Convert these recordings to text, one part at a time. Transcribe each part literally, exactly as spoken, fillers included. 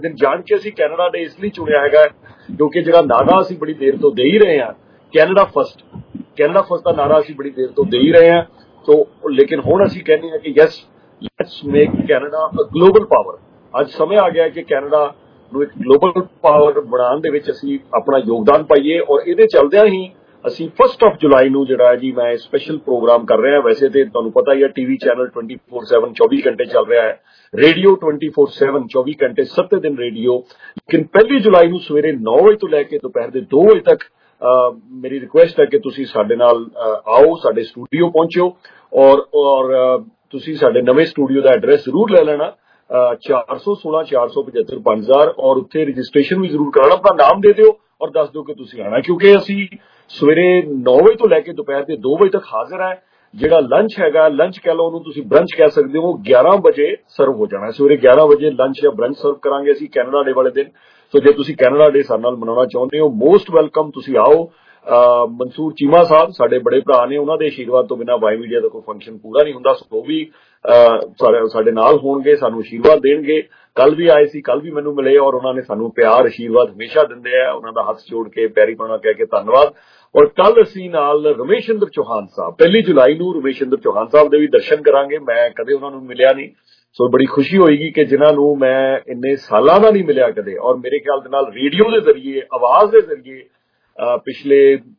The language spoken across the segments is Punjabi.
दिन जान के असीं कैनेडा डे इसलिए चुनिया है क्योंकि जिहड़ा नारा असीं बड़ी देर तो दे ही रहे हैं, कैनेडा फस्ट कैनेडा फस्ट का नारा असीं बड़ी देर तो दे ही रहे हैं। तो लेकिन हुण असीं कहने हैं कि yes let's make Canada a global power. अज समय आ गया कि कैनेडा नूं एक ग्लोबल पावर बनाउण दे विच असीं अपना योगदान पाईए और इहदे चलदिआं ही ਅਸੀਂ फस्ट ऑफ जुलाई ਨੂੰ ਜਿਹੜਾ जी मैं स्पेशल प्रोग्राम कर रहा। वैसे तो ਤੁਹਾਨੂੰ पता ही है TV channel twenty four seven चौबीस घंटे चल रहा है, रेडियो ट्वेंटी फोर सैवन चौबीस घंटे सत्त दिन रेडियो। लेकिन पहली जुलाई ਨੂੰ सवेरे नौ वजे ਤੋਂ ਲੈ ਕੇ दोपहर ਦੇ दो वजे तक मेरी रिक्वेस्ट है कि ਤੁਸੀਂ ਸਾਡੇ ਨਾਲ आओ, ਸਾਡੇ स्टूडियो पहुंचो और और ਤੁਸੀਂ ਸਾਡੇ नवे स्टूडियो का एड्रैस जरूर ले लेना चार सौ सोलह चार सौ पचहत्तर पांच हजार और उत्थे रजिस्ट्रेशन भी जरूर कराना। अपना नाम दे दिओ और दस दो कि तुसीं आना, क्योंकि असीं सवेरे नौ वजे तो लैके दोपहर के दो बजे तक हाजिर है। जिहड़ा लंच हैगा, लंच कह लो उन्होंने तुसीं ब्रंच कह सकते हो, ग्यारह बजे सर्व हो जाना है। सवेरे ग्यारह बजे लंच या ब्रंच सर्व करांगे असीं कैनेडा डे वाले दिन। तो जे तुसीं कैनेडा डे साडे नाल मनाउणा चाहुंदे हो, मोस्ट वेलकम, तुसीं आओ। मंसूर चीमा साहब साडे बड़े भरा ने, उन्हां दे आशीर्वाद तो बिना वाई मीडिया का कोई फंक्शन पूरा नहीं हुंदा। सो भी साडे नाल होणगे, सानू आशीर्वाद देणगे। कल भी आए सी, कल भी मैनू मिले और उन्होंने सानू प्यार आशीर्वाद हमेशा दिंदे आ। उन्हां दा हथ जोड़ के पैरी पौना कह के धन्नवाद। और कल असीं नाल रमेशिंदर चौहान साहब, पहली जुलाई नूं रमेशिंदर चौहान साहब दे भी दर्शन करांगे। मैं कदे उन्हां नूं मिलिया नहीं, सो बड़ी खुशी होएगी कि जिन्हां नूं मैं इन्ने सालां दा नहीं मिलिया कदे, और मेरे ख्याल दे नाल रेडियो के जरिए, आवाज के जरिए पिछले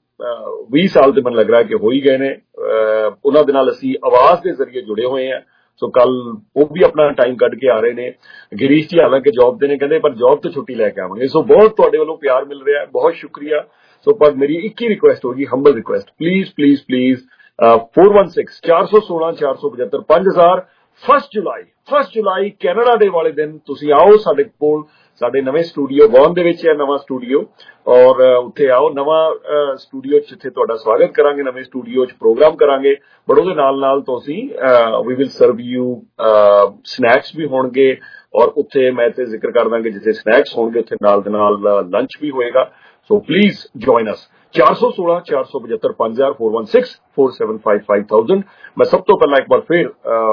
बीस साल तो मैनूं लग रहा है कि हो ही गए ने। उन्हां दे नाल असीं आवाज के जरिए जुड़े हुए हैं। सो कल वो भी अपना टाइम कढ के आ रहे ने। गिरीश जी हालांकि जॉब दे ने, कहंदे पर जॉब तो छुट्टी लैके आवांगे। सो बहुत तुहाडे वल्लों प्यार मिल रहा है, बहुत शुक्रिया। सो पर मेरी एक ही रिक्वेस्ट होगी, humble request, please please please four one six चार सौ सोलह चार सौ पचहत्तर पांच हजार फस्ट जुलाई फस्ट जुलाई कैनेडा डे वाले दिन तुसीं आओ साडे कोल। साडे नवे स्टूडियो वॉन दे विच है नवा स्टूडियो, और उत्थे आओ नवा स्टूडियो जिथे तुहाडा स्वागत करांगे। नवे स्टूडियो च प्रोग्राम करांगे, बट उहदे नाल नाल तुसीं we will serve you snacks भी होणगे, और उत्थे मैं ते जिक्र कर दांगे जिथे स्नैक्स होणगे उत्थे नाल दे नाल लंच भी होएगा। So please join us. चार सौ सोलह चार सौ पचहत्तर पांच हजार four one six four seven five five thousand. मैं सब तो पहला एक बार फिर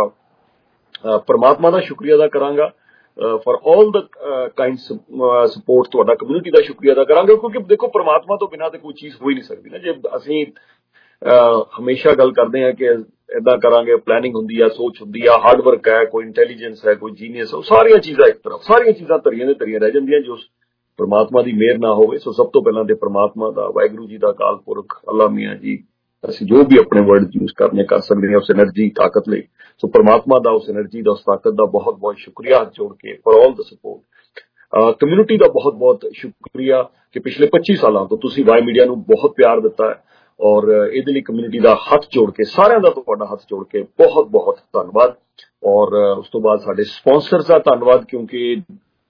परमात्मा का शुक्रिया अदा करांगा for all the kind support. तुहाडा कम्यूनिटी का शुक्रिया अदा करांगा, क्योंकि देखो परमात्मा तो बिना तो कोई चीज हो ही नहीं सकती ना। जे असीं हमेशा गल करते हैं कि इदा करांगे, प्लैनिंग हुंदी है, सोच हुंदी है, हार्ड वर्क है, कोई इंटैलीजेंस है, कोई जीनियस है, सारियां चीज़ां एक तरफ, सारियां चीज़ां धरियां दे धरियां रह जांदियां जो परमात्मा की मेहर ना होवे। सो सब तो पहला तो परमात्मा का, वाहिगुरू जी का, अकाल पुरख अल्लाह मियाँ जी, असीं जो भी अपने वर्ड यूज करने कर सकते हैं उस एनर्जी ताकत लई। सो परमात्मा का, उस एनर्जी का, उस ताकत का बहुत बहुत शुक्रिया हाथ जोड़ के for all the support. Community का बहुत बहुत शुक्रिया कि पिछले पच्चीस सालों तो तुसीं वाई मीडिया नूं बहुत प्यार दिता है, और इहदे लई कम्यूनिटी का हाथ जोड़ के, सारिआं दा तुहाडा हाथ जोड़ के बहुत बहुत धन्नवाद। और उस तो बाद साडे स्पॉन्सर्स का धन्नवाद, क्योंकि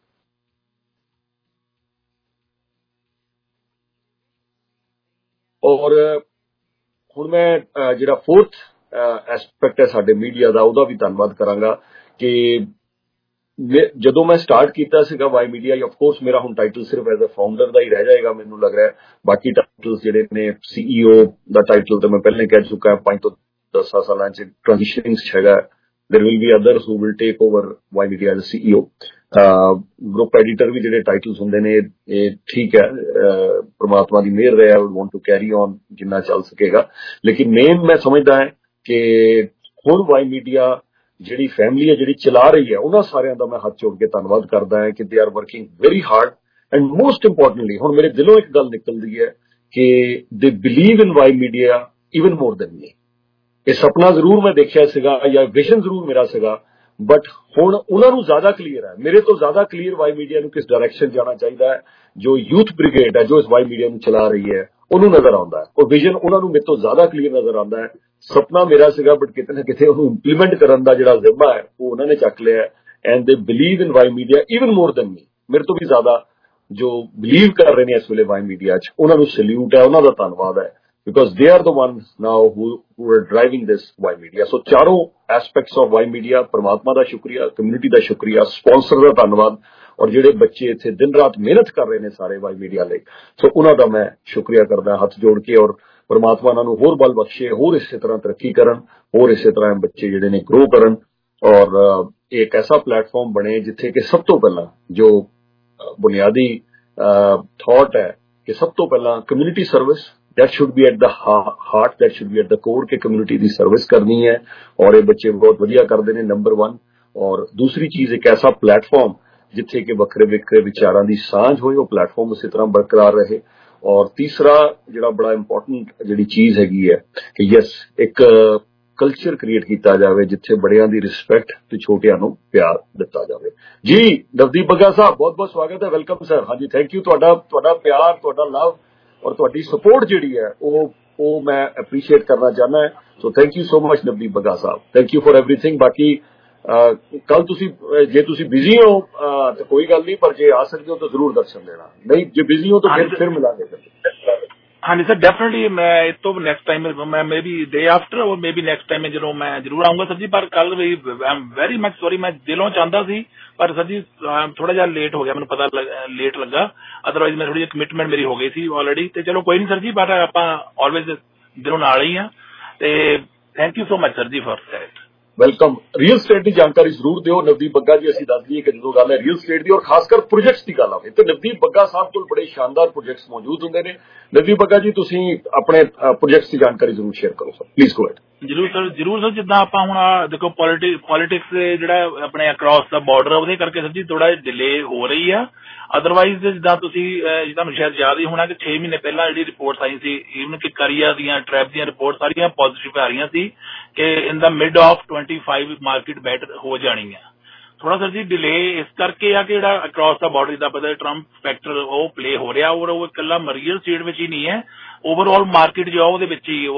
और हुण मैं जिहड़ा फोर्थ एस्पैक्ट है साडे मीडिया का, उहदा भी धन्नवाद करांगा कि जदों मैं स्टार्ट किया सीगा वाई मीडिया, ऑफ कोर्स मेरा हुण टाइटल सिर्फ एज अ फाउंडर का ही रह जाएगा मैनूं लग रहा है। बाकी टाइटल्स जिहड़े ने सीईओ का टाइटल तो मैं पहले कह चुका है, पांच तो दस सालां च ट्रांजिशनिंग च हैगा। There will be others who will take over Y Media as CEO. Group editor भी जिहड़े टाइटल्स हुंदे ने, ये ठीक है, परमात्मा की मेहर है, I would want to carry on जिन्ना चल सकेगा। लेकिन मेन मैं समझदा है कि हुण वाई मीडिया जिहड़ी फैमिली है, जिहड़ी चला रही है, उन्हां सारिआं दा मैं हाथ जोड़ के धन्नवाद करदा है कि they are working very hard. And most importantly हुण मेरे दिलों एक गल निकलदी है कि they believe in Y Media even more than me. ये सपना जरूर मैं देखिया सीगा या विजन जरूर मेरा सीगा, बट हुण उन्हां नूं ज्यादा क्लीयर है, मेरे तो ज्यादा क्लीयर वाई मीडिया नूं किस डायरैक्शन जाना चाहिए है। जो यूथ ब्रिगेड है जो इस वाई मीडिया नूं चला रही है, उन्होंने नजर आता है, और विजन उन्होंने मेरे तो ज्यादा क्लीयर नजर आता है। सपना मेरा सीगा, बट किते ना किते उन्होंने इंप्लीमेंट करने का जिहड़ा जिम्मा है वो उन्होंने चक लिया है। And they believe in Y Media even more than me, मेरे तो भी ज्यादा जो बिलीव कर रहे हैं इस वेले वाई मीडिया च, उन्होंने सल्यूट है, उन्होंने धन्नवाद है, because they are the one now who are driving this Y Media. So चारों एस्पेक्ट्स ऑफ वाई मीडिया, परमात्मा का शुक्रिया, कम्यूनिटी का शुक्रिया, स्पॉन्सर का धन्नवाद, और जिहड़े बच्चे इत्थे दिन रात मेहनत कर रहे हैं सारे वाई मीडिया लई, सो उन्हां दा मैं शुक्रिया करदा हाथ जोड़ के। और परमात्मा उन्हां नूं होर बल बख्शे, होर इसे तरह तरक्की करन, होर इसे तरह बच्चे जिहड़े ने ग्रो करन, और एक ऐसा प्लेटफॉर्म बने जिथे कि सब तो पहला जो बुनियादी थॉट है कि सब तो पहला community service that should be at the heart, that should be at the core के कम्युनिटी की सर्विस करनी है और ये बच्चे बहुत वधिया करते हैं, नंबर वन। और दूसरी चीज एक ऐसा प्लेटफॉर्म जिथे कि वखरे विखरे विचारां की सांझ होए, वो प्लेटफॉर्म उसी तरह बरकरार रहे। और तीसरा जिहड़ा बड़ा इंपॉर्टेंट जिहड़ी चीज हैगी है कि यस एक कल्चर क्रिएट किया जाए जिथे बड़ियां की रिस्पैक्ट ते छोटियां नूं प्यार दिता जाए। जी नवदीप बग्गा साहब बहुत बहुत स्वागत है, वेलकम सर। हाँ जी, थैंक यू, तुहाडा तुहाडा प्यार, तुहाडा लव और तुहाडी सपोर्ट जिहड़ी है वो वो मैं एप्रीशिएट करना चाहना है। So thank you so much Navdeep Bagga साहब, थैंक यू फॉर एवरीथिंग। बाकी कल तुसी जे तुसी बिजी हो तो कोई गल नहीं, पर जे आ सकते हो तो जरूर दर्शन देना, नहीं जे बिजी हो तो फिर फिर मिलांगे। हाँ जी सर, डेफिनेटली मैं इस तो नेक्स्ट टाइम मैं मे बी डे आफ्टर और मे बी नेक्स्ट टाइम में जो मैं जरूर आऊंगा सर जी। पर कल भी I am very much sorry, मैं दिलों चाहता सी पर सर जी थोड़ा जा लेट हो गया, मैंने पता लग, लेट लगा, अदरवाइज मैं थोड़ी कमिटमेंट मेरी हो गई थी ऑलरेडी। तो चलो कोई नहीं सर जी, पर आप ऑलवेज दिलों नाल ही हाँ। Thank you so much sir ji for that. Welcome. Real estate की जानकारी जरूर दिओ नवदीप बग्गा जी। असं दस दईए कि जो गल है रियल स्टेट की और खासकर प्रोजेक्ट्स की गल आए तो नवदीप बग्गा साहब को बड़े शानदार प्रोजेक्ट्स मौजूद होंगे ने। नवदीप बग्गा जी तुसीं अपने प्रोजेक्ट्स की जानकारी जरूर शेयर करो सर, प्लीज गो अहेड। जरूर सर, जरूर सर। जिदा आप हूँ देखो पॉलिटिक्स पॉलिटिक्स जो अपने अक्रॉस द बॉर्डर वो करके सर जी थोड़ा डिले हो रही है। अदरवाइज जिदा जिदा शायद याद ही होना कि छे महीने पहला जी रिपोर्ट आई सी ईवन कि करिया दी ट्रैप दी रिपोर्ट सारिया पॉजिटिव आ रही सी कि in the mid of twenty five market better हो जानी है। थोड़ा सर जी डिले इस करके आ कि अक्रॉस द बॉर्डर जिदा पता ट्रंप फैक्टर वो प्ले हो रहा और वो इकला रियल स्टेट में ही नहीं है, ओवरऑल मार्केट जो वो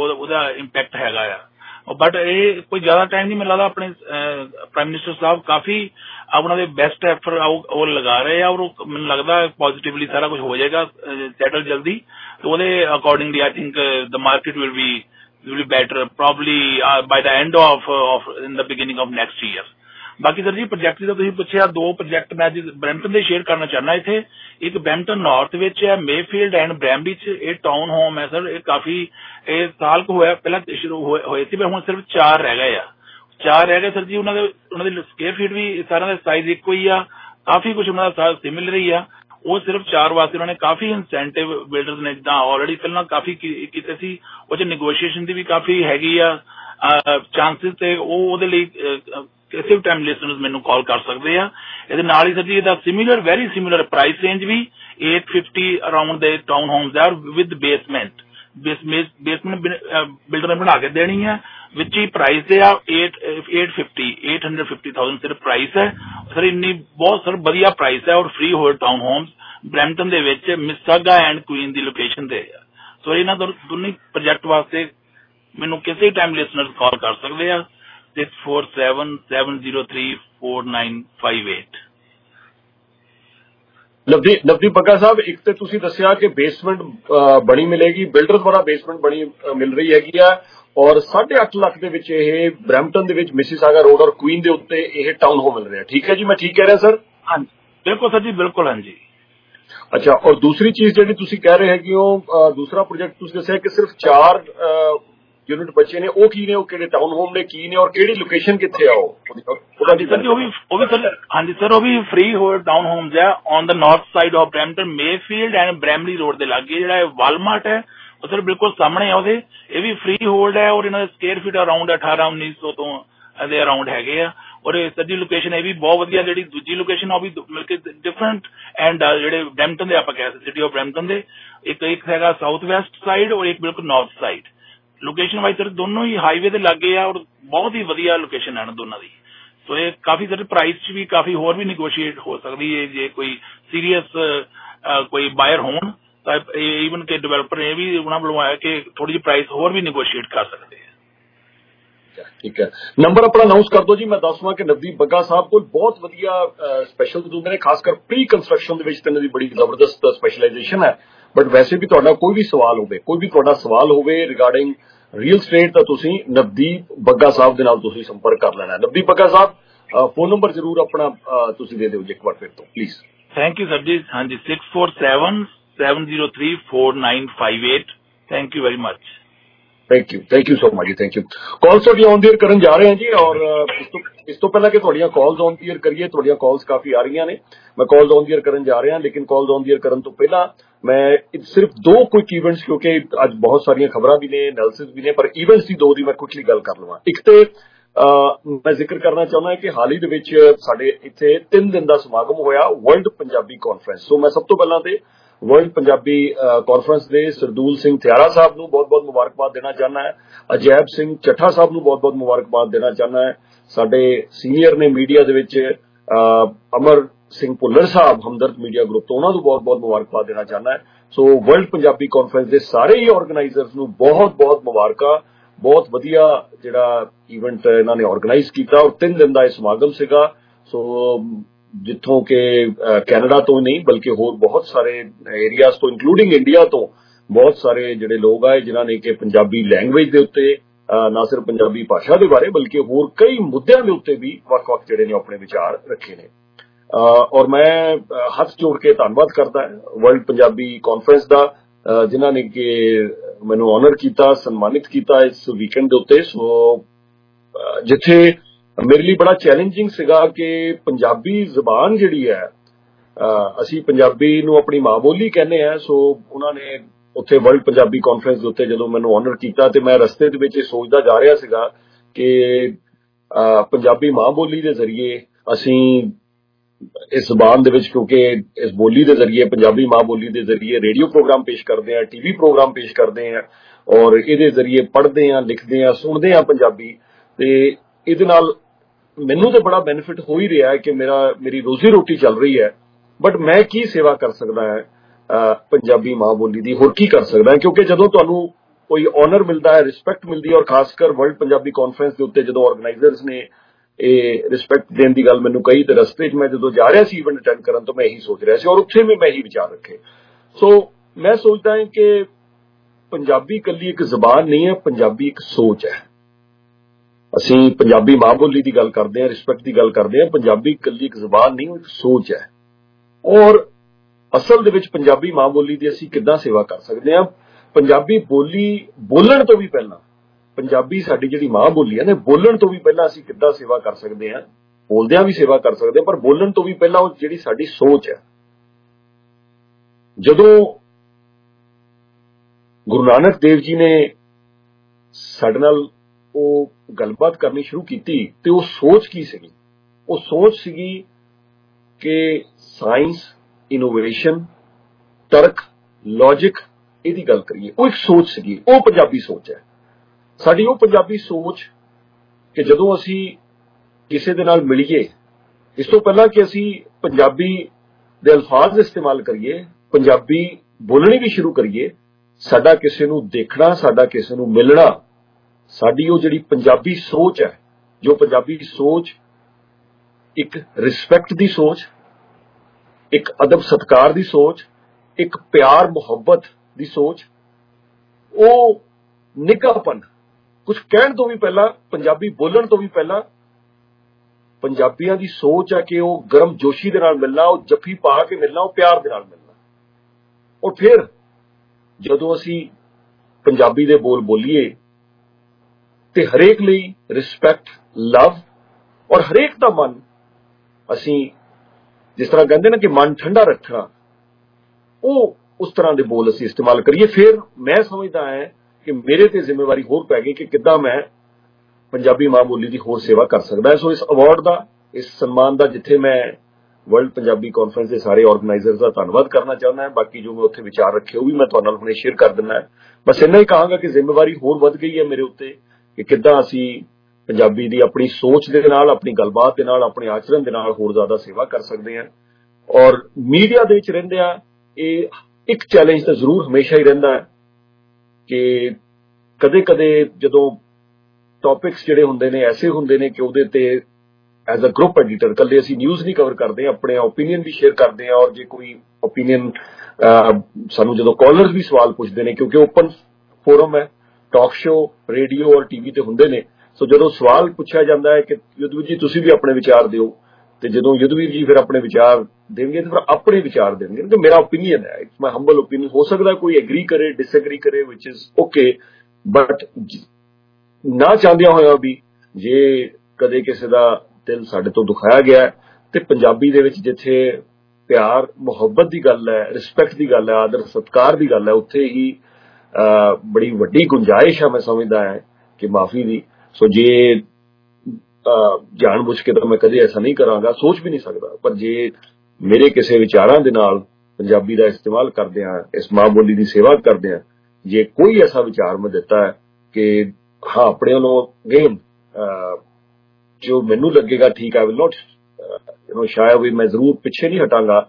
इंपैक्ट हैगा आ। बट ये कोई ज्यादा टाइम नहीं, मिला अपने प्राइम मिनिस्टर साहब काफी अपने बेस्ट एफर्ट वो लगा रहे हैं और मैंने लगता है पॉजिटिवली सारा कुछ हो जाएगा सेटल जल्दी। तो वो accordingly I think the market will be will be better probably by the end of of in the beginning of next year. बाकी सर जी प्रोजेक्ट जो तुम पूछा, दो प्रोजेक्ट मैं अज ब्रैम्पटन के शेयर करना चाहना। इतने एक ब्रैम्पटन नॉर्थ विच है मेफील्ड एंड ब्रैम्बरिज, ये टाउन होम है सर। ये काफी ये साल को होया पहला शुरू होए थे, पर हुण सिर्फ चार रह गए आ चार रह गए सर जी। उन्होंने स्केयर फीट भी सारा साइज एक ही आ, काफी कुछ उन्होंने सिमिलर ही आ। वो सिर्फ चार वास्ते उन्होंने काफी इंसेंटिव बिल्डर्स ने जिदा ऑलरेडी पहला काफी कीते सी, वो निगोशिएशन की भी काफी हैगी आ चांसिस ते वो किसी भी टाइम लिसनर्स मैनू कॉल कर सकते हैं। ये नाल ही सर जी इसका similar very similar price range भी at fifty around the town homes are with basement basement builder ने बना के देनी है, विच ही प्राइस है at at fifty at hundred fifty thousand सिर्फ प्राइस है सर। इन्नी बहुत सर बढ़िया प्राइस है और free hold town homes Brampton दे विच मिसागा एंड क्वीन दी लोकेशन ते है। सो इन्हां दोनों प्रोजेक्ट वास्ते मैनू किसी टाइम लिसनर्स कॉल कर सकते हैं six four seven seven zero three four nine five eight. Navdeep Navdeep Bagga साहब, एक तो तुसीं दस्सिया कि बेसमेंट बनी मिलेगी, बिल्डर्स वाला बेसमेंट बनी मिल रही हैगी है और साढ़े अठ लाख दे विच ये ब्रैम्पटन दे विच मिसिसागा रोड और क्वीन दे उत्ते ये टाउन होम मिल रहा है। ठीक है जी, मैं ठीक कह रहा सर? हाँ जी बिल्कुल सर जी, बिल्कुल हाँ जी। अच्छा, और दूसरी चीज जी तुसीं कह रहे हैं कि वो दूसरा प्रोजेक्ट तुसीं दस्सिया कि सिर्फ चार यूनिट बचे ने, वो की ने, वो किहड़े टाउन होम ने की ने और किहड़ी लोकेशन कित्थे आ हाँ जी सर जी, वो भी वो भी सर हाँ जी सर, वो भी फ्री होल्ड टाउन होम्स है on the north side of Brampton Mayfield and Bramalea road के लागे जो वालमार्ट है वो सर बिल्कुल सामने है ਉਹਦੇ। ये भी फ्री होल्ड है और इन्होंने स्केयर फीट अराउंड अठारह उन्नीस सौ तो ਦੇ अराउंड है। और सर जी लोकेशन ये भी बहुत वधिया, जी दूजी लोकेशन भी मतलब डिफरेंट एंड जो ब्रैम्पटन के आप कह सकते सिटी ऑफ ब्रैम्पटन के एक एक है साउथ वैसट साइड और एक बिल्कुल north side. Location wise sir दोनों ही हाईवे के लागे आ और बहुत ही वधिया लोकेशन है दोनों की। तो ये काफी सर प्राइस भी काफी होर भी निगोशिएट हो सकती है जे कोई सीरीयस कोई बायर होन तो ईवन के डिवेलपर ने भी उन्होंने बुलवाया कि थोड़ी जी प्राइस होर भी निगोशिएट कर सकते हैं। ठीक है, नंबर अपना अनाउंस कर दो जी। मैं दसवां कि नवदीप बग्गा साहब को बहुत वधिया स्पैशल होंगे ने, खासकर प्री कंस्ट्रक्शन दे विच ते इन्हां दी बड़ी जबरदस्त स्पैशलाइजेशन है। बट वैसे भी तुहाडा कोई भी सवाल होवे कोई भी तुहाडा सवाल होवे रिगार्डिंग रियल स्टेट तो तुसीं नवदीप बग्गा साहब दे नाल तुसीं संपर्क कर लेना है। नवदीप बग्गा साहब फोन नंबर जरूर अपना तुसीं दे दिओ जी एक बार फिर तो please. Thank you sir ji. हाँ जी six four seven seven zero three four nine five eight. Thank you very much. Thank you thank you so much ਜੀ, ਥੈਂਕ ਯੂ। ਕਾਲਸ ਤੁਹਾਡੀਆਂ ਔਨ ਦੀ ਏਅਰ ਕਰਨ ਜਾ ਰਹੇ ਹਾਂ ਜੀ, ਔਰ ਇਸ ਤੋਂ ਇਸ ਤੋਂ ਪਹਿਲਾਂ ਕਿ ਤੁਹਾਡੀਆਂ ਕਾਲਸ ਔਨ ਦੀ ਏਅਰ ਕਰੀਏ, ਤੁਹਾਡੀਆਂ ਕਾਲਸ ਕਾਫੀ ਆ ਰਹੀਆਂ ਨੇ, ਮੈਂ ਕਾਲਸ ਔਨ ਦੀ ਏਅਰ ਕਰਨ ਜਾ ਰਿਹਾ, ਲੇਕਿਨ ਕਾਲਸ ਔਨ ਦੀ ਏਅਰ ਕਰਨ ਤੋਂ ਪਹਿਲਾਂ ਮੈਂ ਸਿਰਫ ਦੋ ਕੁਇਕ ਈਵੈਂਟਸ, ਕਿਉਂਕਿ ਅੱਜ ਬਹੁਤ ਸਾਰੀਆਂ ਖਬਰਾਂ ਵੀ ਨੇ, ਐਨਾਲਿਸਿਸ ਵੀ ਨੇ, ਪਰ ਈਵੈਂਟਸ ਦੀ ਦੋ ਦੀ ਮੈਂ ਕੁਇਕਲੀ ਗੱਲ ਕਰ ਲਵਾਂ। ਇੱਕ ਤੇ ਮੈਂ ਜ਼ਿਕਰ ਕਰਨਾ ਚਾਹੁੰਦਾ ਕਿ ਹਾਲ ਹੀ ਦੇ ਵਿੱਚ ਸਾਡੇ ਇੱਥੇ ਤਿੰਨ ਦਿਨ ਦਾ ਸਮਾਗਮ ਹੋਇਆ, ਵਰਲਡ ਪੰਜਾਬੀ ਕਾਨਫਰੰਸ। ਸੋ ਮੈਂ ਸਭ ਤੋਂ ਪਹਿਲਾਂ ਤੇ ਵਰਲਡ ਪੰਜਾਬੀ ਕਾਨਫਰੰਸ ਦੇ ਸਰਦੂਲ ਸਿੰਘ ਥਿਆਰਾ ਸਾਹਿਬ ਨੂੰ ਬਹੁਤ ਬਹੁਤ ਮੁਬਾਰਕਬਾਦ ਦੇਣਾ ਚਾਹੁੰਦਾ ਹੈ, ਅਜੈਬ ਸਿੰਘ ਚੱਠਾ ਸਾਹਿਬ ਨੂੰ ਬਹੁਤ ਬਹੁਤ ਮੁਬਾਰਕਬਾਦ ਦੇਣਾ ਚਾਹੁੰਦਾ ਹੈ, ਸਾਡੇ ਸੀਨੀਅਰ ਨੇ ਮੀਡੀਆ ਦੇ ਵਿੱਚ ਅਮਰ ਸਿੰਘ ਭੁੱਲਰ ਸਾਹਿਬ ਹਮਦਰਦ ਮੀਡੀਆ ਗਰੁੱਪ ਤੋਂ, ਉਹਨਾਂ ਨੂੰ ਬਹੁਤ ਬਹੁਤ ਮੁਬਾਰਕਬਾਦ ਦੇਣਾ ਚਾਹੁੰਦਾ ਹੈ। ਸੋ ਵਰਲਡ ਪੰਜਾਬੀ ਕਾਨਫਰੰਸ ਦੇ ਸਾਰੇ ਹੀ ਆਰਗੇਨਾਈਜ਼ਰਸ ਨੂੰ ਬਹੁਤ ਬਹੁਤ ਮੁਬਾਰਕਾਂ, ਬਹੁਤ ਵਧੀਆ ਜਿਹੜਾ ਈਵੈਂਟ ਇਹਨਾਂ ਨੇ ਆਰਗੇਨਾਈਜ਼ ਕੀਤਾ, ਔਰ ਤਿੰਨ ਦਿਨ ਦਾ ਇਹ ਸਮਾਗਮ ਸੀਗਾ। ਸੋ ਜਿੱਥੋਂ ਕਿ ਕੈਨੇਡਾ ਤੋਂ ਨਹੀਂ ਬਲਕਿ ਹੋਰ ਬਹੁਤ ਸਾਰੇ ਏਰੀਆਜ਼ ਤੋਂ, ਇਨਕਲੂਡਿੰਗ ਇੰਡੀਆ ਤੋਂ ਬਹੁਤ ਸਾਰੇ ਜਿਹੜੇ ਲੋਕ ਆਏ, ਜਿਨ੍ਹਾਂ ਨੇ ਕਿ ਪੰਜਾਬੀ ਲੈਂਗੁਏਜ ਦੇ ਉੱਤੇ, ਨਾ ਸਿਰਫ ਪੰਜਾਬੀ ਭਾਸ਼ਾ ਦੇ ਬਾਰੇ ਬਲਕਿ ਹੋਰ ਕਈ ਮੁੱਦਿਆਂ ਦੇ ਉੱਤੇ ਵੀ ਵੱਖ-ਵੱਖ ਜਿਹੜੇ ਨੇ ਆਪਣੇ ਵਿਚਾਰ ਰੱਖੇ ਨੇ। ਔਰ ਮੈਂ ਹੱਥ ਜੋੜ ਕੇ ਧੰਨਵਾਦ ਕਰਦਾ ਵਰਲਡ ਪੰਜਾਬੀ ਕਾਨਫਰੰਸ ਦਾ, ਜਿਨ੍ਹਾਂ ਨੇ ਕਿ ਮੈਨੂੰ ਆਨਰ ਕੀਤਾ, ਸਨਮਾਨਿਤ ਕੀਤਾ ਇਸ ਵੀਕਐਂਡ ਦੇ ਉੱਤੇ। ਸੋ ਜਿੱਥੇ ਮੇਰੇ ਲਈ ਬੜਾ ਚੈਲੰਜਿੰਗ ਸੀਗਾ ਕਿ ਪੰਜਾਬੀ ਜ਼ਬਾਨ ਜਿਹੜੀ ਹੈ, ਅਸੀਂ ਪੰਜਾਬੀ ਨੂੰ ਆਪਣੀ ਮਾਂ ਬੋਲੀ ਕਹਿੰਦੇ ਆ। ਸੋ ਉਹਨਾਂ ਨੇ ਉੱਥੇ ਵਰਲਡ ਪੰਜਾਬੀ ਕਾਨਫਰੰਸ ਦੇ ਉੱਤੇ ਜਦੋਂ ਮੈਨੂੰ ਆਨਰ ਕੀਤਾ, ਤੇ ਮੈਂ ਰਸਤੇ ਦੇ ਵਿੱਚ ਸੋਚਦਾ ਜਾ ਰਿਹਾ ਸੀਗਾ ਕਿ ਪੰਜਾਬੀ ਮਾਂ ਬੋਲੀ ਦੇ ਜ਼ਰੀਏ ਅਸੀਂ ਇਸ ਜ਼ਬਾਨ ਦੇ ਵਿੱਚ, ਕਿਉਂਕਿ ਇਸ ਬੋਲੀ ਦੇ ਜ਼ਰੀਏ, ਪੰਜਾਬੀ ਮਾਂ ਬੋਲੀ ਦੇ ਜ਼ਰੀਏ ਰੇਡੀਓ ਪ੍ਰੋਗਰਾਮ ਪੇਸ਼ ਕਰਦੇ ਆ, ਟੀਵੀ ਪ੍ਰੋਗਰਾਮ ਪੇਸ਼ ਕਰਦੇ ਆ, ਔਰ ਇਹਦੇ ਜ਼ਰੀਏ ਪੜ੍ਹਦੇ ਆ, ਲਿਖਦੇ ਆ, ਸੁਣਦੇ ਆ ਪੰਜਾਬੀ, ਤੇ ਇਹਦੇ ਨਾਲ ਮੈਨੂੰ ਤਾਂ ਬੜਾ ਬੈਨੀਫਿਟ ਹੋ ਹੀ ਰਿਹਾ ਹੈ ਕਿ ਮੇਰਾ ਮੇਰੀ ਰੋਜ਼ੀ ਰੋਟੀ ਚੱਲ ਰਹੀ ਹੈ। ਬਟ ਮੈਂ ਕੀ ਸੇਵਾ ਕਰ ਸਕਦਾ ਹੈ ਪੰਜਾਬੀ ਮਾਂ ਬੋਲੀ ਦੀ, ਹੋਰ ਕੀ ਕਰ ਸਕਦਾ ਹੈ? ਕਿਉਂਕਿ ਜਦੋਂ ਤੁਹਾਨੂੰ ਕੋਈ ਆਨਰ ਮਿਲਦਾ ਹੈ, ਰਿਸਪੈਕਟ ਮਿਲਦੀ ਹੈ, ਔਰ ਖਾਸ ਕਰ ਵਰਲਡ ਪੰਜਾਬੀ ਕਾਨਫਰੰਸ ਦੇ ਉੱਤੇ ਜਦੋਂ ਆਰਗੇਨਾਈਜ਼ਰਸ ਨੇ ਇਹ ਰਿਸਪੈਕਟ ਦੇਣ ਦੀ ਗੱਲ ਮੈਨੂੰ ਕਹੀ, ਤੇ ਰਸਤੇ 'ਚ ਮੈਂ ਜਦੋਂ ਜਾ ਰਿਹਾ ਸੀ ਈਵੈਂਟ ਅਟੈਂਡ ਕਰਨ, ਤੋਂ ਮੈਂ ਇਹੀ ਸੋਚ ਰਿਹਾ ਸੀ, ਔਰ ਉੱਥੇ ਵੀ ਮੈਂ ਇਹੀ ਵਿਚਾਰ ਰੱਖੇ। ਸੋ ਮੈਂ ਸੋਚਦਾ ਹਾਂ ਕਿ ਪੰਜਾਬੀ ਇਕੱਲੀ ਇੱਕ ਜ਼ਬਾਨ ਨਹੀਂ ਹੈ, ਪੰਜਾਬੀ ਇੱਕ ਸੋਚ ਹੈ। ਅਸੀਂ ਪੰਜਾਬੀ ਮਾਂ ਬੋਲੀ ਦੀ ਗੱਲ ਕਰਦੇ ਹਾਂ, ਰਿਸਪੈਕਟ ਦੀ ਗੱਲ ਕਰਦੇ ਹਾਂ, ਪੰਜਾਬੀ ਇਕੱਲੀ ਇੱਕ ਜ਼ਬਾਨ ਨਹੀਂ, ਉਹ ਇੱਕ ਸੋਚ ਹੈ। ਔਰ ਅਸਲ ਦੇ ਵਿੱਚ ਪੰਜਾਬੀ ਮਾਂ ਬੋਲੀ ਦੀ ਅਸੀਂ ਕਿੱਦਾਂ ਸੇਵਾ ਕਰ ਸਕਦੇ ਹਾਂ? ਪੰਜਾਬੀ ਬੋਲੀ ਬੋਲਣ ਤੋਂ ਵੀ ਪਹਿਲਾਂ, ਪੰਜਾਬੀ ਸਾਡੀ ਜਿਹੜੀ ਮਾਂ ਬੋਲੀ ਹੈ ਨਾ, ਬੋਲਣ ਤੋਂ ਵੀ ਪਹਿਲਾਂ ਅਸੀਂ ਕਿੱਦਾਂ ਸੇਵਾ ਕਰ ਸਕਦੇ ਹਾਂ? ਬੋਲਦਿਆਂ ਵੀ ਸੇਵਾ ਕਰ ਸਕਦੇ ਹਾਂ, ਪਰ ਬੋਲਣ ਤੋਂ ਵੀ ਪਹਿਲਾਂ ਉਹ ਜਿਹੜੀ ਸਾਡੀ ਸੋਚ ਹੈ। ਜਦੋਂ ਗੁਰੂ ਨਾਨਕ ਦੇਵ ਜੀ ਨੇ ਸਾਡੇ ਨਾਲ ਉਹ ਗੱਲਬਾਤ ਕਰਨੀ ਸ਼ੁਰੂ ਕੀਤੀ, ਤੇ ਉਹ ਸੋਚ ਕੀ ਸੀਗੀ? ਉਹ ਸੋਚ ਸੀਗੀ ਕਿ ਸਾਇੰਸ, ਇਨੋਵੇਸ਼ਨ, ਤਰਕ, ਲੌਜਿਕ, ਇਹਦੀ ਗੱਲ ਕਰੀਏ। ਉਹ ਇੱਕ ਸੋਚ ਸੀਗੀ, ਉਹ ਪੰਜਾਬੀ ਸੋਚ ਹੈ ਸਾਡੀ। ਉਹ ਪੰਜਾਬੀ ਸੋਚ ਕਿ ਜਦੋਂ ਅਸੀਂ ਕਿਸੇ ਦੇ ਨਾਲ ਮਿਲੀਏ, ਇਸ ਤੋਂ ਪਹਿਲਾਂ ਕਿ ਅਸੀਂ ਪੰਜਾਬੀ ਦੇ ਅਲਫਾਜ਼ ਇਸਤੇਮਾਲ ਕਰੀਏ, ਪੰਜਾਬੀ ਬੋਲਣੀ ਵੀ ਸ਼ੁਰੂ ਕਰੀਏ, ਸਾਡਾ ਕਿਸੇ ਨੂੰ ਦੇਖਣਾ, ਸਾਡਾ ਕਿਸੇ ਨੂੰ ਮਿਲਣਾ, ਸਾਡੀ ਉਹ ਜਿਹੜੀ ਪੰਜਾਬੀ ਸੋਚ ਹੈ, ਜੋ ਪੰਜਾਬੀ ਸੋਚ ਇੱਕ ਰਿਸਪੈਕਟ ਦੀ ਸੋਚ, ਇੱਕ ਅਦਬ ਸਤਿਕਾਰ ਦੀ ਸੋਚ, ਇੱਕ ਪਿਆਰ ਮੁਹੱਬਤ ਦੀ ਸੋਚ, ਉਹ ਨਿੱਘਾਪਨ, ਕੁਝ ਕਹਿਣ ਤੋਂ ਵੀ ਪਹਿਲਾਂ, ਪੰਜਾਬੀ ਬੋਲਣ ਤੋਂ ਵੀ ਪਹਿਲਾਂ ਪੰਜਾਬੀਆਂ ਦੀ ਸੋਚ ਹੈ ਕਿ ਉਹ ਗਰਮ ਜੋਸ਼ੀ ਦੇ ਨਾਲ ਮਿਲਣਾ, ਉਹ ਜੱਫੀ ਪਾ ਕੇ ਮਿਲਣਾ, ਉਹ ਪਿਆਰ ਦੇ ਨਾਲ ਮਿਲਣਾ। ਔਰ ਫਿਰ ਜਦੋਂ ਅਸੀਂ ਪੰਜਾਬੀ ਦੇ ਬੋਲ ਬੋਲੀਏ ਤੇ ਹਰੇਕ ਲਈ ਰਿਸਪੈਕਟ, ਲਵ, ਔਰ ਹਰੇਕ ਦਾ ਮਨ ਅਸੀਂ ਜਿਸ ਤਰ੍ਹਾਂ ਕਹਿੰਦੇ ਨਾ ਕਿ ਮਨ ਠੰਡਾ ਰੱਖਣਾ, ਉਹ ਉਸ ਤਰ੍ਹਾਂ ਦੇ ਬੋਲ ਅਸੀਂ ਇਸਤੇਮਾਲ ਕਰੀਏ। ਫਿਰ ਮੈਂ ਸਮਝਦਾ ਹਾਂ ਕਿ ਮੇਰੇ ਤੇ ਜ਼ਿੰਮੇਵਾਰੀ ਹੋਰ ਪੈ ਗਈ ਕਿ ਕਿੱਦਾਂ ਮੈਂ ਪੰਜਾਬੀ ਮਾਂ ਬੋਲੀ ਦੀ ਹੋਰ ਸੇਵਾ ਕਰ ਸਕਦਾ। ਸੋ ਇਸ ਅਵਾਰਡ ਦਾ, ਇਸ ਸਨਮਾਨ ਦਾ, ਜਿੱਥੇ ਮੈਂ ਵਰਲਡ ਪੰਜਾਬੀ ਕਾਨਫਰੰਸ ਦੇ ਸਾਰੇ ਆਰਗੇਨਾਈਜ਼ਰਸ ਦਾ ਧੰਨਵਾਦ ਕਰਨਾ ਚਾਹੁੰਦਾ ਹਾਂ। ਬਾਕੀ ਜੋ ਮੈਂ ਉੱਥੇ ਵਿਚਾਰ ਰੱਖੇ ਉਹ ਵੀ ਮੈਂ ਤੁਹਾਡੇ ਨਾਲ ਹੁਣੇ ਸ਼ੇਅਰ ਕਰ ਦਿੰਦਾ ਹੈ। ਬਸ ਇੰਨਾ ਹੀ ਕਹਾਂਗਾ ਕਿ ਜ਼ਿੰਮੇਵਾਰੀ ਹੋਰ ਵੱਧ ਗਈ ਹੈ ਮੇਰੇ ਉੱਤੇ ਕਿ ਕਿੱਦਾਂ ਅਸੀਂ ਪੰਜਾਬੀ ਦੀ ਆਪਣੀ ਸੋਚ ਦੇ ਨਾਲ, ਆਪਣੀ ਗੱਲਬਾਤ ਦੇ ਨਾਲ, ਆਪਣੇ ਆਚਰਣ ਦੇ ਨਾਲ ਹੋਰ ਜ਼ਿਆਦਾ ਸੇਵਾ ਕਰ ਸਕਦੇ ਹਾਂ। ਔਰ ਮੀਡੀਆ ਦੇ ਵਿੱਚ ਰਹਿੰਦੇ ਆ, ਇਹ ਇੱਕ ਚੈਲੰਜ ਤਾਂ ਜ਼ਰੂਰ ਹਮੇਸ਼ਾ ਹੀ ਰਹਿੰਦਾ ਹੈ ਕਿ ਕਦੇ-ਕਦੇ ਜਦੋਂ ਟੌਪਿਕਸ ਜਿਹੜੇ ਹੁੰਦੇ ਨੇ ਐਸੇ ਹੁੰਦੇ ਨੇ ਕਿ ਉਹਦੇ ਤੇ ਐਜ਼ ਅ ਗਰੁੱਪ ਐਡੀਟਰ ਇਕੱਲੇ ਅਸੀਂ ਨਿਊਜ਼ ਨਹੀਂ ਕਵਰ ਕਰਦੇ, ਆਪਣੇ ਓਪੀਨੀਅਨ ਵੀ ਸ਼ੇਅਰ ਕਰਦੇ ਹਾਂ। ਔਰ ਜੇ ਕੋਈ ਓਪੀਨੀਅਨ ਸਾਨੂੰ ਜਦੋਂ ਕਾਲਰਸ ਵੀ ਸਵਾਲ ਪੁੱਛਦੇ ਨੇ, ਕਿਉਂਕਿ ਓਪਨ ਫੋਰਮ ਹੈ, ਟਾਕ ਸ਼ੋ ਰੇਡੀਓ ਔਰ ਟੀਵੀ ਤੇ ਹੁੰਦੇ ਨੇ, ਸੋ ਜਦੋਂ ਸਵਾਲ ਪੁੱਛਿਆ ਜਾਂਦਾ ਹੈ ਕਿ ਯੁੱਧਵੀਰ ਜੀ ਤੁਸੀਂ ਵੀ ਆਪਣੇ ਵਿਚਾਰ ਦਿਓ, ਤੇ ਜਦੋਂ ਯੁੱਧਵੀਰ ਜੀ ਫਿਰ ਆਪਣੇ ਵਿਚਾਰ ਦੇਣਗੇ ਤੇ ਫਿਰ ਆਪਣੇ ਵਿਚਾਰ ਦੇਣਗੇ, ਕਿਉਂਕਿ ਮੇਰਾ ਓਪੀਨੀਅਨ ਹੈ, ਇਟਸ ਮਾਈ ਹੰਬਲ ਓਪੀਨੀਅਨ। ਹੋ ਸਕਦਾ ਕੋਈ ਐਗਰੀ ਕਰੇ, ਡਿਸਐਗਰੀ ਕਰੇ, ਵਿਚ ਇਜ਼ ਓਕੇ, ਬਟ ਨਾ ਚਾਹੁੰਦਿਆਂ ਹੋਇਆ ਵੀ ਜੇ ਕਦੇ ਕਿਸੇ ਦਾ ਦਿਲ ਸਾਡੇ ਤੋਂ ਦੁਖਾਇਆ ਗਿਆ ਤੇ ਪੰਜਾਬੀ ਦੇ ਵਿੱਚ ਜਿੱਥੇ ਪਿਆਰ ਮੁਹੱਬਤ ਦੀ ਗੱਲ ਹੈ, ਰਿਸਪੈਕਟ ਦੀ ਗੱਲ ਹੈ, ਆਦਰ ਸਤਿਕਾਰ ਦੀ ਗੱਲ ਹੈ, ਉੱਥੇ ਹੀ ਬੜੀ ਵੱਡੀ ਗੁੰਜਾਇਸ਼ ਹੈ ਮੈਂ ਸਮਝਦਾ ਹੈ ਕਿ ਮਾਫੀ ਦੀ। ਸੋ ਜੇ ਜਾਣ ਬੁੱਝ ਕੇ ਤਾਂ ਮੈਂ ਕਦੇ ਐਸਾ ਨਹੀਂ ਕਰਾਂਗਾ, ਸੋਚ ਵੀ ਨਹੀਂ ਸਕਦਾ, ਪਰ ਜੇ ਮੇਰੇ ਕਿਸੇ ਵਿਚਾਰਾਂ ਦੇ ਨਾਲ ਪੰਜਾਬੀ ਦਾ ਇਸਤੇਮਾਲ ਕਰਦੇ ਹਾਂ, ਇਸ ਮਾਂ ਬੋਲੀ ਦੀ ਸੇਵਾ ਕਰਦੇ ਹਾਂ, ਜੇ ਕੋਈ ਐਸਾ ਵਿਚਾਰ ਮੈਂ ਦਿੱਤਾ ਹੈ ਕਿ ਹਾਂ ਆਪਣੇ ਵੱਲੋਂ ਗੇਮ ਜੋ ਮੈਨੂੰ ਲੱਗੇਗਾ ਠੀਕ ਹੈ, ਵਿਲ ਨੋਟ ਯੂ ਨੋ ਸ਼ਾਇਦ ਵੀ ਮੈਂ ਜ਼ਰੂਰ ਪਿੱਛੇ ਨਹੀਂ ਹਟਾਂਗਾ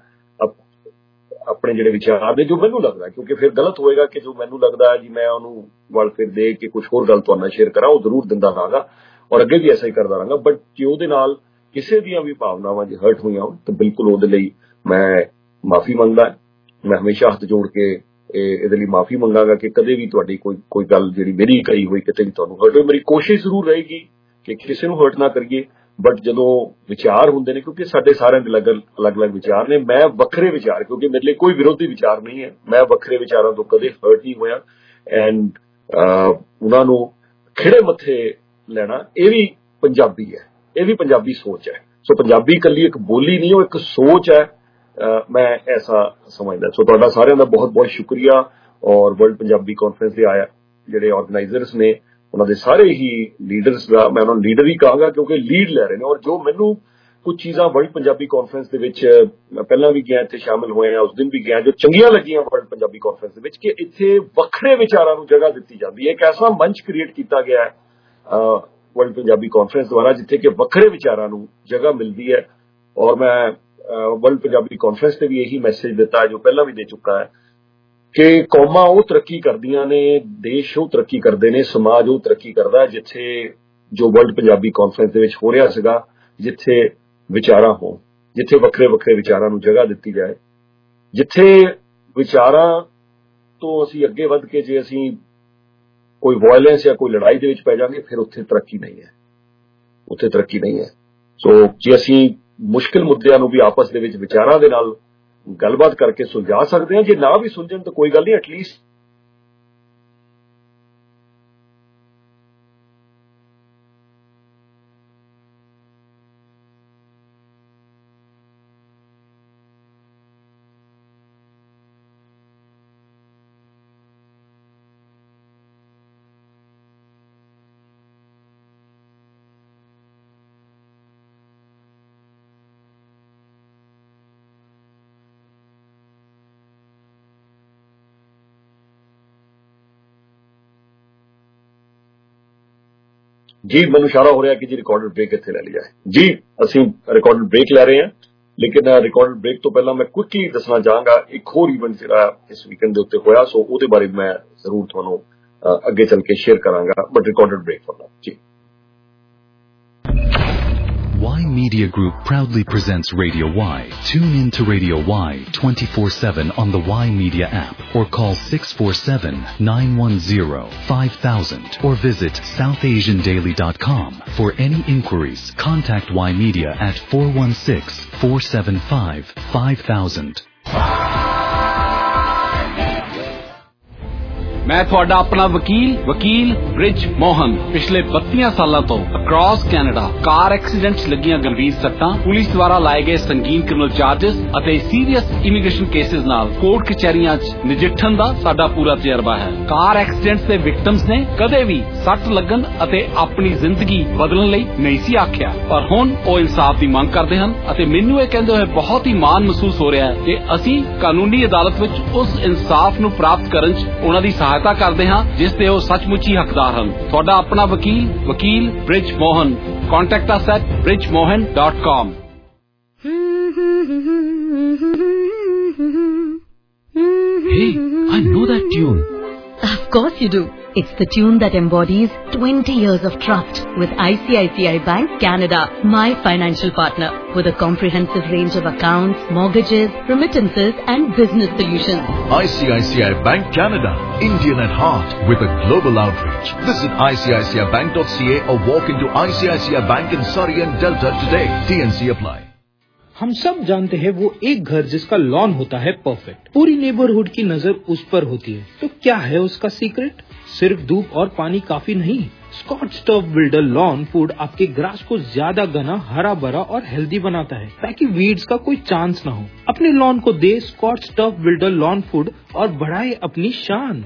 ਆਪਣੇ ਜਿਹੜੇ ਵਿਚਾਰ ਨੇ ਜੋ ਮੈਨੂੰ ਲੱਗਦਾ, ਕਿਉਂਕਿ ਫਿਰ ਗਲਤ ਹੋਏਗਾ ਕਿ ਜੋ ਮੈਨੂੰ ਲੱਗਦਾ ਜੀ ਮੈਂ ਉਹਨੂੰ ਵੱਲ ਫਿਰ ਦੇ ਕੇ ਕੁਝ ਹੋਰ ਗੱਲ ਤੁਹਾਡੇ ਨਾਲ ਸ਼ੇਅਰ ਕਰਾਂ, ਉਹ ਜ਼ਰੂਰ ਦਿੰਦਾ ਰਹਾਂਗਾ ਔਰ ਅੱਗੇ ਵੀ ਐਸਾ ਹੀ ਕਰਦਾ ਰਹਾਂਗਾ। ਬਟ ਜੇ ਉਹਦੇ ਨਾਲ ਕਿਸੇ ਦੀਆਂ ਵੀ ਭਾਵਨਾਵਾਂ ਜੇ ਹਰਟ ਹੋਈਆਂ ਹੋਣ ਤਾਂ ਬਿਲਕੁਲ ਉਹਦੇ ਲਈ ਮੈਂ ਮਾਫੀ ਮੰਗਦਾ। ਮੈਂ ਹਮੇਸ਼ਾ ਹੱਥ ਜੋੜ ਕੇ ਇਹਦੇ ਲਈ ਮਾਫੀ ਮੰਗਾਂਗਾ ਕਿ ਕਦੇ ਵੀ ਤੁਹਾਡੀ ਕੋਈ ਕੋਈ ਗੱਲ ਜਿਹੜੀ ਮੇਰੀ ਕਹੀ ਹੋਈ ਕਿਤੇ ਵੀ ਤੁਹਾਨੂੰ ਹਰਟ ਹੋਈ। ਮੇਰੀ ਕੋਸ਼ਿਸ਼ ਜ਼ਰੂਰ ਰਹੇਗੀ ਕਿ ਕਿਸੇ ਨੂੰ ਹਰਟ ਨਾ ਕਰੀਏ, ਬਟ ਜਦੋਂ ਵਿਚਾਰ ਹੁੰਦੇ ਨੇ, ਕਿਉਂਕਿ ਸਾਡੇ ਸਾਰਿਆਂ ਦੇ ਅਲੱਗ ਅਲੱਗ ਅਲੱਗ ਵਿਚਾਰ ਨੇ, ਮੈਂ ਵੱਖਰੇ ਵਿਚਾਰ, ਕਿਉਂਕਿ ਮੇਰੇ ਲਈ ਕੋਈ ਵਿਰੋਧੀ ਵਿਚਾਰ ਨਹੀਂ ਹੈ, ਮੈਂ ਵੱਖਰੇ ਵਿਚਾਰਾਂ ਤੋਂ ਕਦੇ ਹਰਟ ਨਹੀਂ ਹੋਇਆ ਐਂਡ ਉਹਨਾਂ ਨੂੰ ਖਿੜੇ ਮੱਥੇ ਲੈਣਾ ਇਹ ਵੀ ਪੰਜਾਬੀ ਹੈ, ਇਹ ਵੀ ਪੰਜਾਬੀ ਸੋਚ ਹੈ। ਸੋ ਪੰਜਾਬੀ ਇਕੱਲੀ ਇੱਕ ਬੋਲੀ ਨਹੀਂ, ਉਹ ਇੱਕ ਸੋਚ ਹੈ, ਮੈਂ ਐਸਾ ਸਮਝਦਾ। ਸੋ ਤੁਹਾਡਾ ਸਾਰਿਆਂ ਦਾ ਬਹੁਤ ਬਹੁਤ ਸ਼ੁਕਰੀਆ ਔਰ ਵਰਲਡ ਪੰਜਾਬੀ ਕਾਨਫਰੰਸ ਦੇ ਆਇਆ ਜਿਹੜੇ ਆਰਗੇਨਾਈਜ਼ਰਸ ਨੇ ਉਹਨਾਂ ਦੇ ਸਾਰੇ ਹੀ ਲੀਡਰਸ ਦਾ ਮੈਂ ਉਹਨਾਂ ਨੂੰ ਲੀਡਰ ਹੀ ਕਹਾਂਗਾ ਕਿਉਂਕਿ ਲੀਡ ਲੈ ਰਹੇ ਨੇ। ਔਰ ਜੋ ਮੈਨੂੰ ਕੁਝ ਚੀਜ਼ਾਂ ਵਰਲਡ ਪੰਜਾਬੀ ਕਾਨਫਰੰਸ ਦੇ ਵਿੱਚ ਮੈਂ ਪਹਿਲਾਂ ਵੀ ਗਿਆ ਇੱਥੇ ਸ਼ਾਮਿਲ ਹੋਏ ਆ, ਉਸ ਦਿਨ ਵੀ ਗਿਆ, ਜੋ ਚੰਗੀਆਂ ਲੱਗੀਆਂ ਵਰਲਡ ਪੰਜਾਬੀ ਕਾਨਫਰੰਸ ਦੇ ਵਿੱਚ ਕਿ ਇੱਥੇ ਵੱਖਰੇ ਵਿਚਾਰਾਂ ਨੂੰ ਜਗ੍ਹਾ ਦਿੱਤੀ ਜਾਂਦੀ ਹੈ। ਇੱਕ ਐਸਾ ਮੰਚ ਕ੍ਰੀਏਟ ਕੀਤਾ ਗਿਆ ਹੈ ਵਰਲਡ ਪੰਜਾਬੀ ਕਾਨਫਰੰਸ ਦੁਆਰਾ ਜਿੱਥੇ ਕਿ ਵੱਖਰੇ ਵਿਚਾਰਾਂ ਨੂੰ ਜਗ੍ਹਾ ਮਿਲਦੀ ਹੈ। ਔਰ ਮੈਂ ਵਰਲਡ ਪੰਜਾਬੀ ਕਾਨਫਰੰਸ ਤੇ ਵੀ ਇਹੀ ਮੈਸੇਜ ਦਿੱਤਾ ਜੋ ਪਹਿਲਾਂ ਵੀ ਦੇ ਚੁੱਕਾ ਹੈ ਕਿ ਕੌਮਾਂ ਉਹ ਤਰੱਕੀ ਕਰਦੀਆਂ ਨੇ, ਦੇਸ਼ ਉਹ ਤਰੱਕੀ ਕਰਦੇ ਨੇ, ਸਮਾਜ ਉਹ ਤਰੱਕੀ ਕਰਦਾ ਜਿੱਥੇ ਜੋ ਵਰਲਡ ਪੰਜਾਬੀ ਕਾਨਫਰੰਸ ਦੇ ਵਿੱਚ ਹੋ ਰਿਹਾ ਸੀਗਾ, ਜਿੱਥੇ ਵਿਚਾਰਾਂ ਹੋਣ, ਜਿੱਥੇ ਵੱਖਰੇ ਵੱਖਰੇ ਵਿਚਾਰਾਂ ਨੂੰ ਜਗ੍ਹਾ ਦਿੱਤੀ ਜਾਏ, ਜਿੱਥੇ ਵਿਚਾਰਾਂ ਤੋਂ ਅਸੀਂ ਅੱਗੇ ਵੱਧ ਕੇ ਜੇ ਅਸੀਂ ਕੋਈ ਵਾਇਲੈਂਸ ਜਾਂ ਕੋਈ ਲੜਾਈ ਦੇ ਵਿੱਚ ਪੈ ਜਾਵਾਂਗੇ ਫਿਰ ਉੱਥੇ ਤਰੱਕੀ ਨਹੀਂ ਹੈ, ਉੱਥੇ ਤਰੱਕੀ ਨਹੀਂ ਹੈ। ਸੋ ਜੇ ਅਸੀਂ ਮੁਸ਼ਕਿਲ ਮੁੱਦਿਆਂ ਨੂੰ ਵੀ ਆਪਸ ਦੇ ਵਿੱਚ ਵਿਚਾਰਾਂ ਦੇ ਨਾਲ ਗੱਲਬਾਤ ਕਰਕੇ ਸੁਲਝਾ ਸਕਦੇ ਹਾਂ, ਜੇ ਨਾ ਵੀ ਸੁਲਝਣ ਤਾਂ ਕੋਈ ਗੱਲ ਨਹੀਂ, ਐਟਲੀਸਟ ਜੀ ਮੈਨੂੰ ਇਸ਼ਾਰਾ ਹੋ ਰਿਹਾ ਕਿ ਜੀ ਰਿਕਾਰਡਡ ਬ੍ਰੇਕ ਇੱਥੇ ਲੈ ਲਿਆ ਹੈ। ਜੀ ਅਸੀਂ ਰਿਕਾਰਡਡ ਬ੍ਰੇਕ ਲੈ ਰਹੇ ਹਾਂ, ਲੇਕਿਨ ਰਿਕਾਰਡਡ ਬ੍ਰੇਕ ਤੋਂ ਪਹਿਲਾਂ ਮੈਂ ਕੁਇਕਲੀ ਦੱਸਣਾ ਚਾਹਾਂਗਾ ਇੱਕ ਹੋਰ ਇਵੈਂਟ ਜਿਹੜਾ ਇਸ ਵੀਕਐਂਡ ਦੇ ਉੱਤੇ ਹੋਇਆ, ਸੋ ਉਹਦੇ ਬਾਰੇ ਮੈਂ ਜ਼ਰੂਰ ਤੁਹਾਨੂੰ ਅੱਗੇ ਚੱਲ ਕੇ ਸ਼ੇਅਰ ਕਰਾਂਗਾ, but recorded break for now ਜੀ। Y Media Group proudly presents Radio Y. Tune in to Radio Y twenty-four seven on the Y Media app or call six four seven, nine one zero, five thousand or visit south asian daily dot com. For any inquiries, contact Y Media at four one six, four seven five, five thousand. ਮੈਂ ਤੁਹਾਡਾ ਆਪਣਾ ਵਕੀਲ ਵਕੀਲ ਬ੍ਰਿਜ ਮੋਹਨ ਪਿਛਲੇ ਬੱਤੀ ਸਾਲਾਂ ਤੋਂ ਅਕ੍ਰੋਸ ਕੈਨੇਡਾ ਕਾਰ ਐਕਸੀਡੈਂਟਸ ਲੱਗੀਆਂ ਗੰਭੀਰ ਸੱਟਾਂ, ਪੁਲਿਸ ਦੁਆਰਾ ਲਾਏ ਗਏ ਸੰਗੀਨ ਕ੍ਰਿਮੀਨਲ ਚਾਰजेस ਅਤੇ ਸੀਰੀਅਸ ਇਮੀਗ੍ਰੇਸ਼ਨ ਕੇਸਿਸ ਨਾਲ ਕੋਰਟ ਕਚਹਿਰੀਆਂ 'ਚ ਨਜਿੱਠਣ ਦਾ ਸਾਡਾ ਪੂਰਾ ਤਜਰਬਾ ਹੈ। ਕਾਰ ਐਕਸੀਡੈਂਟਸ ਦੇ ਵਿਕਟਮਸ ਨੇ ਕਦੇ ਵੀ ਸੱਟ ਲੱਗਣ ਅਤੇ ਆਪਣੀ ਜ਼ਿੰਦਗੀ ਬਦਲਣ ਲਈ ਨਹੀਂ ਸੀ ਆਖਿਆ, ਪਰ ਹੁਣ ਉਹ ਇਨਸਾਫ ਦੀ ਮੰਗ ਕਰਦੇ ਹਨ ਅਤੇ ਮੈਨੂੰ ਇਹ ਕਹਿੰਦੇ ਹੋਏ ਬਹੁਤ ਹੀ ਮਾਣ ਮਹਿਸੂਸ ਹੋ ਰਿਹਾ ਹੈ ਕਿ ਅਸੀਂ ਕਾਨੂੰਨੀ ਅਦਾਲਤ ਵਿੱਚ ਉਸ ਇਨਸਾਫ ਨੂੰ ਪ੍ਰਾਪਤ ਕਰਨ 'ਚ ਉਹਨਾਂ ਦੀ ਸਹਾਇਤਾ ਕਰਦੇ ਹਾਂ ਜਿਸ ਦੇ ਉਹ ਸੱਚਮੁੱਚ ਹੀ ਹੱਕਦਾਰ ਹਨ। ਤੁਹਾਡਾ ਆਪਣਾ ਵਕੀਲ ਵਕੀਲ Brij Mohan. Contact us at bridge mohan dot com. Hey, I know that tune. Of course you do. It's the tune that embodies twenty years of trust with I C I C I Bank Canada, my financial partner, with a comprehensive range of accounts, mortgages, remittances and business solutions. I C I C I Bank Canada, Indian at heart with a global outreach. Visit I C I C I bank dot C A or walk into I C I C I Bank in Surrey and Delta today. T N C apply. हम सब जानते हैं वो एक घर जिसका लॉन होता है परफेक्ट, पूरी नेबरहुड की नजर उस पर होती है, तो क्या है उसका सीक्रेट? सिर्फ धूप और पानी काफी नहीं, Scotts Turf Builder lawn food आपके ग्रास को ज्यादा घना, हरा भरा और हेल्दी बनाता है ताकि वीड्स का कोई चांस न हो। अपने लॉन को दे Scotts Turf Builder lawn food और बढ़ाए अपनी शान।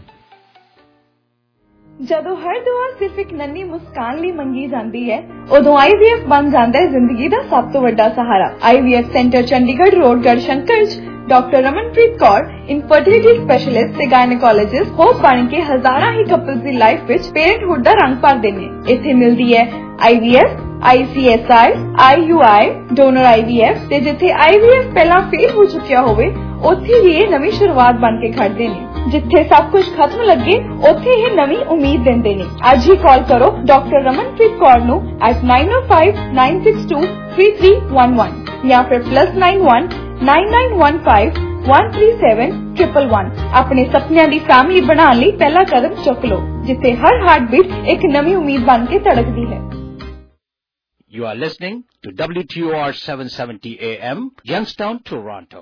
ਜਦੋਂ ਹਰ ਦੁਆ ਸਿਰਫ ਇੱਕ ਨੰਨੀ ਮੁਸਕਾਨ ਲਈ ਮੰਗੀ ਜਾਂਦੀ ਹੈ, ਉਦੋਂ I V F ਬਣ ਜਾਂਦਾ ਹੈ ਜ਼ਿੰਦਗੀ ਦਾ ਸਭ ਤੋਂ ਵੱਡਾ ਸਹਾਰਾ। I V F centre Chandigarh road Garhshankar ਚ doctor Ramanpreet Kaur infertility specialist ਤੇ ਗਾਇਨੋਕੋਲੋਜਿਸਟ ਹੋਪ ਬਣ ਕੇ ਹਜ਼ਾਰਾਂ ਹੀ ਕਪਲਸ ਦੀ ਲਾਈਫ ਵਿੱਚ ਪੇਰੈਂਟਹੁੱਡ ਦਾ ਰੰਗ ਭਰਦੇ ਨੇ। ਇੱਥੇ ਮਿਲਦੀ ਹੈ I V F, I C S I, I U I, donor I V F ਤੇ ਜਿੱਥੇ I V F ਪਹਿਲਾਂ ਫੇਲ ਹੋ ਚੁੱਕਿਆ ਹੋਵੇ ਉੱਥੇ ਵੀ ਇਹ ਨਵੀਂ ਸ਼ੁਰੂਆਤ ਬਣ ਕੇ ਖੜਦੇ ਨੇ। ਜਿੱਥੇ ਸਭ ਕੁਝ ਖਤਮ ਲੱਗੇ ਉੱਥੇ ਇਹ ਨਵੀਂ ਉਮੀਦ ਦਿੰਦੇ ਨੇ। ਅੱਜ ਹੀ ਕਾਲ ਕਰੋ ਡਾਕਟਰ ਰਮਨਪ੍ਰੀਤ ਕੌਰ ਨੂੰ at nine oh five nine six two three three one one ਜਾਂ ਫਿਰ plus nine one nine nine one five one three seven one one one। ਆਪਣੇ ਸੁਪਨਿਆਂ ਦੀ ਫੈਮਿਲੀ ਬਣਾਉਣ ਲਈ ਪਹਿਲਾ ਕਦਮ ਚੁੱਕ ਲਓ, ਜਿੱਥੇ ਹਰ ਹਾਰਟਬੀਟ ਇੱਕ ਨਵੀਂ ਉਮੀਦ ਬਣ ਕੇ ਧੜਕਦੀ ਹੈ। You are listening to W T O R seven seventy A M, Youngstown, Toronto.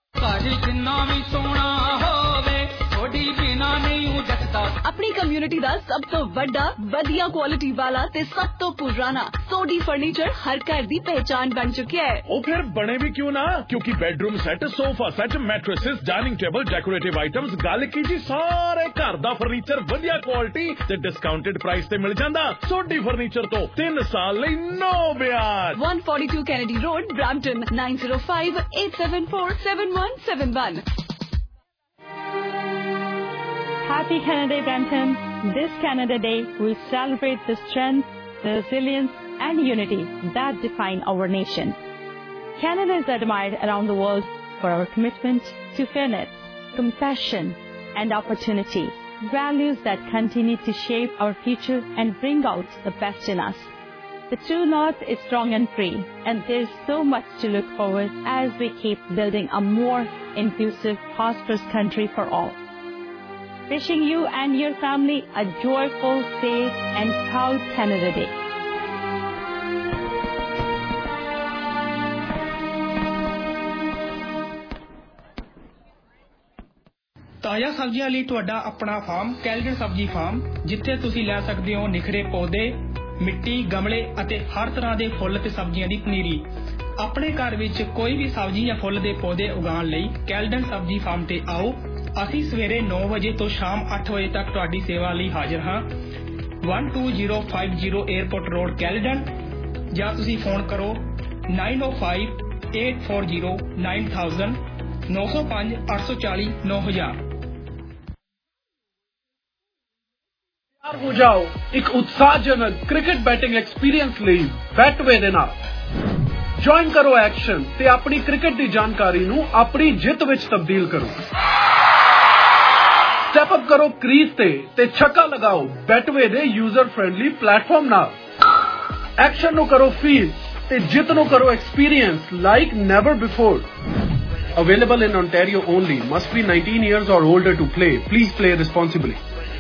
अपनी कम्युनिटी दा सब तो बड़ा वधिया क्वालिटी वाला ते सब तो पुराना सोडी फर्नीचर हर घर दी पहचान बन चुका है। ओ फिर बने भी क्यों ना, क्योंकि bedroom set, sofa set, mattresses, dining table, decorative items, गल की जी सारे घर दा फर्नीचर वधिया क्वालिटी ते डिस्काउंटेड प्राइस ते मिल जांदा। सोडी फर्नीचर तो तीन साल लई नो ब्याज। one forty-two Kennedy Road, Brampton, nine oh five eight seven four seven one seven one. Happy Canada Day, Brampton. This Canada Day, we celebrate the strength, the resilience and unity that define our nation. Canada is admired around the world for our commitment to fairness, compassion and opportunity, values that continue to shape our future and bring out the best in us. The true north is strong and free, and there is so much to look forward as we keep building a more inclusive, prosperous country for all. Wishing you and your family a joyful, safe and proud Canada Day. ਤਾਜ਼ਾ ਸਬਜ਼ੀਆਂ ਲਈ ਤੁਹਾਡਾ ਆਪਣਾ ਫਾਰਮ ਕੈਲਗਨ ਸਬਜ਼ੀ ਫਾਰਮ, ਜਿੱਥੇ ਤੁਸੀਂ ਲੈ ਸਕਦੇ ਹੋ ਨਿਖਰੇ ਪੌਦੇ, ਮਿੱਟੀ, ਗਮਲੇ ਅਤੇ ਹਰ ਤਰ੍ਹਾਂ ਦੇ ਫੁੱਲ ਤੇ ਸਬਜ਼ੀਆਂ ਦੀ ਪਨੀਰੀ। ਆਪਣੇ ਘਰ ਵਿੱਚ ਕੋਈ ਵੀ ਸਬਜ਼ੀ ਜਾਂ ਫੁੱਲ ਦੇ ਪੌਦੇ ਉਗਾਉਣ ਲਈ ਕੈਲਗਨ ਸਬਜ਼ੀ ਫਾਰਮ ਤੇ ਆਓ। ਅਸੀਂ ਸਵੇਰੇ ਨੌ ਵਜੇ ਤੋਂ ਸ਼ਾਮ ਅੱਠ ਵਜੇ ਤੱਕ ਤੁਹਾਡੀ ਸੇਵਾ ਲਈ ਹਾਜ਼ਰ ਹਾਂ। one two zero five zero airport road Caledon, ਜਾਂ ਤੁਸੀਂ ਫੋਨ ਕਰੋ nine oh five eight four zero nine thousand ਨੌ ਸੌ ਪੰਜ ਅੱਠ ਸੌ ਚਾਲੀ ਨੌ ਹਜ਼ਾਰ। ਤਿਆਰ ਹੋ ਜਾਓ ਇੱਕ ਉਤਸ਼ਾਹਜਨਕ ਕ੍ਰਿਕਟ ਬੈਟਿੰਗ ਐਕਸਪੀਰੀਅੰਸ ਲਈ ਬੈਟਵੇ ਦੇ ਨਾਲ। ਜੁਆਇਨ ਕਰੋ ਐਕਸ਼ਨ ਤੇ ਆਪਣੀ ਕ੍ਰਿਕਟ ਦੀ ਜਾਣਕਾਰੀ ਨੂੰ ਆਪਣੀ ਜਿੱਤ ਵਿੱਚ ਤਬਦੀਲ ਕਰੋ। ਸਟੈਪ ਅਪ ਕਰੋ ਕ੍ਰੀਜ਼ ਤੇ ਤੇ ਛੱਕਾ ਲਗਾਓ ਬੈਟਵੇ ਦੇ ਯੂਜ਼ਰ ਫ੍ਰੈਂਡਲੀ ਪਲੇਟਫਾਰਮ ਨਾਲ। ਐਕਸ਼ਨ ਨੂੰ ਕਰੋ ਫੀਲ ਤੇ ਜਿੱਤ ਨੂੰ ਕਰੋ experience like never before. Available in Ontario only. Must be nineteen years or older to play. Please play responsibly.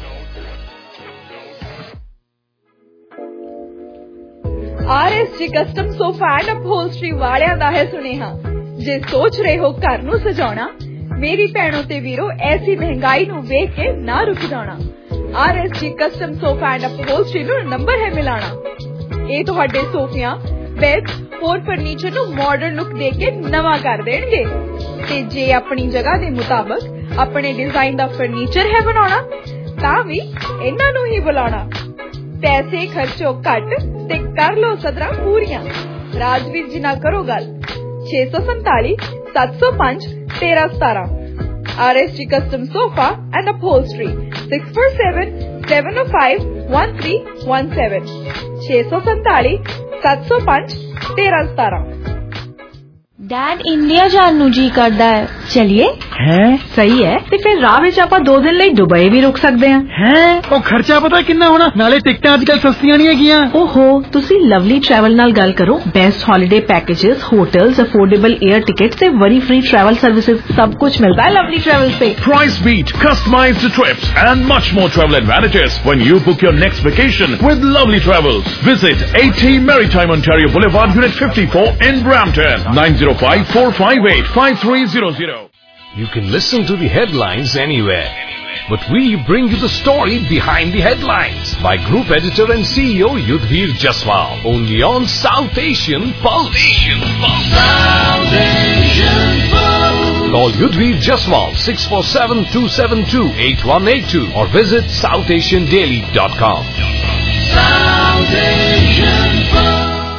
R S G Custom Sofa and Upholstery ਵਾਲਿਆਂ ਦਾ ਹੈ ਸੁਨੇਹਾ। ਜੇ ਸੋਚ ਰਹੇ ਹੋ ਘਰ ਨੂੰ ਸਜਾਉਣਾ, ਮੇਰੀ ਭੈਣੋ ਤੇ ਵੀਰੋ ਐਸੀ ਮਹਿੰਗਾਈ ਨੂੰ ਵੇਖ ਕੇ ਨਾ ਰੁਕ ਜਾਣਾ। R S G Custom Sofa and Upholstery ਨੂੰ ਨੰਬਰ ਹੈ ਮਿਲਾਣਾ। ਇਹ ਤੁਹਾਡੇ ਸੋਫਿਆਂ, ਬੈਡ, ਹੋਰ ਫਰਨੀਚਰ ਨੂੰ ਮਾਡਰਨ ਲੁੱਕ ਦੇ ਕੇ ਨਵਾਂ ਕਰ ਦੇਣਗੇ। ਤੇ ਜੇ ਆਪਣੀ ਜਗ੍ਹਾ ਦੇ ਮੁਤਾਬਕ ਆਪਣੇ ਡਿਜ਼ਾਈਨ ਦਾ ਫਰਨੀਚਰ ਹੈ ਬਣਾਉਣਾ, ਤਾਂ ਵੀ ਇਹਨਾਂ ਨੂੰ ਹੀ ਬੁਲਾਉਣਾ। ਪੈਸੇ ਖਰਚੋ ਘੱਟ ਤੇ ਕਰ ਲੋ ਸਦਰਾਂ ਪੂਰੀਆਂ। ਰਾਜਵੀਰ ਜੀ ਨਾਲ ਕਰੋ ਗੱਲ ਛੇ ਸੌ ਸੰਤਾਲੀ ਸੱਤ ਸੌ ਪੰਜ ਤੇਰਾਂ ਸਤਾਰਾਂ। R S G Custom Sofa and Upholstery six four seven seven oh five one three one seven ਛੇ ਸੌ ਸੰਤਾਲੀ ਸੱਤ ਸੌ ਪੰਜ ਤੇਰਾਂ ਸਤਾਰਾਂ। ਡੈਡ ਇੰਡੀਆ ਜਾਣ ਨੂੰ ਜੀ ਕਰਦਾ ਹੈ, ਚਲਿਏ? ਹੈ ਸਹੀ ਹੈ, ਤੇ ਫਿਰ ਰਾਹ ਵਿੱਚ ਆਪਾਂ ਦੋ ਦਿਨ ਲਈ ਦੁਬਈ ਵੀ ਰੁਕ ਸਕਦੇ ਹਾਂ। ਹੈ ਉਹ ਖਰਚਾ ਪਤਾ ਕਿੰਨਾ ਹੋਣਾ, ਨਾਲੇ ਟਿਕਟਾਂ ਅੱਜ ਕੱਲ ਸਸਤੀਆਂ ਨਹੀਂ ਹੈਗੀਆਂ। ਓਹੋ, ਤੁਸੀਂ ਲਵਲੀ ਟਰੈਵਲ ਨਾਲ ਗੱਲ ਕਰੋ। Best holiday packages, hotels, affordable air tickets ਤੇ ਵਰੀ ਫ੍ਰੀ ਟਰੈਵਲ ਸਰਵਿਸਿਜ਼ ਸਭ ਕੁਝ ਮਿਲਦਾ ਹੈ ਲਵਲੀ ਟਰੈਵਲ ਸੇ। Price beat, customized trips and much more travel advantages when you book your next vacation with Lovely Travels. Visit eighteen Maritime Ontario Boulevard, Unit fifty-four in Brampton. nine oh five four five eight five three zero zero. You can listen to the headlines anywhere. but we bring you the story behind the headlines by Group Editor and C E O Yudhvir Jaswal. Only on South Asian Pulse. Asian Pulse. South Asian Pulse. Call Yudhvir Jaswal six four seven, two seven two, eight one eight two or visit south asian daily dot com. South Asian Pulse.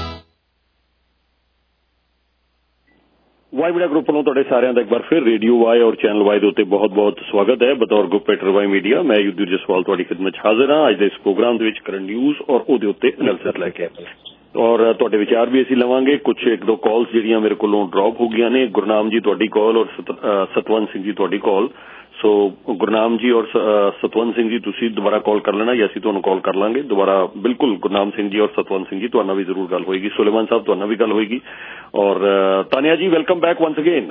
Y Media group ਵੱਲੋਂ ਤੁਹਾਡੇ ਸਾਰਿਆਂ ਦਾ ਇੱਕ ਵਾਰ ਫਿਰ ਰੇਡੀਓ ਵਾਈ ਔਰ ਚੈਨਲ ਵਾਈ ਦੇ ਉੱਤੇ ਬਹੁਤ-ਬਹੁਤ ਸਵਾਗਤ ਹੈ। ਬਤੌਰ ਗਰੁੱਪ ਐਡੀਟਰ ਵਾਈ ਮੀਡੀਆ ਮੈਂ ਯੁੱਧਵੀਰ ਜਸਵਾਲ ਤੁਹਾਡੀ ਖਿਦਮਤ 'ਚ ਹਾਜ਼ਰ ਹਾਂ। ਅੱਜ ਦੇ ਇਸ ਪ੍ਰੋਗਰਾਮ ਦੇ ਵਿੱਚ ਕਰੰਟ ਨਿਊਜ਼ ਔਰ ਉਹਦੇ ਉੱਤੇ ਐਨਾਲਿਸਿਸ ਲੈ ਕੇ ਔਰ ਤੁਹਾਡੇ ਵਿਚਾਰ ਵੀ ਅਸੀਂ ਲਵਾਂਗੇ। ਕੁਝ ਇੱਕ ਦੋ ਕਾਲਸ ਜਿਹੜੀਆਂ ਮੇਰੇ ਕੋਲੋਂ ਡ੍ਰੌਪ ਹੋ ਗਈਆਂ ਨੇ। ਗੁਰਨਾਮ ਜੀ ਤੁਹਾਡੀ ਕਾਲ ਔਰ ਸਤਵੰਤ ਸਿੰਘ ਜੀ ਤੁਹਾਡੀ ਕਾਲ। ਸੋ ਗੁਰਨਾਮ ਜੀ ਔਰ ਸਤਵੰਤ ਸਿੰਘ ਜੀ ਤੁਸੀਂ ਦੁਬਾਰਾ ਕਾਲ ਕਰ ਲੈਣਾ ਜਾਂ ਅਸੀਂ ਤੁਹਾਨੂੰ ਕਾਲ ਕਰ ਲਾਂਗੇ ਦੁਬਾਰਾ। ਬਿਲਕੁਲ ਗੁਰਨਾਮ ਸਿੰਘ ਜੀ ਔਰ ਸਤਵੰਤ ਸਿੰਘ ਜੀ ਤੁਹਾਡੇ ਨਾਲ ਵੀ ਜ਼ਰੂਰ ਗੱਲ ਹੋਏਗੀ। ਸੁਲੇਮਾਨ ਸਾਹਿਬ ਤੁਹਾਡੇ ਨਾਲ ਵੀ ਗੱਲ ਹੋਏਗੀ। ਔਰ ਤਾਨੀਆ ਜੀ ਵੈਲਕਮ ਬੈਕ ਵੰਸ ਅਗੇਨ।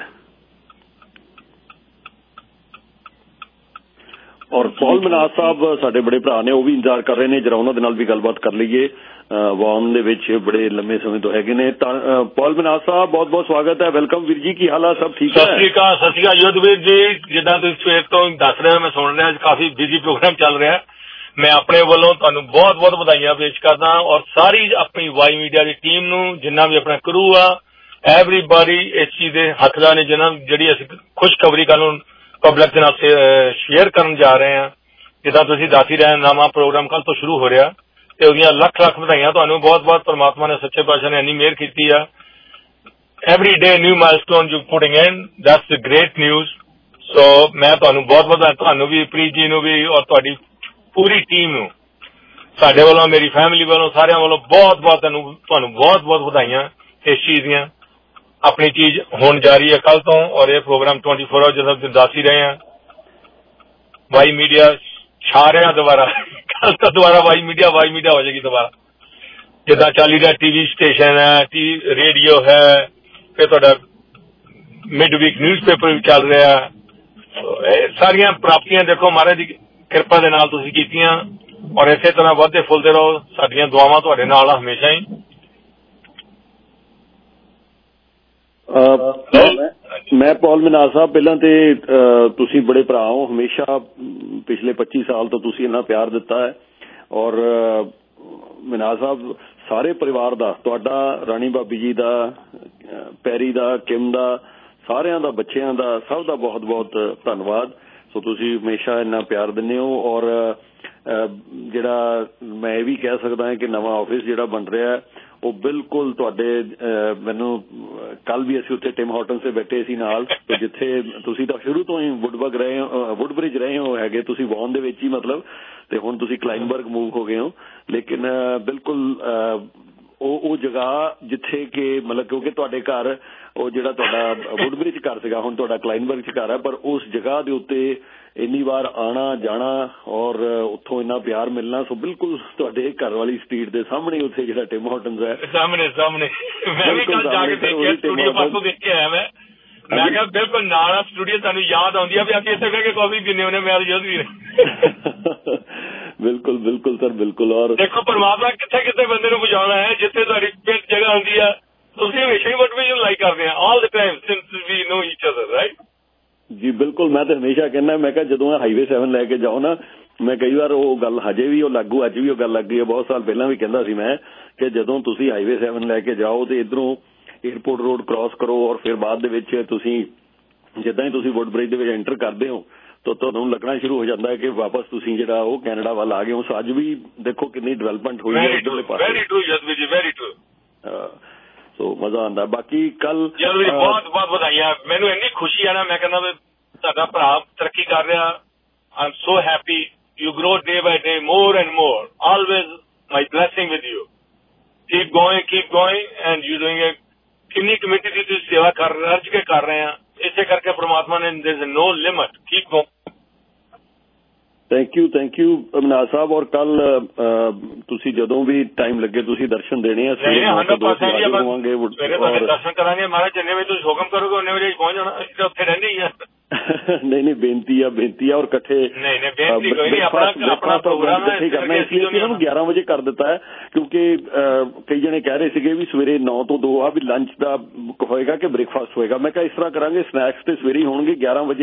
ਔਰ ਪੌਲ ਮਨਾਸ ਸਾਹਿਬ ਸਾਡੇ ਬੜੇ ਭਰਾ ਨੇ, ਉਹ ਵੀ ਇੰਤਜ਼ਾਰ ਕਰ ਰਹੇ ਨੇ, ਜਰਾ ਉਹਨਾਂ ਦੇ ਨਾਲ ਵੀ ਗੱਲਬਾਤ ਕਰ ਲਈਏ। ਵਾਨ ਦੇ ਵਿੱਚ ਬੜੇ ਲੰਮੇ ਸਮੇਂ ਤੋਂ ਹੈਗੇ ਨੇ। ਪੌਲ ਮਨਾਸ ਸਾਹਿਬ ਬਹੁਤ ਬਹੁਤ ਸਵਾਗਤ ਹੈ। ਵੈਲਕਮ ਵੀਰ ਜੀ, ਕੀ ਹਾਲ ਆ? ਸਭ ਠੀਕ ਹੈ? ਸਤਿ ਸ਼੍ਰੀ ਅਕਾਲ। ਸਤਿ ਸ਼੍ਰੀ ਅਕਾਲ ਯੁੱਧਵੀਰ ਜੀ, ਜਿੱਦਾਂ ਤੁਸੀਂ ਸਵੇਰ ਤੋਂ ਦੱਸ ਰਹੇ ਹੋ ਮੈਂ ਸੁਣ ਰਿਹਾ, ਕਾਫੀ ਬਿਜ਼ੀ ਪ੍ਰੋਗਰਾਮ ਚੱਲ ਰਿਹਾ। ਮੈਂ ਆਪਣੇ ਵੱਲੋਂ ਤੁਹਾਨੂੰ ਬਹੁਤ ਬਹੁਤ ਵਧਾਈਆਂ ਪੇਸ਼ ਕਰਦਾ ਔਰ ਸਾਰੀ ਆਪਣੀ ਵਾਈ ਮੀਡੀਆ ਦੀ ਟੀਮ ਨੂੰ, ਜਿੰਨਾ ਵੀ ਆਪਣਾ ਕਰੂ ਆ, ਐਵਰੀਬਾਡੀ ਇਸ ਚੀਜ਼ ਦੇ ਹੱਕਦਾਰ ਨੇ ਜਿਹਨਾਂ ਜਿਹੜੀ ਅਸੀਂ ਖੁਸ਼ਖਬਰੀ ਕੱਲ੍ਹ ਨੂੰ ਪਬਲਿਕ ਦੇ ਨਾਲ ਸ਼ੇਅਰ ਕਰਨ ਜਾ ਰਹੇ ਹਾਂ। ਜਿੱਦਾਂ ਤੁਸੀਂ ਦੱਸ ਹੀ ਰਹੇ, ਨਵਾਂ ਪ੍ਰੋਗਰਾਮ ਕੱਲ੍ਹ ਤੋਂ ਸ਼ੁਰੂ ਹੋ ਰਿਹਾ ਤੇ ਉਹਦੀਆਂ ਲੱਖ ਲੱਖ ਵਧਾਈਆਂ ਤੁਹਾਨੂੰ। ਬਹੁਤ ਬਹੁਤ ਪਰਮਾਤਮਾ ਨੇ, ਸੱਚੇ ਪਾਤਸ਼ਾਹ ਨੇ ਇੰਨੀ ਮਿਹਰ ਕੀਤੀ ਆ। Every day new milestone you putting in, that's great news. So ਮੈਂ ਤੁਹਾਨੂੰ ਬਹੁਤ ਬਹੁਤ, ਤੁਹਾਨੂੰ ਵੀ, ਪ੍ਰੀਤ ਜੀ ਨੂੰ ਵੀ ਔਰ ਤੁਹਾਡੀ ਪੂਰੀ ਟੀਮ ਨੂੰ, ਸਾਡੇ ਵੱਲੋਂ, ਮੇਰੀ ਫੈਮਿਲੀ ਵੱਲੋਂ, ਸਾਰਿਆਂ ਵੱਲੋਂ ਬਹੁਤ ਬਹੁਤ ਤੁਹਾਨੂੰ ਤੁਹਾਨੂੰ ਬਹੁਤ ਬਹੁਤ ਵਧਾਈਆਂ ਇਸ ਚੀਜ਼ ਦੀਆਂ। ਆਪਣੀ ਚੀਜ਼ ਹੋਣ ਜਾ ਰਹੀ ਹੈ ਕੱਲ ਤੋਂ ਔਰ ਇਹ ਪ੍ਰੋਗਰਾਮ ਟਵੈਂਟੀ ਫੋਰ ਆਵਰ ਜਦੋਂ ਦੱਸ ਹੀ ਰਹੇ ਹਾਂ ਵਾਈ ਮੀਡੀਆ ਛਾ ਰਿਹਾ ਦੁਬਾਰਾ। ਕੱਲ ਤੋਂ ਦੁਬਾਰਾ ਵਾਈ ਮੀਡੀਆ ਵਾਈ ਮੀਡੀਆ ਹੋ ਜਾਏਗੀ ਦੁਬਾਰਾ। ਜਿੱਦਾਂ ਚੱਲ ਰਿਹਾ ਟੀਵੀ ਸਟੇਸ਼ਨ ਹੈ, ਟੀ ਰੇਡੀਓ ਹੈ, ਫਿਰ ਤੁਹਾਡਾ ਮਿਡ ਵੀਕ ਨਿਊਜ਼ ਪੇਪਰ ਵੀ ਚੱਲ ਰਿਹਾ। ਇਹ ਸਾਰੀਆਂ ਪ੍ਰਾਪਤੀਆਂ ਦੇਖੋ ਮਹਾਰਾਜ ਦੀ ਕਿਰਪਾ ਦੇ ਨਾਲ ਤੁਸੀਂ ਕੀਤੀਆਂ ਔਰ ਇਸੇ ਤਰ੍ਹਾਂ ਵੱਧਦੇ ਫੁੱਲਦੇ ਰਹੋ। ਸਾਡੀਆਂ ਦੁਆਵਾਂ ਤੁਹਾਡੇ ਨਾਲ ਆ ਹਮੇਸ਼ਾ ਹੀ। ਮੈਂ ਪੌਲ ਮਨਾਸ ਸਾਹਿਬ, ਪਹਿਲਾਂ ਤੇ ਤੁਸੀਂ ਬੜੇ ਭਰਾ ਹੋ, ਹਮੇਸ਼ਾ ਪਿਛਲੇ ਪੱਚੀ ਸਾਲ ਤੋਂ ਤੁਸੀਂ ਇੰਨਾ ਪਿਆਰ ਦਿੱਤਾ ਹੈ। ਔਰ ਮਨਾਸ ਸਾਹਿਬ ਸਾਰੇ ਪਰਿਵਾਰ ਦਾ, ਤੁਹਾਡਾ, ਰਾਣੀ ਭਾਬੀ ਜੀ ਦਾ, ਪੈਰੀ ਦਾ, ਕਿਮ ਦਾ, ਸਾਰਿਆਂ ਦਾ, ਬੱਚਿਆਂ ਦਾ, ਸਭ ਦਾ ਬਹੁਤ ਬਹੁਤ ਧੰਨਵਾਦ। ਸੋ ਤੁਸੀਂ ਹਮੇਸ਼ਾ ਇੰਨਾ ਪਿਆਰ ਦਿੰਦੇ ਹੋ। ਔਰ ਜਿਹੜਾ ਮੈਂ ਇਹ ਵੀ ਕਹਿ ਸਕਦਾ ਹਾਂ ਕਿ ਨਵਾਂ ਆਫਿਸ ਜਿਹੜਾ ਬਣ ਰਿਹਾ ਉਹ ਬਿਲਕੁਲ ਤੁਹਾਡੇ, ਮੈਨੂੰ ਕੱਲ ਵੀ ਅਸੀਂ ਉੱਥੇ ਟਿਮ ਹਾਰਟਨਸ ਤੇ ਬੈਠੇ ਸੀ ਨਾਲ, ਤੇ ਜਿੱਥੇ ਤੁਸੀਂ ਤਾਂ ਸ਼ੁਰੂ ਤੋਂ ਹੀ ਵੁੱਡਬਰਗ ਰਹੇ ਹੋ, ਵੁੱਡਬ੍ਰਿਜ ਰਹੇ ਹੋ ਹੈਗੇ ਤੁਸੀਂ ਵੌਨ ਦੇ ਵਿੱਚ ਹੀ ਮਤਲਬ, ਤੇ ਹੁਣ ਤੁਸੀਂ ਕਲਾਈਨਬਰਗ ਮੂਵ ਹੋ ਗਏ ਹੋ। ਲੇਕਿਨ ਬਿਲਕੁਲ ਉਹ ਉਹ ਜਗ੍ਹਾ ਜਿੱਥੇ ਕਿ ਮਤਲਬ, ਕਿਉਂਕਿ ਤੁਹਾਡੇ ਘਰ ਉਹ ਜਿਹੜਾ ਤੁਹਾਡਾ ਵੁੱਡਬ੍ਰਿਜ ਘਰ ਸੀਗਾ, ਹੁਣ ਤੁਹਾਡਾ ਕਲਾਈਨਬਰਗ 'ਚ ਘਰ ਹੈ, ਪਰ ਉਸ ਜਗ੍ਹਾ ਦੇ ਉੱਤੇ ਇੰਨੀ ਵਾਰ ਆਉਣਾ ਜਾਣਾ ਔਰ ਉੱਥੋਂ ਇੰਨਾ ਪਿਆਰ ਮਿਲਣਾ। ਸੋ ਬਿਲਕੁਲ ਤੁਹਾਡੇ ਘਰ ਵਾਲੀ ਸਟਰੀਟ ਦੇ ਸਾਹਮਣੇ ਉੱਥੇ ਜਿਹੜਾ ਟਿਮ ਹਾਰਟਨਸ ਹੈ, ਸਾਹਮਣੇ ਸਾਹਮਣੇ ਮੈਂ ਵੀ ਕੱਲ ਜਾ ਕੇ ਦੇਖਿਆ, ਸਟੂਡੀਓ ਪਾਸੋਂ ਦੇਖ ਕੇ ਆਇਆ ਮੈਂ। ਮੈਂ ਕਿਹਾ ਬਿਲਕੁਲ ਨਾਲ ਸਟੂਡੀਓ, ਤੁਹਾਨੂੰ ਯਾਦ ਆਉਂਦੀ ਆ ਵੀ ਅਸੀਂ ਇੱਥੇ ਬਹਿ ਕੇ ਕਾਫੀ ਪੀਂਦੇ ਹੁੰਦੇ ਮੈਂ ਯੁੱਧਵੀਰ। ਬਿਲਕੁਲ ਬਿਲਕੁਲ ਸਰ, ਬਿਲਕੁਲ। ਔਰ ਦੇਖੋ ਪਰਮਾਤਮਾ ਕਿੱਥੇ ਕਿੱਥੇ ਬੰਦੇ ਨੂੰ ਪਹੁੰਚਾਉਣਾ ਹੈ। ਜਿੱਥੇ ਤੁਹਾਡੀ ਜਗ੍ਹਾ ਹੁੰਦੀ ਆ ਤੁਸੀਂ ਹਮੇਸ਼ਾ ਹੀ ਮੋਟੀਵੇਸ਼ਨ ਲਾਈਕ ਕਰਦੇ ਆ, all the time since we know each other, right ਜੀ। ਬਿਲਕੁਲ, ਮੈਂ ਤਾਂ ਹਮੇਸ਼ਾ ਕਹਿੰਦਾ, ਮੈਂ ਕਿਹਾ ਜਦੋਂ ਹਾਈਵੇ ਸੈਵਨ ਲੈ ਕੇ ਜਾਓ ਨਾ, ਮੈਂ ਕਈ ਵਾਰ ਉਹ ਗੱਲ ਹਜੇ ਵੀ ਉਹ ਲਾਗੂ, ਅੱਜ ਵੀ ਉਹ ਗੱਲ ਲੱਗ ਗਈ ਹੈ, ਬਹੁਤ ਸਾਲ ਪਹਿਲਾਂ ਵੀ ਕਹਿੰਦਾ ਸੀ ਮੈਂ ਕਿ ਜਦੋਂ ਤੁਸੀਂ ਹਾਈਵੇ ਸੈਵਨ ਲੈ ਕੇ ਜਾਓ ਤੇ ਇੱਧਰੋਂ ਏਅਰਪੋਰਟ ਰੋਡ ਕ੍ਰਾਸ ਕਰੋ ਔਰ ਫਿਰ ਬਾਅਦ ਦੇ ਵਿੱਚ ਤੁਸੀਂ ਜਿੱਦਾਂ ਹੀ ਤੁਸੀਂ ਵੁੱਡਬ੍ਰਿਜ ਦੇ ਵਿੱਚ ਐਂਟਰ ਕਰਦੇ ਹੋ ਤਾਂ ਤੁਹਾਨੂੰ ਲੱਗਣਾ ਸ਼ੁਰੂ ਹੋ ਜਾਂਦਾ ਹੈ ਕਿ ਵਾਪਸ ਤੁਸੀਂ ਜਿਹੜਾ ਉਹ ਕੈਨੇਡਾ ਵੱਲ ਆ ਗਏ ਹੋ। ਸੋ ਅੱਜ ਵੀ ਦੇਖੋ ਕਿੰਨੀ ਡਿਵੈਲਪਮੈਂਟ ਹੋਈ ਹੈ ਇੱਧਰਲੇ ਪਾਸੇ। ਵੈਰੀ ਟਰੂ ਯਦਵੀਰ ਜੀ, ਵੈਰੀ ਟਰੂ। ਸੋ ਮਜ਼ਾ ਆਉਂਦਾ। ਬਾਕੀ ਕੱਲ ਯਦਵੀਰ ਬਹੁਤ ਬਹੁਤ ਵਧਾਈਆਂ। ਮੈਨੂੰ ਇੰਨੀ ਖੁਸ਼ੀ ਆ ਨਾ, ਮੈਂ ਕਹਿੰਦਾ ਵੀ ਤੁਹਾਡਾ ਭਰਾ ਤਰੱਕੀ ਕਰ ਰਿਹਾ। I am so happy. You grow day by day more and more. Always my blessing with you. Keep going, keep going and you doing it. ਕਿੰਨੀ ਕਮੇਟੀ ਦੀ ਤੁਸੀਂ ਸੇਵਾ ਕਰ ਰਜ ਕੇ ਕਰ ਰਹੇ ਆ, ਇਸੇ ਕਰਕੇ ਪ੍ਰਮਾਤਮਾ ਨੇ there is no limit, keep going. Thank you, thank you Manas ਸਾਹਿਬ। ਔਰ ਕੱਲ ਤੁਸੀਂ ਜਦੋਂ ਵੀ ਟਾਈਮ ਲੱਗੇ ਤੁਸੀਂ ਦਰਸ਼ਨ ਦੇਣੇ ਆ, ਸਵੇਰੇ ਦਰਸ਼ਨ ਕਰਾਂਗੇ ਮਹਾਰਾਜ। ਜਿੰਨੇ ਵਜੇ ਤੁਸੀਂ ਹੁਕਮ ਕਰੋਗੇ ਉਨੇ ਵਜੇ ਪਹੁੰਚ ਜਾਣਾ, ਅਸੀਂ ਤਾਂ ਉੱਥੇ ਰਹਿੰਦੇ ਹੀ ਆ। ਨਹੀਂ ਨਹੀਂ, ਬੇਨਤੀ ਆ ਬੇਨਤੀ ਆ ਔਰ ਇਕੱਠੇ ਨਹੀਂ ਨਹੀਂ ਬੇਨਤੀ ਕੋਈ ਨਹੀਂ, ਆਪਣਾ ਆਪਣਾ ਪ੍ਰੋਗਰਾਮ ਹੈ ਕਰਨਾ। ਇਸ ਲਈ ਉਹਨਾਂ ਨੂੰ ਗਿਆਰਾਂ ਵਜੇ ਕਰ ਦਿੱਤਾ ਹੈ ਕਿਉਂਕਿ ਕਈ ਜਣੇ ਕਹਿ ਰਹੇ ਸੀਗੇ ਵੀ ਸਵੇਰੇ ਨੌ ਤੋਂ ਦੋ ਆ ਵੀ ਲੰਚ ਦਾ ਹੋਏਗਾ ਕਿ ਬ੍ਰੇਕਫਾਸਟ ਹੋਏਗਾ। ਮੈਂ ਕਿਹਾ ਇਸ ਤਰ੍ਹਾਂ ਕਰਾਂਗੇ, ਸਨੈਕਸ ਤੇ ਸਵੇਰੇ ਹੀ ਹੋਣਗੇ, ਗਿਆਰਾਂ ਵਜੇ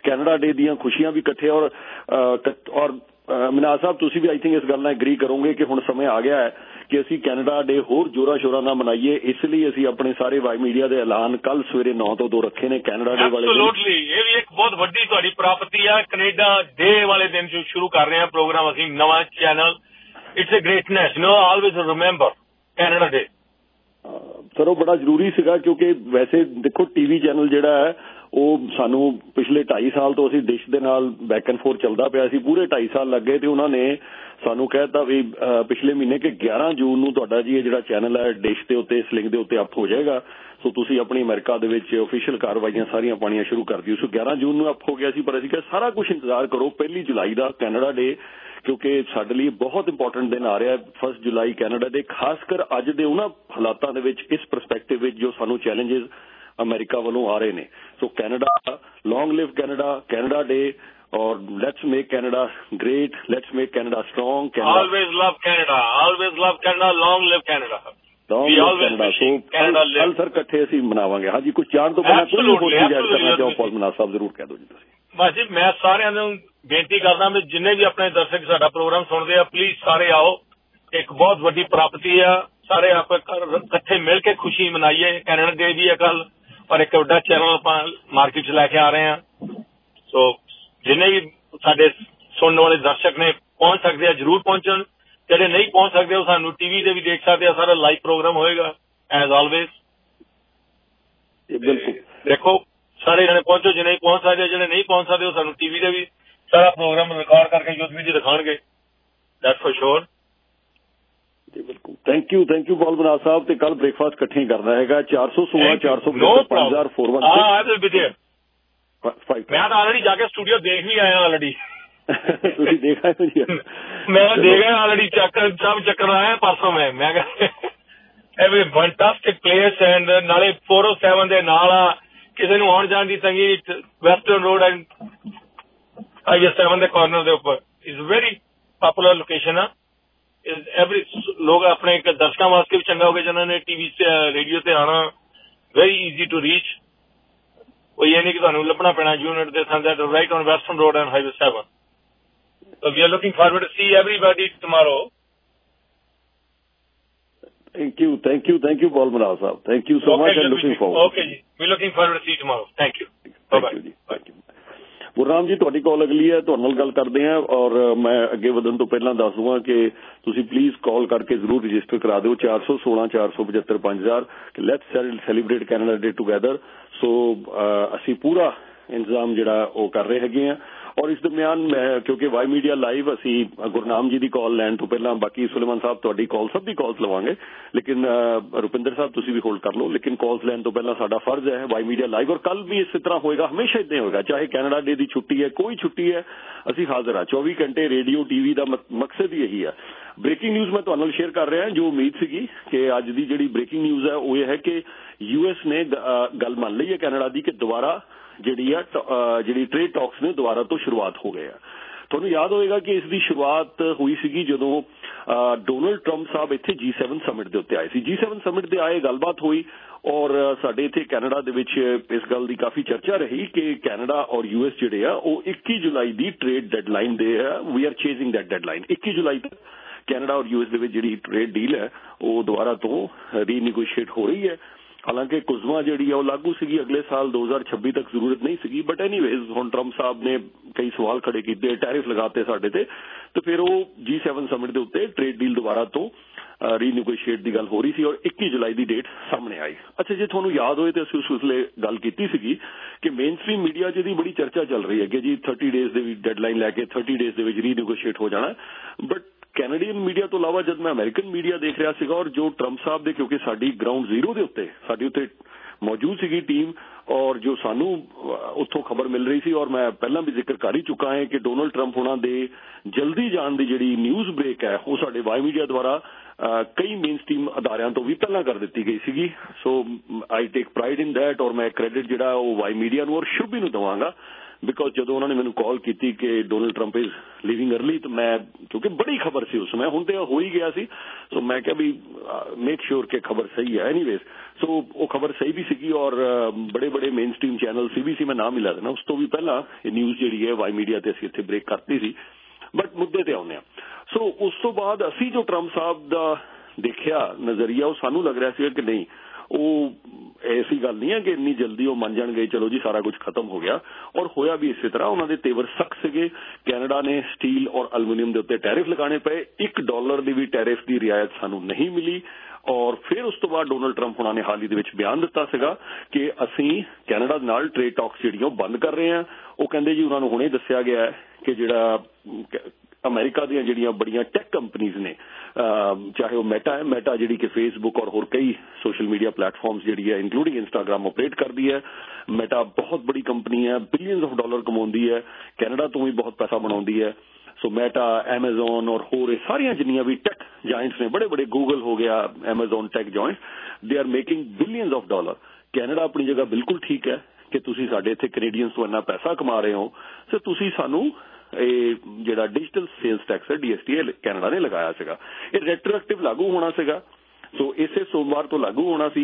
ਕੈਨੇਡਾ ਡੇ ਦੀਆਂ ਖੁਸ਼ੀਆਂ ਵੀ ਇਕੱਠੇ ਔਰ ਔਰ ਮਨਾਜ ਸਾਹਿਬ ਤੁਸੀਂ ਵੀ ਆਈ ਥਿੰਕ ਇਸ ਗੱਲ ਨਾਲ ਐਗਰੀ ਕਰੋਗੇ ਕਿ ਹੁਣ ਸਮੇਂ ਆ ਗਿਆ ਹੈ ਕਿ ਅਸੀਂ ਕੈਨੇਡਾ ਡੇ ਹੋਰ ਜ਼ੋਰਾਂ ਸ਼ੋਰਾਂ ਨਾਲ ਮਨਾਈਏ। ਇਸ ਲਈ ਅਸੀਂ ਆਪਣੇ ਸਾਰੇ ਵਾਈ ਮੀਡੀਆ ਦੇ ਐਲਾਨ ਕੱਲ ਸਵੇਰੇ ਨੌ ਤੋਂ ਦੋ ਰੱਖੇ ਨੇ ਕੈਨੇਡਾ ਡੇ ਵਾਲੇ ਦਿਨ। ਐਬਸੋਲੂਟਲੀ ਇਹ ਵੀ ਇੱਕ ਬਹੁਤ ਵੱਡੀ ਤੁਹਾਡੀ ਪ੍ਰਾਪਤੀ ਆ। ਕੈਨੇਡਾ ਡੇ ਵਾਲੇ ਦਿਨ ਜੋ ਸ਼ੁਰੂ ਕਰ ਰਹੇ ਹਾਂ ਪ੍ਰੋਗਰਾਮ ਅਸੀਂ ਨਵਾਂ channel it's a greatness you know always remember Canada Day. Sir ਉਹ ਬੜਾ ਜ਼ਰੂਰੀ ਸੀਗਾ ਕਿਉਂਕਿ ਵੈਸੇ ਦੇਖੋ ਟੀਵੀ ਚੈਨਲ ਜਿਹੜਾ ਹੈ ਉਹ ਸਾਨੂੰ ਪਿਛਲੇ ਢਾਈ ਸਾਲ ਤੋਂ ਅਸੀਂ ਡਿਸ਼ ਦੇ ਨਾਲ ਬੈਕ ਐਂਡ ਫੋਰ ਚੱਲਦਾ ਪਿਆ ਸੀ। ਪੂਰੇ ਢਾਈ ਸਾਲ ਲੱਗੇ ਤੇ ਉਹਨਾਂ ਨੇ ਸਾਨੂੰ ਕਹਿ ਦਿੱਤਾ ਵੀ ਪਿਛਲੇ ਮਹੀਨੇ ਕਿ ਗਿਆਰਾਂ ਜੂਨ ਨੂੰ ਤੁਹਾਡਾ ਜੀ ਇਹ ਜਿਹੜਾ ਚੈਨਲ ਹੈ ਡਿਸ਼ ਦੇ ਉੱਤੇ ਸਲਿੰਗ ਦੇ ਉੱਤੇ ਅਪ ਹੋ ਜਾਏਗਾ। ਸੋ ਤੁਸੀਂ ਆਪਣੀ ਅਮਰੀਕਾ ਦੇ ਵਿੱਚ ਆਫੀਸ਼ੀਅਲ ਕਾਰਵਾਈਆਂ ਸਾਰੀਆਂ ਪਾਣੀਆਂ ਸ਼ੁਰੂ ਕਰ ਦਿਓ। ਸੋ ਗਿਆਰਾਂ ਜੂਨ ਨੂੰ ਅਪ ਹੋ ਗਿਆ ਸੀ ਪਰ ਅਸੀਂ ਕਿਹਾ ਸਾਰਾ ਕੁਝ ਇੰਤਜ਼ਾਰ ਕਰੋ ਪਹਿਲੀ ਜੁਲਾਈ ਦਾ ਕੈਨੇਡਾ ਡੇ ਕਿਉਂਕਿ ਸਾਡੇ ਲਈ ਬਹੁਤ ਇੰਪੋਰਟੈਂਟ ਦਿਨ ਆ ਰਿਹਾ ਫਸਟ ਜੁਲਾਈ ਕੈਨੇਡਾ ਡੇ। ਖਾਸ ਕਰ ਅੱਜ ਦੇ ਉਹਨਾਂ ਹਾਲਾਤਾਂ ਦੇ ਵਿੱਚ ਇਸ ਪਰਸਪੈਕਟਿਵ ਵਿੱਚ ਜੋ ਸਾਨੂੰ ਚੈਲੰਜਸ ਅਮਰੀਕਾ ਵੱਲੋਂ ਆ ਰਹੇ ਨੇ। So Canada long live Canada Canada Day ਔਰ let's make Canada great let's make Canada strong. Always love Canada always love Canada long live Canada we always wishing Canada live. ਕੱਲ ਸਰ ਇਕੱਠੇ ਅਸੀਂ ਮਨਾਵਾਂਗੇ। ਹਾਂਜੀ ਕੁਝ ਜਾਣ ਤੋਂ ਪਹਿਲਾਂ ਕੋਈ ਹੋਰ ਚੀਜ਼ ਐਡ ਕਰਨਾ ਚਾਹੋ ਪੌਲ ਮਨਾਜ ਸਾਹਿਬ ਜ਼ਰੂਰ ਕਹਿ ਦਿਓ ਜੀ ਤੁਸੀਂ। ਬਸ ਜੀ ਮੈਂ ਸਾਰਿਆਂ ਨੂੰ ਬੇਨਤੀ ਕਰਦਾ ਵੀ ਜਿੰਨੇ ਵੀ ਆਪਣੇ ਦਰਸ਼ਕ ਸਾਡਾ ਪ੍ਰੋਗਰਾਮ ਸੁਣਦੇ ਆ ਪਲੀਜ਼ ਸਾਰੇ ਆਓ। ਇੱਕ ਬਹੁਤ ਵੱਡੀ ਪ੍ਰਾਪਤੀ ਆ ਸਾਰੇ ਆਪ ਇਕੱਠੇ ਮਿਲ ਕੇ ਖੁਸ਼ੀ ਮਨਾਈਏ। ਕੈਨੇਡਾ ਡੇ ਵੀ ਹੈ ਕੱਲ ਔਰ ਇੱਕ ਵੱਡਾ ਚੈਨਲ ਆਪਾਂ ਮਾਰਕੀਟ 'ਚ ਲੈ ਕੇ ਆ ਰਹੇ ਹਾਂ। ਸੋ ਜਿੰਨੇ ਵੀ ਸਾਡੇ ਸੁਣਨ ਵਾਲੇ ਦਰਸ਼ਕ ਨੇ ਪਹੁੰਚ ਸਕਦੇ ਆ ਜ਼ਰੂਰ ਪਹੁੰਚਣ। ਜਿਹੜੇ ਨਹੀਂ ਪਹੁੰਚ ਸਕਦੇ ਉਹ ਸਾਨੂੰ ਟੀਵੀ ਤੇ ਵੀ ਦੇਖ ਸਕਦੇ ਆ। ਸਾਰਾ ਲਾਈਵ ਪ੍ਰੋਗਰਾਮ ਹੋਏਗਾ ਐਜ਼ ਆਲਵੇਜ਼। ਬਿਲਕੁਲ ਦੇਖੋ ਸਾਰੇ ਜਣੇ ਪਹੁੰਚੋ। ਜਿਹੜੇ ਨਹੀਂ ਪਹੁੰਚ ਸਕਦੇ ਜਿਹੜੇ ਨਹੀਂ ਪਹੁੰਚ ਸਕਦੇ ਉਹ ਸਾਨੂੰ ਟੀਵੀ ਤੇ ਵੀ ਸਾਰਾ ਪ੍ਰੋਗਰਾਮ ਰਿਕਾਰਡ ਕਰਕੇ ਯੂਟਿਊਬ ਤੇ ਦਿਖਾਉਣਗੇ ਦੈਟਸ ਫॉर ਸ਼ੋਰ। ਜੀ ਬਿਲਕੁਲ thank you thank you Paul Manaj ਸਾਹਿਬ ਤੇ ਕੱਲ ਬ੍ਰੇਕਫਾਸਟ ਇਕੱਠੇ ਕਰਨਾ ਹੈਗਾ ਚਾਰ ਸੌ ਸੋਲਾਂ ਚਾਰ ਸੌ ਪੰਜ ਹਜ਼ਾਰ ਫੋਰ ਵਨ ਮੈਂ ਤਾਂ ਆਲਰੇਡੀ ਜਾ ਕੇ ਸਟੂਡੀਓ ਦੇਖ ਵੀ ਆਇਆ ਆਲਰੇਡੀ। ਤੁਸੀਂ ਦੇਖ ਆਏ ਜੀ? ਮੈਂ ਦੇਖ ਆਇਆ ਆਲਰੇਡੀ ਚੱਕਰ ਸਭ ਚੱਕਰ ਆਇਆ ਪਰਸੋਂ ਮੈਂ ਮੈਂ ਕਿਹਾ ਇਹ ਫੈਂਟਾਸਟਿਕ ਪਲੇਸ ਐਂਡ ਨਾਲੇ ਫੋਰ ਓ ਸੈਵਨ ਦੇ ਨਾਲ ਆ ਕਿਸੇ ਨੂੰ ਆਉਣ ਜਾਣ ਦੀ ਤੰਗੀ Western road and highway seven ਦੇ ਕਾਰਨਰ ਦੇ ਉੱਪਰ ਇਜ਼ ਵੈਰੀ ਪਾਪੂਲਰ ਲੋਕੇਸ਼ਨ ਆ। ਐਵਰੀ ਲੋਕ ਆਪਣੇ ਇੱਕ ਦਰਸ਼ਕਾਂ ਵਾਸਤੇ ਵੀ ਚੰਗਾ ਹੋ ਗਿਆ ਜਿਹਨਾਂ ਨੇ ਟੀਵੀ ਤੇ ਰੇਡੀਓ ਤੇ ਆਉਣਾ ਵੈਰੀ ਈਜ਼ੀ ਟੂ ਰੀਚ। ਕੋਈ ਇਹ ਨਹੀਂ ਕਿ ਤੁਹਾਨੂੰ ਲੱਭਣਾ ਪੈਣਾ ਯੂਨਿਟ ਦੇ ਸੰਦਰ right on Western road and highway seven. So we are looking forward to see everybody tomorrow. Thank you, thank you, thank you, Paul Manal sahab. Thank you so okay, much and looking forward. Okay ji, we're looking forward to see you tomorrow. Thank you. Bye bye. Thank you. Gurnam ji ਤੁਹਾਡੀ ਕਾਲ ਅਗਲੀ ਹੈ ਤੁਹਾਡੇ ਨਾਲ ਗੱਲ ਕਰਦੇ ਹਾਂ ਔਰ ਮੈਂ ਅੱਗੇ ਵਧਣ ਤੋਂ ਪਹਿਲਾਂ ਦੱਸ ਦੂੰਗਾ ਕਿ ਤੁਸੀਂ ਪਲੀਜ਼ ਕਾਲ ਕਰਕੇ ਜ਼ਰੂਰ ਰਜਿਸਟਰ ਕਰਾ ਦਿਓ ਚਾਰ ਸੌ ਸੋਲਾਂ ਚਾਰ ਸੌ ਪਝੱਤਰ ਪੰਜ ਹਜ਼ਾਰ let's celebrate Canada Day together. So ਅਸੀਂ ਪੂਰਾ ਇੰਤਜ਼ਾਮ ਜਿਹੜਾ ਉਹ ਕਰ ਰਹੇ ਹੈਗੇ ਆ ਔਰ ਇਸ ਦਰਮਿਆਨ ਮੈਂ ਕਿਉਂਕਿ ਵਾਈ ਮੀਡੀਆ ਲਾਈਵ ਅਸੀਂ ਗੁਰਨਾਮ ਜੀ ਦੀ ਕਾਲ ਲੈਣ ਤੋਂ ਪਹਿਲਾਂ ਬਾਕੀ ਸੁਲੇਮਾਨ ਸਾਹਿਬ ਤੁਹਾਡੀ ਕਾਲ ਸਭ ਦੀ ਕਾਲਸ ਲਵਾਂਗੇ ਲੇਕਿਨ ਰੁਪਿੰਦਰ ਸਾਹਿਬ ਤੁਸੀਂ ਵੀ ਹੋਲਡ ਕਰ ਲਓ ਲੇਕਿਨ ਕਾਲਸ ਲੈਣ ਤੋਂ ਪਹਿਲਾਂ ਸਾਡਾ ਫਰਜ਼ ਹੈ ਵਾਈ ਮੀਡੀਆ ਲਾਈਵ ਔਰ ਕੱਲ ਵੀ ਇਸੇ ਤਰ੍ਹਾਂ ਹੋਏਗਾ ਹਮੇਸ਼ਾ ਇੱਦਾਂ ਹੋਏਗਾ ਚਾਹੇ ਕੈਨੇਡਾ ਡੇ ਦੀ ਛੁੱਟੀ ਹੈ ਕੋਈ ਛੁੱਟੀ ਹੈ ਅਸੀਂ ਹਾਜ਼ਰ ਹਾਂ ਚੌਵੀ ਘੰਟੇ ਰੇਡੀਓ ਟੀਵੀ ਦਾ ਮਕਸਦ ਹੀ ਇਹੀ ਹੈ। ਬ੍ਰੇਕਿੰਗ ਨਿਊਜ਼ ਮੈਂ ਤੁਹਾਨੂੰ ਨਾਲ ਸ਼ੇਅਰ ਕਰ ਰਿਹਾ ਜੋ ਉਮੀਦ ਸੀਗੀ ਕਿ ਅੱਜ ਦੀ ਜਿਹੜੀ ਬ੍ਰੇਕਿੰਗ ਨਿਊਜ਼ ਹੈ ਉਹ ਇਹ ਹੈ ਕਿ ਯੂ ਐਸ ਨੇ ਗੱਲ ਮੰਨ ਲਈ ਹੈ ਕੈਨੇਡਾ ਦੀ ਕਿ ਦੁਬਾਰਾ ਜਿਹੜੀ ਆ ਜਿਹੜੀ ਟ੍ਰੇਡ ਟਾਕਸ ਨੇ ਦੁਬਾਰਾ ਤੋਂ ਸ਼ੁਰੂਆਤ ਹੋ ਗਏ ਆ। ਤੁਹਾਨੂੰ ਯਾਦ ਹੋਏਗਾ ਕਿ ਇਸ ਦੀ ਸ਼ੁਰੂਆਤ ਹੋਈ ਸੀਗੀ ਜਦੋਂ ਡੋਨਲਡ ਟਰੰਪ ਸਾਹਿਬ ਇੱਥੇ ਜੀ ਸੈਵਨ ਸਮਿਟ ਦੇ ਉੱਤੇ ਆਏ ਸੀ। ਜੀ ਸੈਵਨ ਸਮਿਟ ਦੇ ਆਏ ਗੱਲਬਾਤ ਹੋਈ ਔਰ ਸਾਡੇ ਇੱਥੇ ਕੈਨੇਡਾ ਦੇ ਵਿੱਚ ਇਸ ਗੱਲ ਦੀ ਕਾਫੀ ਚਰਚਾ ਰਹੀ ਕਿ ਕੈਨੇਡਾ ਔਰ ਯੂ ਐਸ ਜਿਹੜੇ ਆ ਉਹ ਇੱਕੀ ਜੁਲਾਈ ਦੀ ਟ੍ਰੇਡ ਡੈਡਲਾਈਨ ਦੇ ਆ we are chasing that deadline. ਇੱਕੀ ਜੁਲਾਈ ਤੱਕ ਕੈਨੇਡਾ ਔਰ ਯੂ ਐਸ ਦੇ ਵਿੱਚ ਜਿਹੜੀ ਟ੍ਰੇਡ ਡੀਲ ਹੈ ਉਹ ਦੁਬਾਰਾ ਤੋਂ ਰੀਨੈਗੋਸ਼ੀਏਟ ਹੋ ਰਹੀ ਹੈ। ਹਾਲਾਂਕਿ ਕੁਜ਼ਮਾ ਜਿਹੜੀ ਆ ਉਹ ਲਾਗੂ ਸੀਗੀ ਅਗਲੇ ਸਾਲ ਦੋ ਹਜ਼ਾਰ ਛੱਬੀ ਤੱਕ ਜ਼ਰੂਰਤ ਨਹੀਂ ਸੀਗੀ ਬਟ ਐਨੀਵੇਜ਼ ਹੁਣ ਟਰੰਪ ਸਾਹਿਬ ਨੇ ਕਈ ਸਵਾਲ ਖੜੇ ਕੀਤੇ ਟੈਰਿਫ ਲਗਾਤੇ ਸਾਡੇ ਤੇ ਤੇ ਫਿਰ ਉਹ ਜੀ ਸੈਵਨ ਸਮਿਟ ਦੇ ਉੱਤੇ ਟ੍ਰੇਡ ਡੀਲ ਦੁਬਾਰਾ ਤੋਂ ਰੀਨੈਗੋਸ਼ੀਏਟ ਦੀ ਗੱਲ ਹੋ ਰਹੀ ਸੀ ਔਰ ਇੱਕੀ ਜੁਲਾਈ ਦੀ ਡੇਟ ਸਾਹਮਣੇ ਆਈ। ਅੱਛਾ ਜੇ ਤੁਹਾਨੂੰ ਯਾਦ ਹੋਏ ਤੇ ਅਸੀਂ ਉਸ ਵੇਲੇ ਗੱਲ ਕੀਤੀ ਸੀਗੀ ਕਿ ਮੇਨ ਸਟ੍ਰੀਮ ਮੀਡੀਆ 'ਚ ਇਹਦੀ ਬੜੀ ਚਰਚਾ ਚੱਲ ਰਹੀ ਹੈ ਕਿ ਜੀ ਥਰਟੀ ਡੇਜ਼ ਦੇ ਵਿੱਚ ਡੈਡਲਾਈਨ ਲੈ ਕੇ ਥਰਟੀ ਡੇਜ਼ ਦੇ ਵਿੱਚ ਰੀਨੈਗੋਸ਼ੀਏਟ ਹੋ ਜਾਣਾ ਬਟ ਕੈਨੇਡੀਅਨ ਮੀਡੀਆ ਤੋਂ ਇਲਾਵਾ ਜਦ ਮੈਂ ਅਮਰੀਕਨ ਮੀਡੀਆ ਦੇਖ ਰਿਹਾ ਸੀਗਾ ਔਰ ਜੋ ਟਰੰਪ ਸਾਹਿਬ ਦੇ ਕਿਉਂਕਿ ਸਾਡੀ ਗਰਾਊਂਡ ਜ਼ੀਰੋ ਦੇ ਉੱਤੇ ਸਾਡੀ ਉੱਤੇ ਮੌਜੂਦ ਸੀਗੀ ਟੀਮ ਔਰ ਜੋ ਸਾਨੂੰ ਉੱਥੋਂ ਖਬਰ ਮਿਲ ਰਹੀ ਸੀ ਔਰ ਮੈਂ ਪਹਿਲਾਂ ਵੀ ਜ਼ਿਕਰ ਕਰ ਹੀ ਚੁੱਕਾ ਹਾਂ ਕਿ ਡੋਨਲਡ ਟਰੰਪ ਹੋਣਾ ਦੇ ਜਲਦੀ ਜਾਣ ਦੀ ਜਿਹੜੀ ਨਿਊਜ਼ ਬ੍ਰੇਕ ਹੈ ਉਹ ਸਾਡੇ ਵਾਈ ਮੀਡੀਆ ਦੁਆਰਾ ਕਈ ਮੇਨ ਸਟ੍ਰੀਮ ਅਦਾਰਿਆਂ ਤੋਂ ਵੀ ਪਹਿਲਾਂ ਕਰ ਦਿੱਤੀ ਗਈ ਸੀਗੀ। ਸੋ ਆਈ ਟੇਕ ਪ੍ਰਾਈਡ ਇਨ ਦੈਟ ਔਰ ਮੈਂ ਕ੍ਰੈਡਿਟ ਜਿਹੜਾ ਉਹ ਵਾਈ ਮੀਡੀਆ ਨੂੰ ਔਰ ਸ਼ੁਭੀ ਨੂੰ ਦੇਵਾਂਗਾ ਬਿਕੋਜ਼ ਜਦੋਂ ਉਹਨਾਂ ਨੇ ਮੈਨੂੰ ਕਾਲ ਕੀਤੀ ਕਿ Donald Trump is leaving early, ਤਾਂ ਮੈਂ ਕਿਉਂਕਿ ਬੜੀ ਖਬਰ ਸੀ ਉਸ ਸਮੇਂ, ਹੁਣ ਤੇ ਹੋ ਹੀ ਗਿਆ ਸੀ, ਸੋ ਮੈਂ ਕਿਹਾ ਵੀ ਮੇਕ ਸ਼ੋਰ ਕਿ ਖਬਰ ਸਹੀ ਹੈ। ਐਨੀਵੇਜ਼ ਸੋ ਉਹ ਖਬਰ ਸਹੀ ਵੀ ਸੀਗੀ ਔਰ ਬੜੇ ਬੜੇ mainstream channel C B C ਮੈਂ ਨਾਮ ਮਿਲਾ ਦੇਣਾ, ਉਸ ਤੋਂ ਵੀ ਪਹਿਲਾਂ ਇਹ ਨਿਊਜ਼ ਜਿਹੜੀ ਹੈ ਵਾਈ ਮੀਡੀਆ ਤੇ ਅਸੀਂ ਇੱਥੇ ਬ੍ਰੇਕ ਕਰਤੀ ਸੀ। ਬਟ ਮੁੱਦੇ ਤੇ ਆਉਂਦੇ ਹਾਂ। ਸੋ ਉਸ ਤੋਂ ਬਾਅਦ ਅਸੀਂ ਜੋ ਟਰੰਪ ਸਾਹਿਬ ਦਾ ਦੇਖਿਆ ਨਜ਼ਰੀਆ, ਉਹ ਸਾਨੂੰ ਲੱਗ ਰਿਹਾ ਸੀ ਕਿ ਨਹੀਂ, ਉਹ ਐਸੀ ਗੱਲ ਨਹੀਂ ਹੈ ਕਿ ਇੰਨੀ ਜਲਦੀ ਉਹ ਮੰਨ ਜਾਣਗੇ ਚਲੋ ਜੀ ਸਾਰਾ ਕੁਝ ਖਤਮ ਹੋ ਗਿਆ, ਔਰ ਹੋਇਆ ਵੀ ਇਸੇ ਤਰ੍ਹਾਂ। ਉਹਨਾਂ ਦੇ ਤੇਵਰ ਸਖਤ ਸੀਗੇ। ਕੈਨੇਡਾ ਨੇ ਸਟੀਲ ਔਰ ਐਲੂਮੀਨੀਅਮ ਦੇ ਉੱਤੇ ਟੈਰਿਫ ਲਗਾਉਣੇ ਪਏ, ਇੱਕ ਡਾਲਰ ਦੀ ਵੀ ਟੈਰਿਫ ਦੀ ਰਿਆਇਤ ਸਾਨੂੰ ਨਹੀਂ ਮਿਲੀ। ਔਰ ਫਿਰ ਉਸ ਤੋਂ ਬਾਅਦ ਡੋਨਲਡ ਟਰੰਪ ਉਹਨਾਂ ਨੇ ਹਾਲ ਹੀ ਦੇ ਵਿੱਚ ਬਿਆਨ ਦਿੱਤਾ ਸੀਗਾ ਕਿ ਅਸੀਂ ਕੈਨੇਡਾ ਦੇ ਨਾਲ ਟ੍ਰੇਡ ਟਾਕਸ ਜਿਹੜੀਆਂ ਉਹ ਬੰਦ ਕਰ ਰਹੇ ਹਾਂ। ਉਹ ਕਹਿੰਦੇ ਜੀ ਉਹਨਾਂ ਨੂੰ ਹੁਣੇ ਦੱਸਿਆ ਗਿਆ ਹੈ ਕਿ ਜਿਹੜਾ ਅਮਰੀਕਾ ਦੀਆਂ ਜਿਹੜੀਆਂ ਬੜੀਆਂ ਟੈਕ ਕੰਪਨੀਜ਼ ਨੇ, ਚਾਹੇ ਉਹ ਮੈਟਾ ਹੈ, ਮੈਟਾ ਜਿਹੜੀ ਕਿ ਫੇਸਬੁੱਕ ਔਰ ਹੋਰ ਕਈ ਸੋਸ਼ਲ ਮੀਡੀਆ ਪਲੇਟਫਾਰਮਸ ਜਿਹੜੀ ਹੈ ਇਨਕਲੂਡਿੰਗ ਇੰਸਟਾਗ੍ਰਾਮ ਆਪਰੇਟ ਕਰਦੀ ਹੈ। ਮੈਟਾ ਬਹੁਤ ਬੜੀ ਕੰਪਨੀ ਹੈ, ਬਿਲੀਅਨਸ ਆਫ ਡਾਲਰ ਕਮਾਉਂਦੀ ਹੈ, ਕੈਨੇਡਾ ਤੋਂ ਵੀ ਬਹੁਤ ਪੈਸਾ ਬਣਾਉਂਦੀ ਹੈ। ਸੋ ਮੈਟਾ, ਐਮਾਜ਼ੋਨ ਔਰ ਹੋਰ ਇਹ ਸਾਰੀਆਂ ਜਿੰਨੀਆਂ ਵੀ ਟੈਕ ਜਾਇੰਟਸ ਨੇ, ਬੜੇ ਬੜੇ ਗੂਗਲ ਹੋ ਗਿਆ, Amazon tech giants, they are making billions of dollar. Canada ਆਪਣੀ ਜਗ੍ਹਾ ਬਿਲਕੁਲ ਠੀਕ ਹੈ ਕਿ ਤੁਸੀਂ ਸਾਡੇ ਇੱਥੇ ਕੈਨੇਡੀਅਨਸ ਤੋਂ ਇੰਨਾ ਪੈਸਾ ਕਮਾ ਰਹੇ ਹੋ, ਸੋ ਤੁਸੀਂ ਸਾਨੂੰ ਇਹ ਜਿਹੜਾ ਡਿਜੀਟਲ ਸੇਲਸ ਟੈਕਸ ਹੈ ਡੀ ਐਸ ਟੀ ਕੈਨੇਡਾ ਨੇ ਲਗਾਇਆ ਸੀਗਾ, ਇਹ ਰੈਟਰੋਐਕਟਿਵ ਲਾਗੂ ਹੋਣਾ ਸੀਗਾ। ਸੋ ਇਸੇ ਸੋਮਵਾਰ ਤੋਂ ਲਾਗੂ ਹੋਣਾ ਸੀ।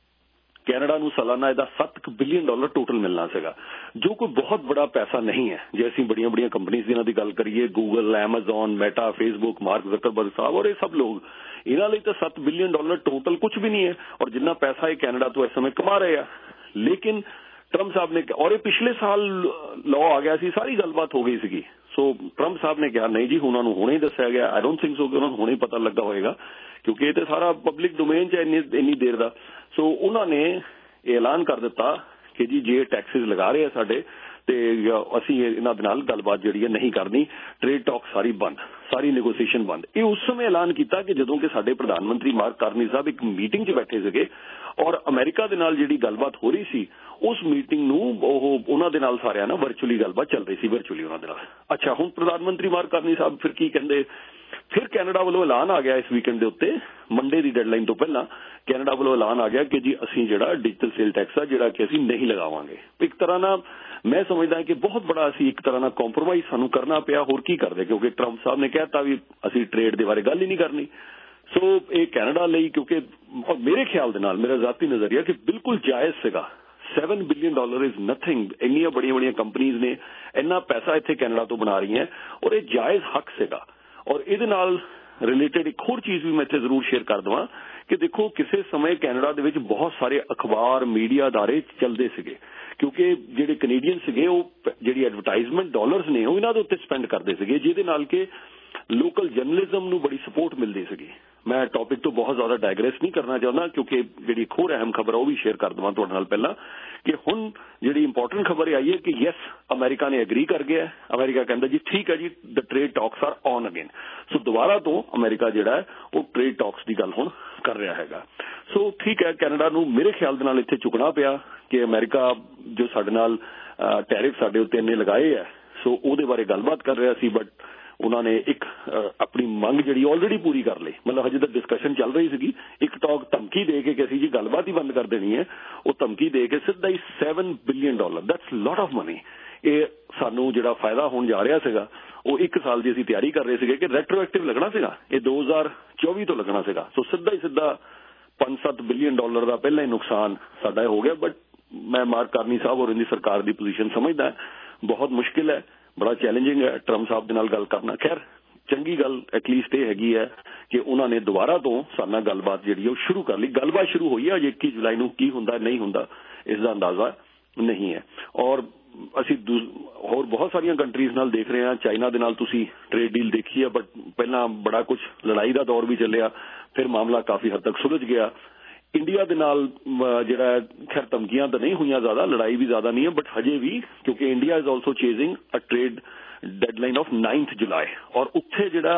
ਕੈਨੇਡਾ ਨੂੰ ਸਾਲਾਨਾ ਇਹਦਾ ਸੱਤ ਬਿਲੀਅਨ ਡਾਲਰ ਟੋਟਲ ਮਿਲਣਾ ਸੀਗਾ, ਜੋ ਕੋਈ ਬਹੁਤ ਬੜਾ ਪੈਸਾ ਨਹੀਂ ਹੈ। ਜੇ ਅਸੀਂ ਬੜੀਆਂ ਬੜੀਆਂ ਕੰਪਨੀਆਂ ਇਹਨਾਂ ਦੀ ਗੱਲ ਕਰੀਏ, Google, Amazon, Meta, Facebook, Mark Zuckerberg ਸਾਹਿਬ ਔਰ ਇਹ ਸਭ ਲੋਕ, ਇਹਨਾਂ ਲਈ ਤਾਂ ਸੱਤ ਬਿਲੀਅਨ ਡਾਲਰ ਟੋਟਲ ਕੁਝ ਵੀ ਨਹੀਂ ਹੈ, ਔਰ ਜਿੰਨਾ ਪੈਸਾ ਇਹ ਕੈਨੇਡਾ ਤੋਂ ਇਸ ਸਮੇਂ ਕਮਾ ਰਹੇ ਆ। ਲੇਕਿਨ ਟਰੰਪ ਸਾਹਿਬ ਨੇ, ਔਰ ਇਹ ਪਿਛਲੇ ਸਾਲ ਲਾਅ ਆ ਗਿਆ ਸੀ, ਸਾਰੀ ਗੱਲਬਾਤ ਹੋ ਗਈ ਸੀਗੀ। ਸੋ ਟਰੰਪ ਸਾਹਿਬ ਨੇ ਕਿਹਾ ਨਹੀਂ ਜੀ, ਉਹਨਾਂ ਨੂੰ ਹੁਣੇ ਹੀ ਦੱਸਿਆ ਗਿਆ। ਆਈ ਡੋਂਟ ਥਿੰਕ ਸੋ ਕਿ ਉਹਨਾਂ ਨੂੰ ਹੁਣੇ ਹੀ ਪਤਾ ਲੱਗਾ ਹੋਏਗਾ, ਕਿਉਂਕਿ ਇਹ ਤੇ ਸਾਰਾ ਪਬਲਿਕ ਡੋਮੇਨ 'ਚ ਇੰਨੀ ਇੰਨੀ ਦੇਰ ਦਾ। ਸੋ ਉਹਨਾਂ ਨੇ ਇਹ ਐਲਾਨ ਕਰ ਦਿੱਤਾ ਕਿ ਜੀ ਜੇ ਟੈਕਸਿਸ ਲਗਾ ਰਹੇ ਆ ਸਾਡੇ, ਤੇ ਅਸੀਂ ਇਹਨਾਂ ਦੇ ਨਾਲ ਗੱਲਬਾਤ ਜਿਹੜੀ ਹੈ ਨਹੀਂ ਕਰਨੀ, ਟ੍ਰੇਡ ਟਾਕ ਸਾਰੀ ਬੰਦ, ਸਾਰੀ ਨੈਗੋਸੀਏਸ਼ਨ ਬੰਦ। ਇਹ ਉਸ ਸਮੇਂ ਐਲਾਨ ਕੀਤਾ ਕਿ ਜਦੋਂ ਕਿ ਸਾਡੇ ਪ੍ਰਧਾਨ ਮੰਤਰੀ ਮਾਰਕ ਕਾਰਨੀ ਸਾਹਿਬ ਇੱਕ ਮੀਟਿੰਗ 'ਚ ਬੈਠੇ ਸੀਗੇ ਔਰ ਅਮਰੀਕਾ ਦੇ ਨਾਲ ਜਿਹੜੀ ਗੱਲਬਾਤ ਹੋ ਰਹੀ ਸੀ, ਉਸ ਮੀਟਿੰਗ ਨੂੰ ਉਹ ਉਹਨਾਂ ਦੇ ਨਾਲ ਸਾਰਿਆਂ ਨਾਲ ਵਰਚੁਅਲੀ ਗੱਲਬਾਤ ਚੱਲ ਰਹੀ ਸੀ, ਵਰਚੁਅਲੀ ਉਹਨਾਂ ਦੇ ਨਾਲ। ਅੱਛਾ, ਹੁਣ ਪ੍ਰਧਾਨ ਮੰਤਰੀ ਮਾਰਕ ਕਾਰਨੀ ਸਾਹਿਬ ਫਿਰ ਕੀ ਕਹਿੰਦੇ? ਫਿਰ ਕੈਨੇਡਾ ਵੱਲੋਂ ਐਲਾਨ ਆ ਗਿਆ ਇਸ ਵੀਕਐਂਡ ਦੇ ਉੱਤੇ, ਮੰਡੇ ਦੀ ਡੈਡਲਾਈਨ ਤੋਂ ਪਹਿਲਾਂ ਕੈਨੇਡਾ ਵੱਲੋਂ ਐਲਾਨ ਆ ਗਿਆ ਕਿ ਜੀ ਅਸੀਂ ਜਿਹੜਾ ਡਿਜੀਟਲ ਸੇਲ ਟੈਕਸ ਆ ਜਿਹੜਾ ਕਿ ਅਸੀਂ ਨਹੀਂ ਲਗਾਵਾਂਗੇ। ਇੱਕ ਤਰ੍ਹਾਂ ਨਾਲ ਮੈਂ ਸਮਝਦਾ ਕਿ ਬਹੁਤ ਬੜਾ ਅਸੀਂ ਇੱਕ ਤਰ੍ਹਾਂ ਨਾਲ ਕੰਪਰੋਮਾਈਜ਼ ਸਾਨੂੰ ਕਰਨਾ ਪਿਆ, ਹੋਰ ਕੀ ਕਰਦੇ, ਕਿਉਂਕਿ ਟਰੰਪ ਸਾਹਿਬ ਨੇ ਕਹਿਤਾ ਵੀ ਅਸੀਂ ਟ੍ਰੇਡ ਦੇ ਬਾਰੇ ਗੱਲ ਹੀ ਨਹੀਂ ਕਰਨੀ। ਸੋ ਇਹ ਕੈਨੇਡਾ ਲਈ, ਕਿਉਂਕਿ ਮੇਰੇ ਖਿਆਲ ਦੇ ਨਾਲ, ਮੇਰਾ ਜ਼ਾਤੀ ਨਜ਼ਰੀਆ ਕਿ ਬਿਲਕੁਲ ਜਾਇਜ਼ ਸੀਗਾ। Seven billion dollar is nothing. ਇੰਨੀਆਂ ਬੜੀਆਂ ਬੜੀਆਂ ਕੰਪਨੀਜ਼ ਨੇ ਇੰਨਾ ਪੈਸਾ ਇੱਥੇ ਕੈਨੇਡਾ ਤੋਂ ਬਣਾ ਰਹੀਆਂ, ਔਰ ਇਹ ਜਾਇਜ਼ ਹੱਕ ਸੀਗਾ। ਔਰ ਇਹਦੇ ਨਾਲ ਰਿਲੇਟਡ ਇੱਕ ਹੋਰ ਚੀਜ਼ ਵੀ ਮੈਂ ਇੱਥੇ ਜ਼ਰੂਰ ਸ਼ੇਅਰ ਕਰ ਦੇਵਾਂ ਕਿ ਦੇਖੋ, ਕਿਸੇ ਸਮੇਂ ਕੈਨੇਡਾ ਦੇ ਵਿੱਚ ਬਹੁਤ ਸਾਰੇ ਅਖਬਾਰ, ਮੀਡੀਆ ਅਦਾਰੇ ਚੱਲਦੇ ਸੀਗੇ, ਕਿਉਂਕਿ ਜਿਹੜੇ ਕੈਨੇਡੀਅਨ ਸੀਗੇ ਉਹ ਜਿਹੜੀ ਐਡਵਰਟਾਈਜ਼ਮੈਂਟ ਡਾਲਰਸ ਨੇ ਉਹ ਇਹਨਾਂ ਦੇ ਉੱਤੇ ਸਪੈਂਡ ਕਰਦੇ ਸੀਗੇ, ਜਿਹਦੇ ਨਾਲ ਕਿ ਲੋਕਲ ਜਰਨਲਿਜ਼ਮ ਨੂੰ ਬੜੀ ਸਪੋਰਟ ਮਿਲਦੀ ਸੀਗੀ। ਮੈਂ ਟੌਪਿਕ ਤੋਂ ਬਹੁਤ ਜ਼ਿਆਦਾ ਡਾਇਗਰੈਸ ਨਹੀਂ ਕਰਨਾ ਚਾਹੁੰਦਾ, ਕਿਉਂਕਿ ਜਿਹੜੀ ਇੱਕ ਹੋਰ ਅਹਿਮ ਖਬਰ ਉਹ ਵੀ ਸ਼ੇਅਰ ਕਰ ਦੇਵਾਂ ਤੁਹਾਡੇ ਨਾਲ ਪਹਿਲਾਂ ਕਿ ਹੁਣ ਜਿਹੜੀ ਇੰਪੋਰਟੈਂਟ ਖਬਰ ਆਈ ਹੈ ਕਿ ਯੈਸ, ਅਮਰੀਕਾ ਨੇ ਐਗਰੀ ਕਰ ਗਿਆ। ਅਮਰੀਕਾ ਕਹਿੰਦਾ ਜੀ ਠੀਕ ਹੈ ਜੀ, the trade talks are on again. So ਦੁਬਾਰਾ ਤੋਂ ਅਮਰੀਕਾ ਜਿਹੜਾ ਹੈ ਉਹ ਟ੍ਰੇਡ ਟਾਕਸ ਦੀ ਗੱਲ ਹੁਣ ਕਰ ਰਿਹਾ ਹੈਗਾ। ਸੋ ਠੀਕ ਹੈ, ਕੈਨੇਡਾ ਨੂੰ ਮੇਰੇ ਖਿਆਲ ਦੇ ਨਾਲ ਇੱਥੇ ਚੁੱਕਣਾ ਪਿਆ ਕਿ ਅਮਰੀਕਾ ਜੋ ਸਾਡੇ ਨਾਲ ਟੈਰਿਫ ਸਾਡੇ ਉੱਤੇ ਇੰਨੇ ਲਗਾਏ ਹੈ, ਸੋ ਉਹਦੇ ਬਾਰੇ ਗੱਲਬਾਤ ਕਰ ਰਿਹਾ ਸੀ। ਬਟ ਉਹਨਾਂ ਨੇ ਇੱਕ ਆਪਣੀ ਮੰਗ ਜਿਹੜੀ ਆਲਰੇਡੀ ਪੂਰੀ ਕਰ ਲਈ, ਮਤਲਬ ਹਜੇ ਤੱਕ ਡਿਸਕਸ਼ਨ ਚੱਲ ਰਹੀ ਸੀਗੀ। ਇੱਕ ਟਾਕ ਧਮਕੀ ਦੇ ਕੇ ਕਿ ਅਸੀਂ ਜੀ ਗੱਲਬਾਤ ਹੀ ਬੰਦ ਕਰ ਦੇਣੀ ਹੈ, ਉਹ ਧਮਕੀ ਦੇ ਕੇ ਸਿੱਧਾ ਹੀ seven billion dollar, that's lot of money. ਇਹ ਸਾਨੂੰ ਜਿਹੜਾ ਫਾਇਦਾ ਹੋਣ ਜਾ ਰਿਹਾ ਸੀਗਾ, ਉਹ ਇੱਕ ਸਾਲ ਦੀ ਅਸੀਂ ਤਿਆਰੀ ਕਰ ਰਹੇ ਸੀਗੇ ਕਿ ਰੈਟਰੋਐਕਟਿਵ ਲੱਗਣਾ ਸੀਗਾ, ਇਹ ਦੋ ਹਜ਼ਾਰ ਚੌਵੀ ਤੋਂ ਲੱਗਣਾ ਸੀਗਾ। ਸੋ ਸਿੱਧਾ ਹੀ ਸਿੱਧਾ ਪੰਜ ਸੱਤ ਬਿਲੀਅਨ ਡਾਲਰ ਦਾ ਪਹਿਲਾਂ ਹੀ ਨੁਕਸਾਨ ਸਾਡਾ ਹੋ ਗਿਆ। ਬਟ ਮੈਂ ਮਾਰਕ ਕਾਰਨੀ ਸਾਹਿਬ ਔਰ ਇਹਦੀ ਸਰਕਾਰ ਦੀ ਪੋਜੀਸ਼ਨ ਸਮਝਦਾ, ਬਹੁਤ ਮੁਸ਼ਕਿਲ ਹੈ, ਬੜਾ ਚੈਲੰਜਿੰਗ ਹੈ ਟਰੰਪ ਸਾਹਿਬ ਦੇ ਨਾਲ ਗੱਲ ਕਰਨਾ। ਖੈਰ, ਚੰਗੀ ਗੱਲ ਐਟਲੀਸਟ ਇਹ ਹੈਗੀ ਹੈ ਕਿ ਉਹਨਾਂ ਨੇ ਦੁਬਾਰਾ ਤੋਂ ਸਾਡੇ ਨਾਲ ਗੱਲਬਾਤ ਜਿਹੜੀ ਉਹ ਸ਼ੁਰੂ ਕਰ ਲਈ। ਗੱਲਬਾਤ ਸ਼ੁਰੂ ਹੋਈ ਹੈ, ਅਜੇ ਇੱਕੀ ਜੁਲਾਈ ਨੂੰ ਕੀ ਹੁੰਦਾ ਨਹੀਂ ਹੁੰਦਾ ਇਸ ਦਾ ਅੰਦਾਜ਼ਾ ਨਹੀਂ ਹੈ। ਔਰ ਅਸੀਂ ਹੋਰ ਬਹੁਤ ਸਾਰੀਆਂ ਕੰਟਰੀਜ਼ ਨਾਲ ਦੇਖ ਰਹੇ ਹਾਂ, ਚਾਈਨਾ ਦੇ ਨਾਲ ਤੁਸੀਂ ਟ੍ਰੇਡ ਡੀਲ ਦੇਖੀ ਹੈ, ਬਟ ਪਹਿਲਾਂ ਬੜਾ ਕੁਝ ਲੜਾਈ ਦਾ ਦੌਰ ਵੀ ਚੱਲਿਆ, ਫਿਰ ਮਾਮਲਾ ਕਾਫੀ ਹੱਦ ਤੱਕ ਸੁਲਝ ਗਿਆ। ਇੰਡੀਆ ਦੇ ਨਾਲ ਜਿਹੜਾ ਖੈਰ ਧਮਕੀਆਂ ਤਾਂ ਨਹੀਂ ਹੋਈਆਂ ਜ਼ਿਆਦਾ, ਲੜਾਈ ਵੀ ਜ਼ਿਆਦਾ ਨਹੀਂ ਹੈ, ਬਟ ਹਜੇ ਵੀ ਕਿਉਂਕਿ India is also chasing a trade deadline of ninth July, ਔਰ ਉੱਥੇ ਜਿਹੜਾ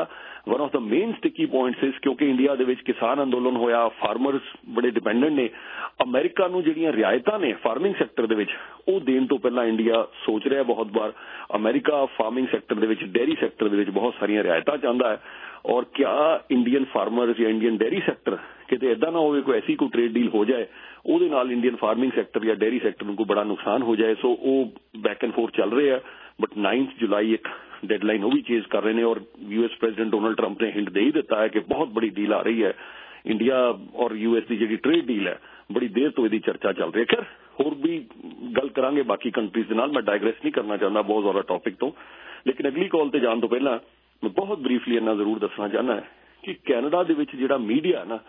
one of the main sticky points is क्योंकि इंडिया दे विच किसान अंदोलन होया, फार्मर्स बड़े डिपेंडेंट ने, अमेरिका नूं जिहड़ियां रियायतां ने फार्मिंग सैक्टर दे विच ਉਹ ਦੇਣ ਤੋਂ ਪਹਿਲਾਂ ਇੰਡੀਆ ਸੋਚ ਰਿਹਾ ਬਹੁਤ ਵਾਰ। ਅਮਰੀਕਾ ਫਾਰਮਿੰਗ ਸੈਕਟਰ ਦੇ ਵਿੱਚ, ਡੇਅਰੀ ਸੈਕਟਰ ਦੇ ਵਿੱਚ ਬਹੁਤ ਸਾਰੀਆਂ ਰਿਆਇਤਾਂ ਚਾਹੁੰਦਾ ਹੈ ਔਰ ਕਿਆ ਇੰਡੀਅਨ ਫਾਰਮਰਸ ਜਾਂ ਇੰਡੀਅਨ ਡੇਅਰੀ ਸੈਕਟਰ ਕਿਤੇ ਇਦਾਂ ਨਾ ਹੋਵੇ ਕੋਈ ਐਸੀ ਕੋਈ ਟ੍ਰੇਡ ਡੀਲ ਹੋ ਜਾਏ ਉਹਦੇ ਨਾਲ ਇੰਡੀਅਨ ਫਾਰਮਿੰਗ ਸੈਕਟਰ ਜਾਂ ਡੇਅਰੀ ਸੈਕਟਰ ਨੂੰ ਕੋਈ ਬੜਾ ਨੁਕਸਾਨ ਹੋ ਜਾਏ। ਸੋ ਉਹ ਬੈਕ ਐਂਡ ਫੋਰਥ ਚੱਲ ਰਹੇ ਆ, ਬਟ ਨਾਈਨਥ ਜੁਲਾਈ ਇੱਕ ਡੈਡਲਾਈਨ ਉਹ ਵੀ ਚੇਂਜ ਕਰ ਰਹੇ ਨੇ ਔਰ ਯੂਐਸ ਪ੍ਰੈਜ਼ੀਡੈਂਟ ਡੋਨਲਡ ਟਰੰਪ ਨੇ ਹਿੰਟ ਦੇ ਹੀ ਦਿੱਤਾ ਹੈ ਕਿ ਬਹੁਤ ਬੜੀ ਡੀਲ ਆ ਰਹੀ ਹੈ। ਇੰਡੀਆ ਔਰ ਯੂਐਸ ਦੀ ਜਿਹੜੀ ਟ੍ਰੇਡ ਡੀਲ ਹੈ ਬੜੀ ਦੇਰ ਤੋਂ ਇਹਦੀ ਚਰਚਾ ਚੱਲ ਰਹੀ ਹੈ। ਖੈਰ ਹੋਰ ਵੀ ਗੱਲ ਕਰਾਂਗੇ ਬਾਕੀ ਕੰਟਰੀਜ਼ ਦੇ ਨਾਲ, ਮੈਂ ਡਾਇਗਰੈਸ ਨਹੀਂ ਕਰਨਾ ਚਾਹੁੰਦਾ ਬਹੁਤ ਜ਼ਿਆਦਾ ਟੌਪਿਕ ਤੋਂ, ਲੇਕਿਨ ਅਗਲੀ ਕਾਲ ਤੇ ਜਾਣ ਤੋਂ ਪਹਿਲਾਂ ਮੈਂ ਬਹੁਤ ਬਰੀਫਲੀ ਇੰਨਾ ਜ਼ਰੂਰ ਦੱਸਣਾ ਚਾਹੁੰਦਾ ਹੈ ਕਿ ਕੈਨੇਡਾ ਦੇ ਵਿੱਚ ਜਿਹੜਾ ਮੀਡੀਆ ਨਾ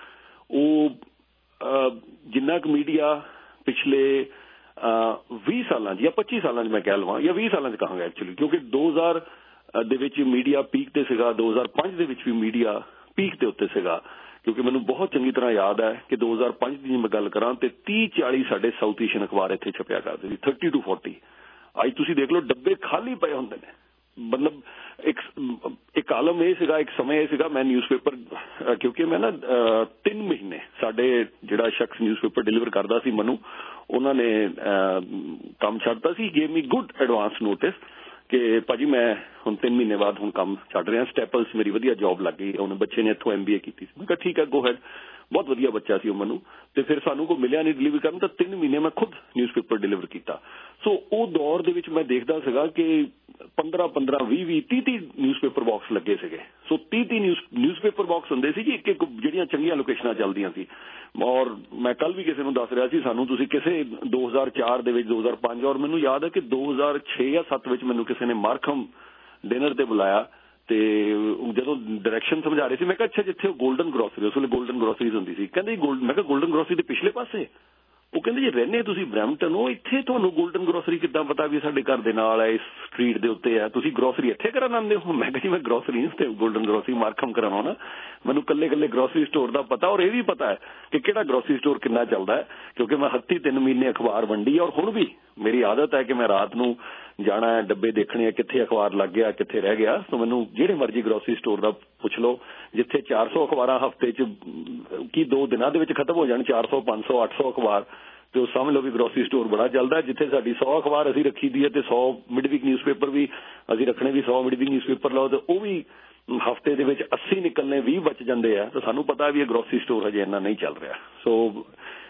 ਉਹ ਜਿੰਨਾ ਕੁ ਮੀਡੀਆ ਪਿਛਲੇ ਵੀਹ ਸਾਲਾਂ 'ਚ ਜਾਂ ਪੱਚੀ ਸਾਲਾਂ 'ਚ ਮੈਂ ਕਹਿ ਲਵਾਂ ਜਾਂ ਵੀਹ ਸਾਲਾਂ 'ਚ ਕਹਾਂਗਾ ਐਕਚੁਅਲੀ, ਕਿਉਂਕਿ ਦੋ ਹਜ਼ਾਰ ਦੇ ਵਿੱਚ ਮੀਡੀਆ ਪੀਕ ਤੇ ਸੀਗਾ, ਦੋ ਹਜ਼ਾਰ ਪੰਜ ਦੇ ਵਿੱਚ ਵੀ ਮੀਡੀਆ ਪੀਕ ਦੇ ਉੱਤੇ ਸੀਗਾ, ਕਿਉਂਕਿ ਮੈਨੂੰ ਬਹੁਤ ਚੰਗੀ ਤਰ੍ਹਾਂ ਯਾਦ ਹੈ ਕਿ ਦੋ ਹਜ਼ਾਰ ਪੰਜ ਦੀ ਮੈਂ ਗੱਲ ਕਰਾਂ ਤੇ ਤੀਹ ਚਾਲੀ ਸਾਡੇ ਸਾਊਥ ਏਸ਼ੀਅਨ ਅਖਬਾਰ ਇੱਥੇ ਛਪਿਆ ਕਰਦੇ ਸੀ, ਥਰਟੀ ਟੂ ਫੋਰਟੀ। ਅੱਜ ਤੁਸੀਂ ਦੇਖ ਲਓ ਡੱਬੇ ਖਾਲੀ ਪਏ ਹੁੰਦੇ ਨੇ। ਮਤਲਬ ਇੱਕ ਇੱਕ ਆਲਮ ਇਹ ਸੀਗਾ, ਇੱਕ ਸਮੇਂ ਇਹ ਸੀਗਾ, ਮੈਂ ਨਿਊਜ਼ਪੇਪਰ ਕਿਉਂਕਿ ਮੈਂ ਨਾ ਤਿੰਨ ਮਹੀਨੇ ਸਾਡੇ ਜਿਹੜਾ ਸ਼ਖਸ ਨਿਊਜ਼ਪੇਪਰ ਡਿਲੀਵਰ ਕਰਦਾ ਸੀ ਮੈਨੂੰ, ਉਹਨਾਂ ਨੇ ਕੰਮ ਛੱਡਤਾ ਸੀ, gave me good advance notice ਕਿ ਭਾਜੀ ਮੈਂ ਹੁਣ ਤਿੰਨ ਮਹੀਨੇ ਬਾਅਦ ਹੁਣ ਕੰਮ ਛੱਡ ਰਿਹਾ, ਸਟੈਪਲਸ ਮੇਰੀ ਵਧੀਆ ਜੌਬ ਲੱਗ ਗਈ, ਉਹਨੇ ਬੱਚੇ ਨੇ ਇੱਥੋਂ ਐਮ ਬੀ ਏ ਕੀਤੀ ਸੀ। ਮੈਂ ਕਿਹਾ ਠੀਕ ਹੈ ਗੋ ਹੈਡ, ਬਹੁਤ ਵਧੀਆ ਬੱਚਾ ਸੀ ਉਹ ਮੈਨੂੰ, ਤੇ ਫਿਰ ਸਾਨੂੰ ਕੋਈ ਮਿਲਿਆ ਨਹੀਂ ਡਿਲੀਵਰ ਕਰਨ, ਤਾਂ ਤਿੰਨ ਮਹੀਨੇ ਮੈਂ ਖੁਦ ਨਿਊਜ਼ਪੇਪਰ ਡਿਲੀਵਰ ਕੀਤਾ। ਸੋ ਉਹ ਦੌਰ ਦੇ ਵਿੱਚ ਮੈਂ ਦੇਖਦਾ ਸੀਗਾ ਕਿ ਪੰਦਰਾਂ ਪੰਦਰਾਂ ਵੀਹ ਵੀਹ ਤੀਹ ਤੀਹ ਨਿਊਜ਼ਪੇਪਰ ਬਾਕਸ ਲੱਗੇ ਸੀਗੇ। ਸੋ ਤੀਹ ਤੀਹ ਨਿਊਜ਼ ਨਿਊਜ਼ਪੇਪਰ ਬਾਕਸ ਹੁੰਦੇ ਸੀ ਜੀ, ਇੱਕ ਇੱਕ ਜਿਹੜੀਆਂ ਚੰਗੀਆਂ ਲੋਕੇਸ਼ਨਾਂ ਚੱਲਦੀਆਂ ਸੀ। ਔਰ ਮੈਂ ਕੱਲ ਵੀ ਕਿਸੇ ਨੂੰ ਦੱਸ ਰਿਹਾ ਸੀ, ਸਾਨੂੰ ਤੁਸੀਂ ਕਿਸੇ ਦੋ ਹਜ਼ਾਰ ਚਾਰ ਦੇ ਵਿੱਚ, ਦੋ ਹਜ਼ਾਰ ਪੰਜ, ਔਰ ਮੈਨੂੰ ਯਾਦ ਹੈ ਕਿ ਦੋ ਹਜ਼ਾਰ ਛੇ ਜਾਂ ਸੱਤ ਵਿੱਚ ਮੈਨੂੰ ਕਿਸੇ ਨੇ ਮਾਰਕਮ ਡਿਨਰ ਤੇ ਬੁਲਾਇਆ ਤੇ ਜਦੋਂ ਡਾਇਰੈਕਸ਼ਨ ਸਮਝਾ ਰਹੇ ਸੀ ਮੈਂ ਕਿਹਾ ਅੱਛਾ ਜਿੱਥੇ ਗੋਲਡਨ ਗਰੋਸਰੀ, ਉਸ ਵੇਲੇ ਗੋਲਡਨ ਗਰੋਸਰੀਜ਼ ਹੁੰਦੀ ਸੀ, ਕਹਿੰਦੇ ਗੋਲਡ, ਮੈਂ ਕਿਹਾ ਗੋਲਡਨ ਗਰੋਸਰੀ ਦੇ ਪਿਛਲੇ ਪਾਸੇ? ਉਹ ਕਹਿੰਦੇ ਜੀ ਰਹਿੰਦੇ ਤੁਸੀਂ ਬਰੈਂਪਟਨ ਹੋ, ਇੱਥੇ ਤੁਹਾਨੂੰ ਗੋਲਡਨ ਗਰੋਸਰੀ ਕਿੱਦਾਂ ਪਤਾ ਵੀ ਸਾਡੇ ਘਰ ਦੇ ਨਾਲ ਹੈ, ਇਸ ਸਟਰੀਟ ਦੇ ਉੱਤੇ ਹੈ, ਤੁਸੀਂ ਗਰੋਸਰੀ ਇੱਥੇ ਕਰਨ ਆਉਂਦੇ ਹੋ? ਮੈਂ ਕਿਹਾ ਜੀ ਮੈਂ ਗਰੋਸਰੀ ਤੇ ਗੋਲਡਨ ਗਰੋਸਰੀ ਮਾਰਕਮ ਕਰਾਉਣਾ ਨਾ, ਮੈਨੂੰ ਕੱਲੇ ਕੱਲੇ ਗਰੋਸਰੀ ਸਟੋਰ ਦਾ ਪਤਾ, ਔਰ ਇਹ ਵੀ ਪਤਾ ਹੈ ਕਿ ਕਿਹੜਾ ਗਰੋਸਰੀ ਸਟੋਰ ਕਿੰਨਾ ਚੱਲਦਾ ਹੈ, ਕਿਉਂਕਿ ਮੈਂ ਹੱਥੀ ਤਿੰਨ ਮਹੀਨੇ ਅਖਬਾਰ ਵੰਡੀ ਔਰ ਹੁਣ ਵੀ ਮੇਰੀ ਆਦਤ ਹੈ ਕਿ ਮੈਂ ਰਾਤ ਨੂੰ ਜਾਣਾ ਹੈ, ਡੱਬੇ ਦੇਖਣੇ ਆ ਕਿੱਥੇ ਅਖਬਾਰ ਲੱਗ ਗਿਆ ਕਿੱਥੇ ਰਹਿ ਗਿਆ। ਸੋ ਮੈਨੂੰ ਜਿਹੜੇ ਮਰਜ਼ੀ ਗਰੋਸਰੀ ਸਟੋਰ ਦਾ ਪੁੱਛ ਲਓ, ਜਿੱਥੇ ਚਾਰ ਸੌ ਅਖਬਾਰਾਂ ਹਫ਼ਤੇ 'ਚ ਕੀ ਦੋ ਦਿਨਾਂ ਦੇ ਵਿੱਚ ਖਤਮ ਹੋ ਜਾਣ, ਚਾਰ ਸੌ ਪੰਜ ਸੌ ਅੱਠ ਸੌ ਅਖਬਾਰ, ਤੇ ਉਹ ਸਮਝ ਲਓ ਵੀ ਗਰੋਸਰੀ ਸਟੋਰ ਬੜਾ ਚੱਲਦਾ। ਜਿੱਥੇ ਸਾਡੀ ਸੌ ਅਖਬਾਰ ਅਸੀਂ ਰੱਖੀ ਦੀ ਹੈ ਤੇ ਸੌ ਮਿਡਵੀਕ ਨਿਊਜ਼ਪੇਪਰ ਵੀ ਅਸੀਂ ਰੱਖਣੇ, ਵੀ ਸੌ ਮਿਡਵੀਕ ਨਿਊਜ਼ਪੇਪਰ ਲਓ ਤੇ ਉਹ ਵੀ ਹਫ਼ਤੇ ਦੇ ਵਿੱਚ ਅੱਸੀ ਨਿਕਲਣੇ, ਵੀਹ ਬਚ ਜਾਂਦੇ ਆ। ਤਾਂ ਸਾਨੂੰ ਪਤਾ ਵੀ ਇਹ ਗਰੋਸਰੀ ਸਟੋਰ ਹਜੇ ਇੰਨਾ ਨਹੀਂ ਚੱਲ ਰਿਹਾ। ਸੋ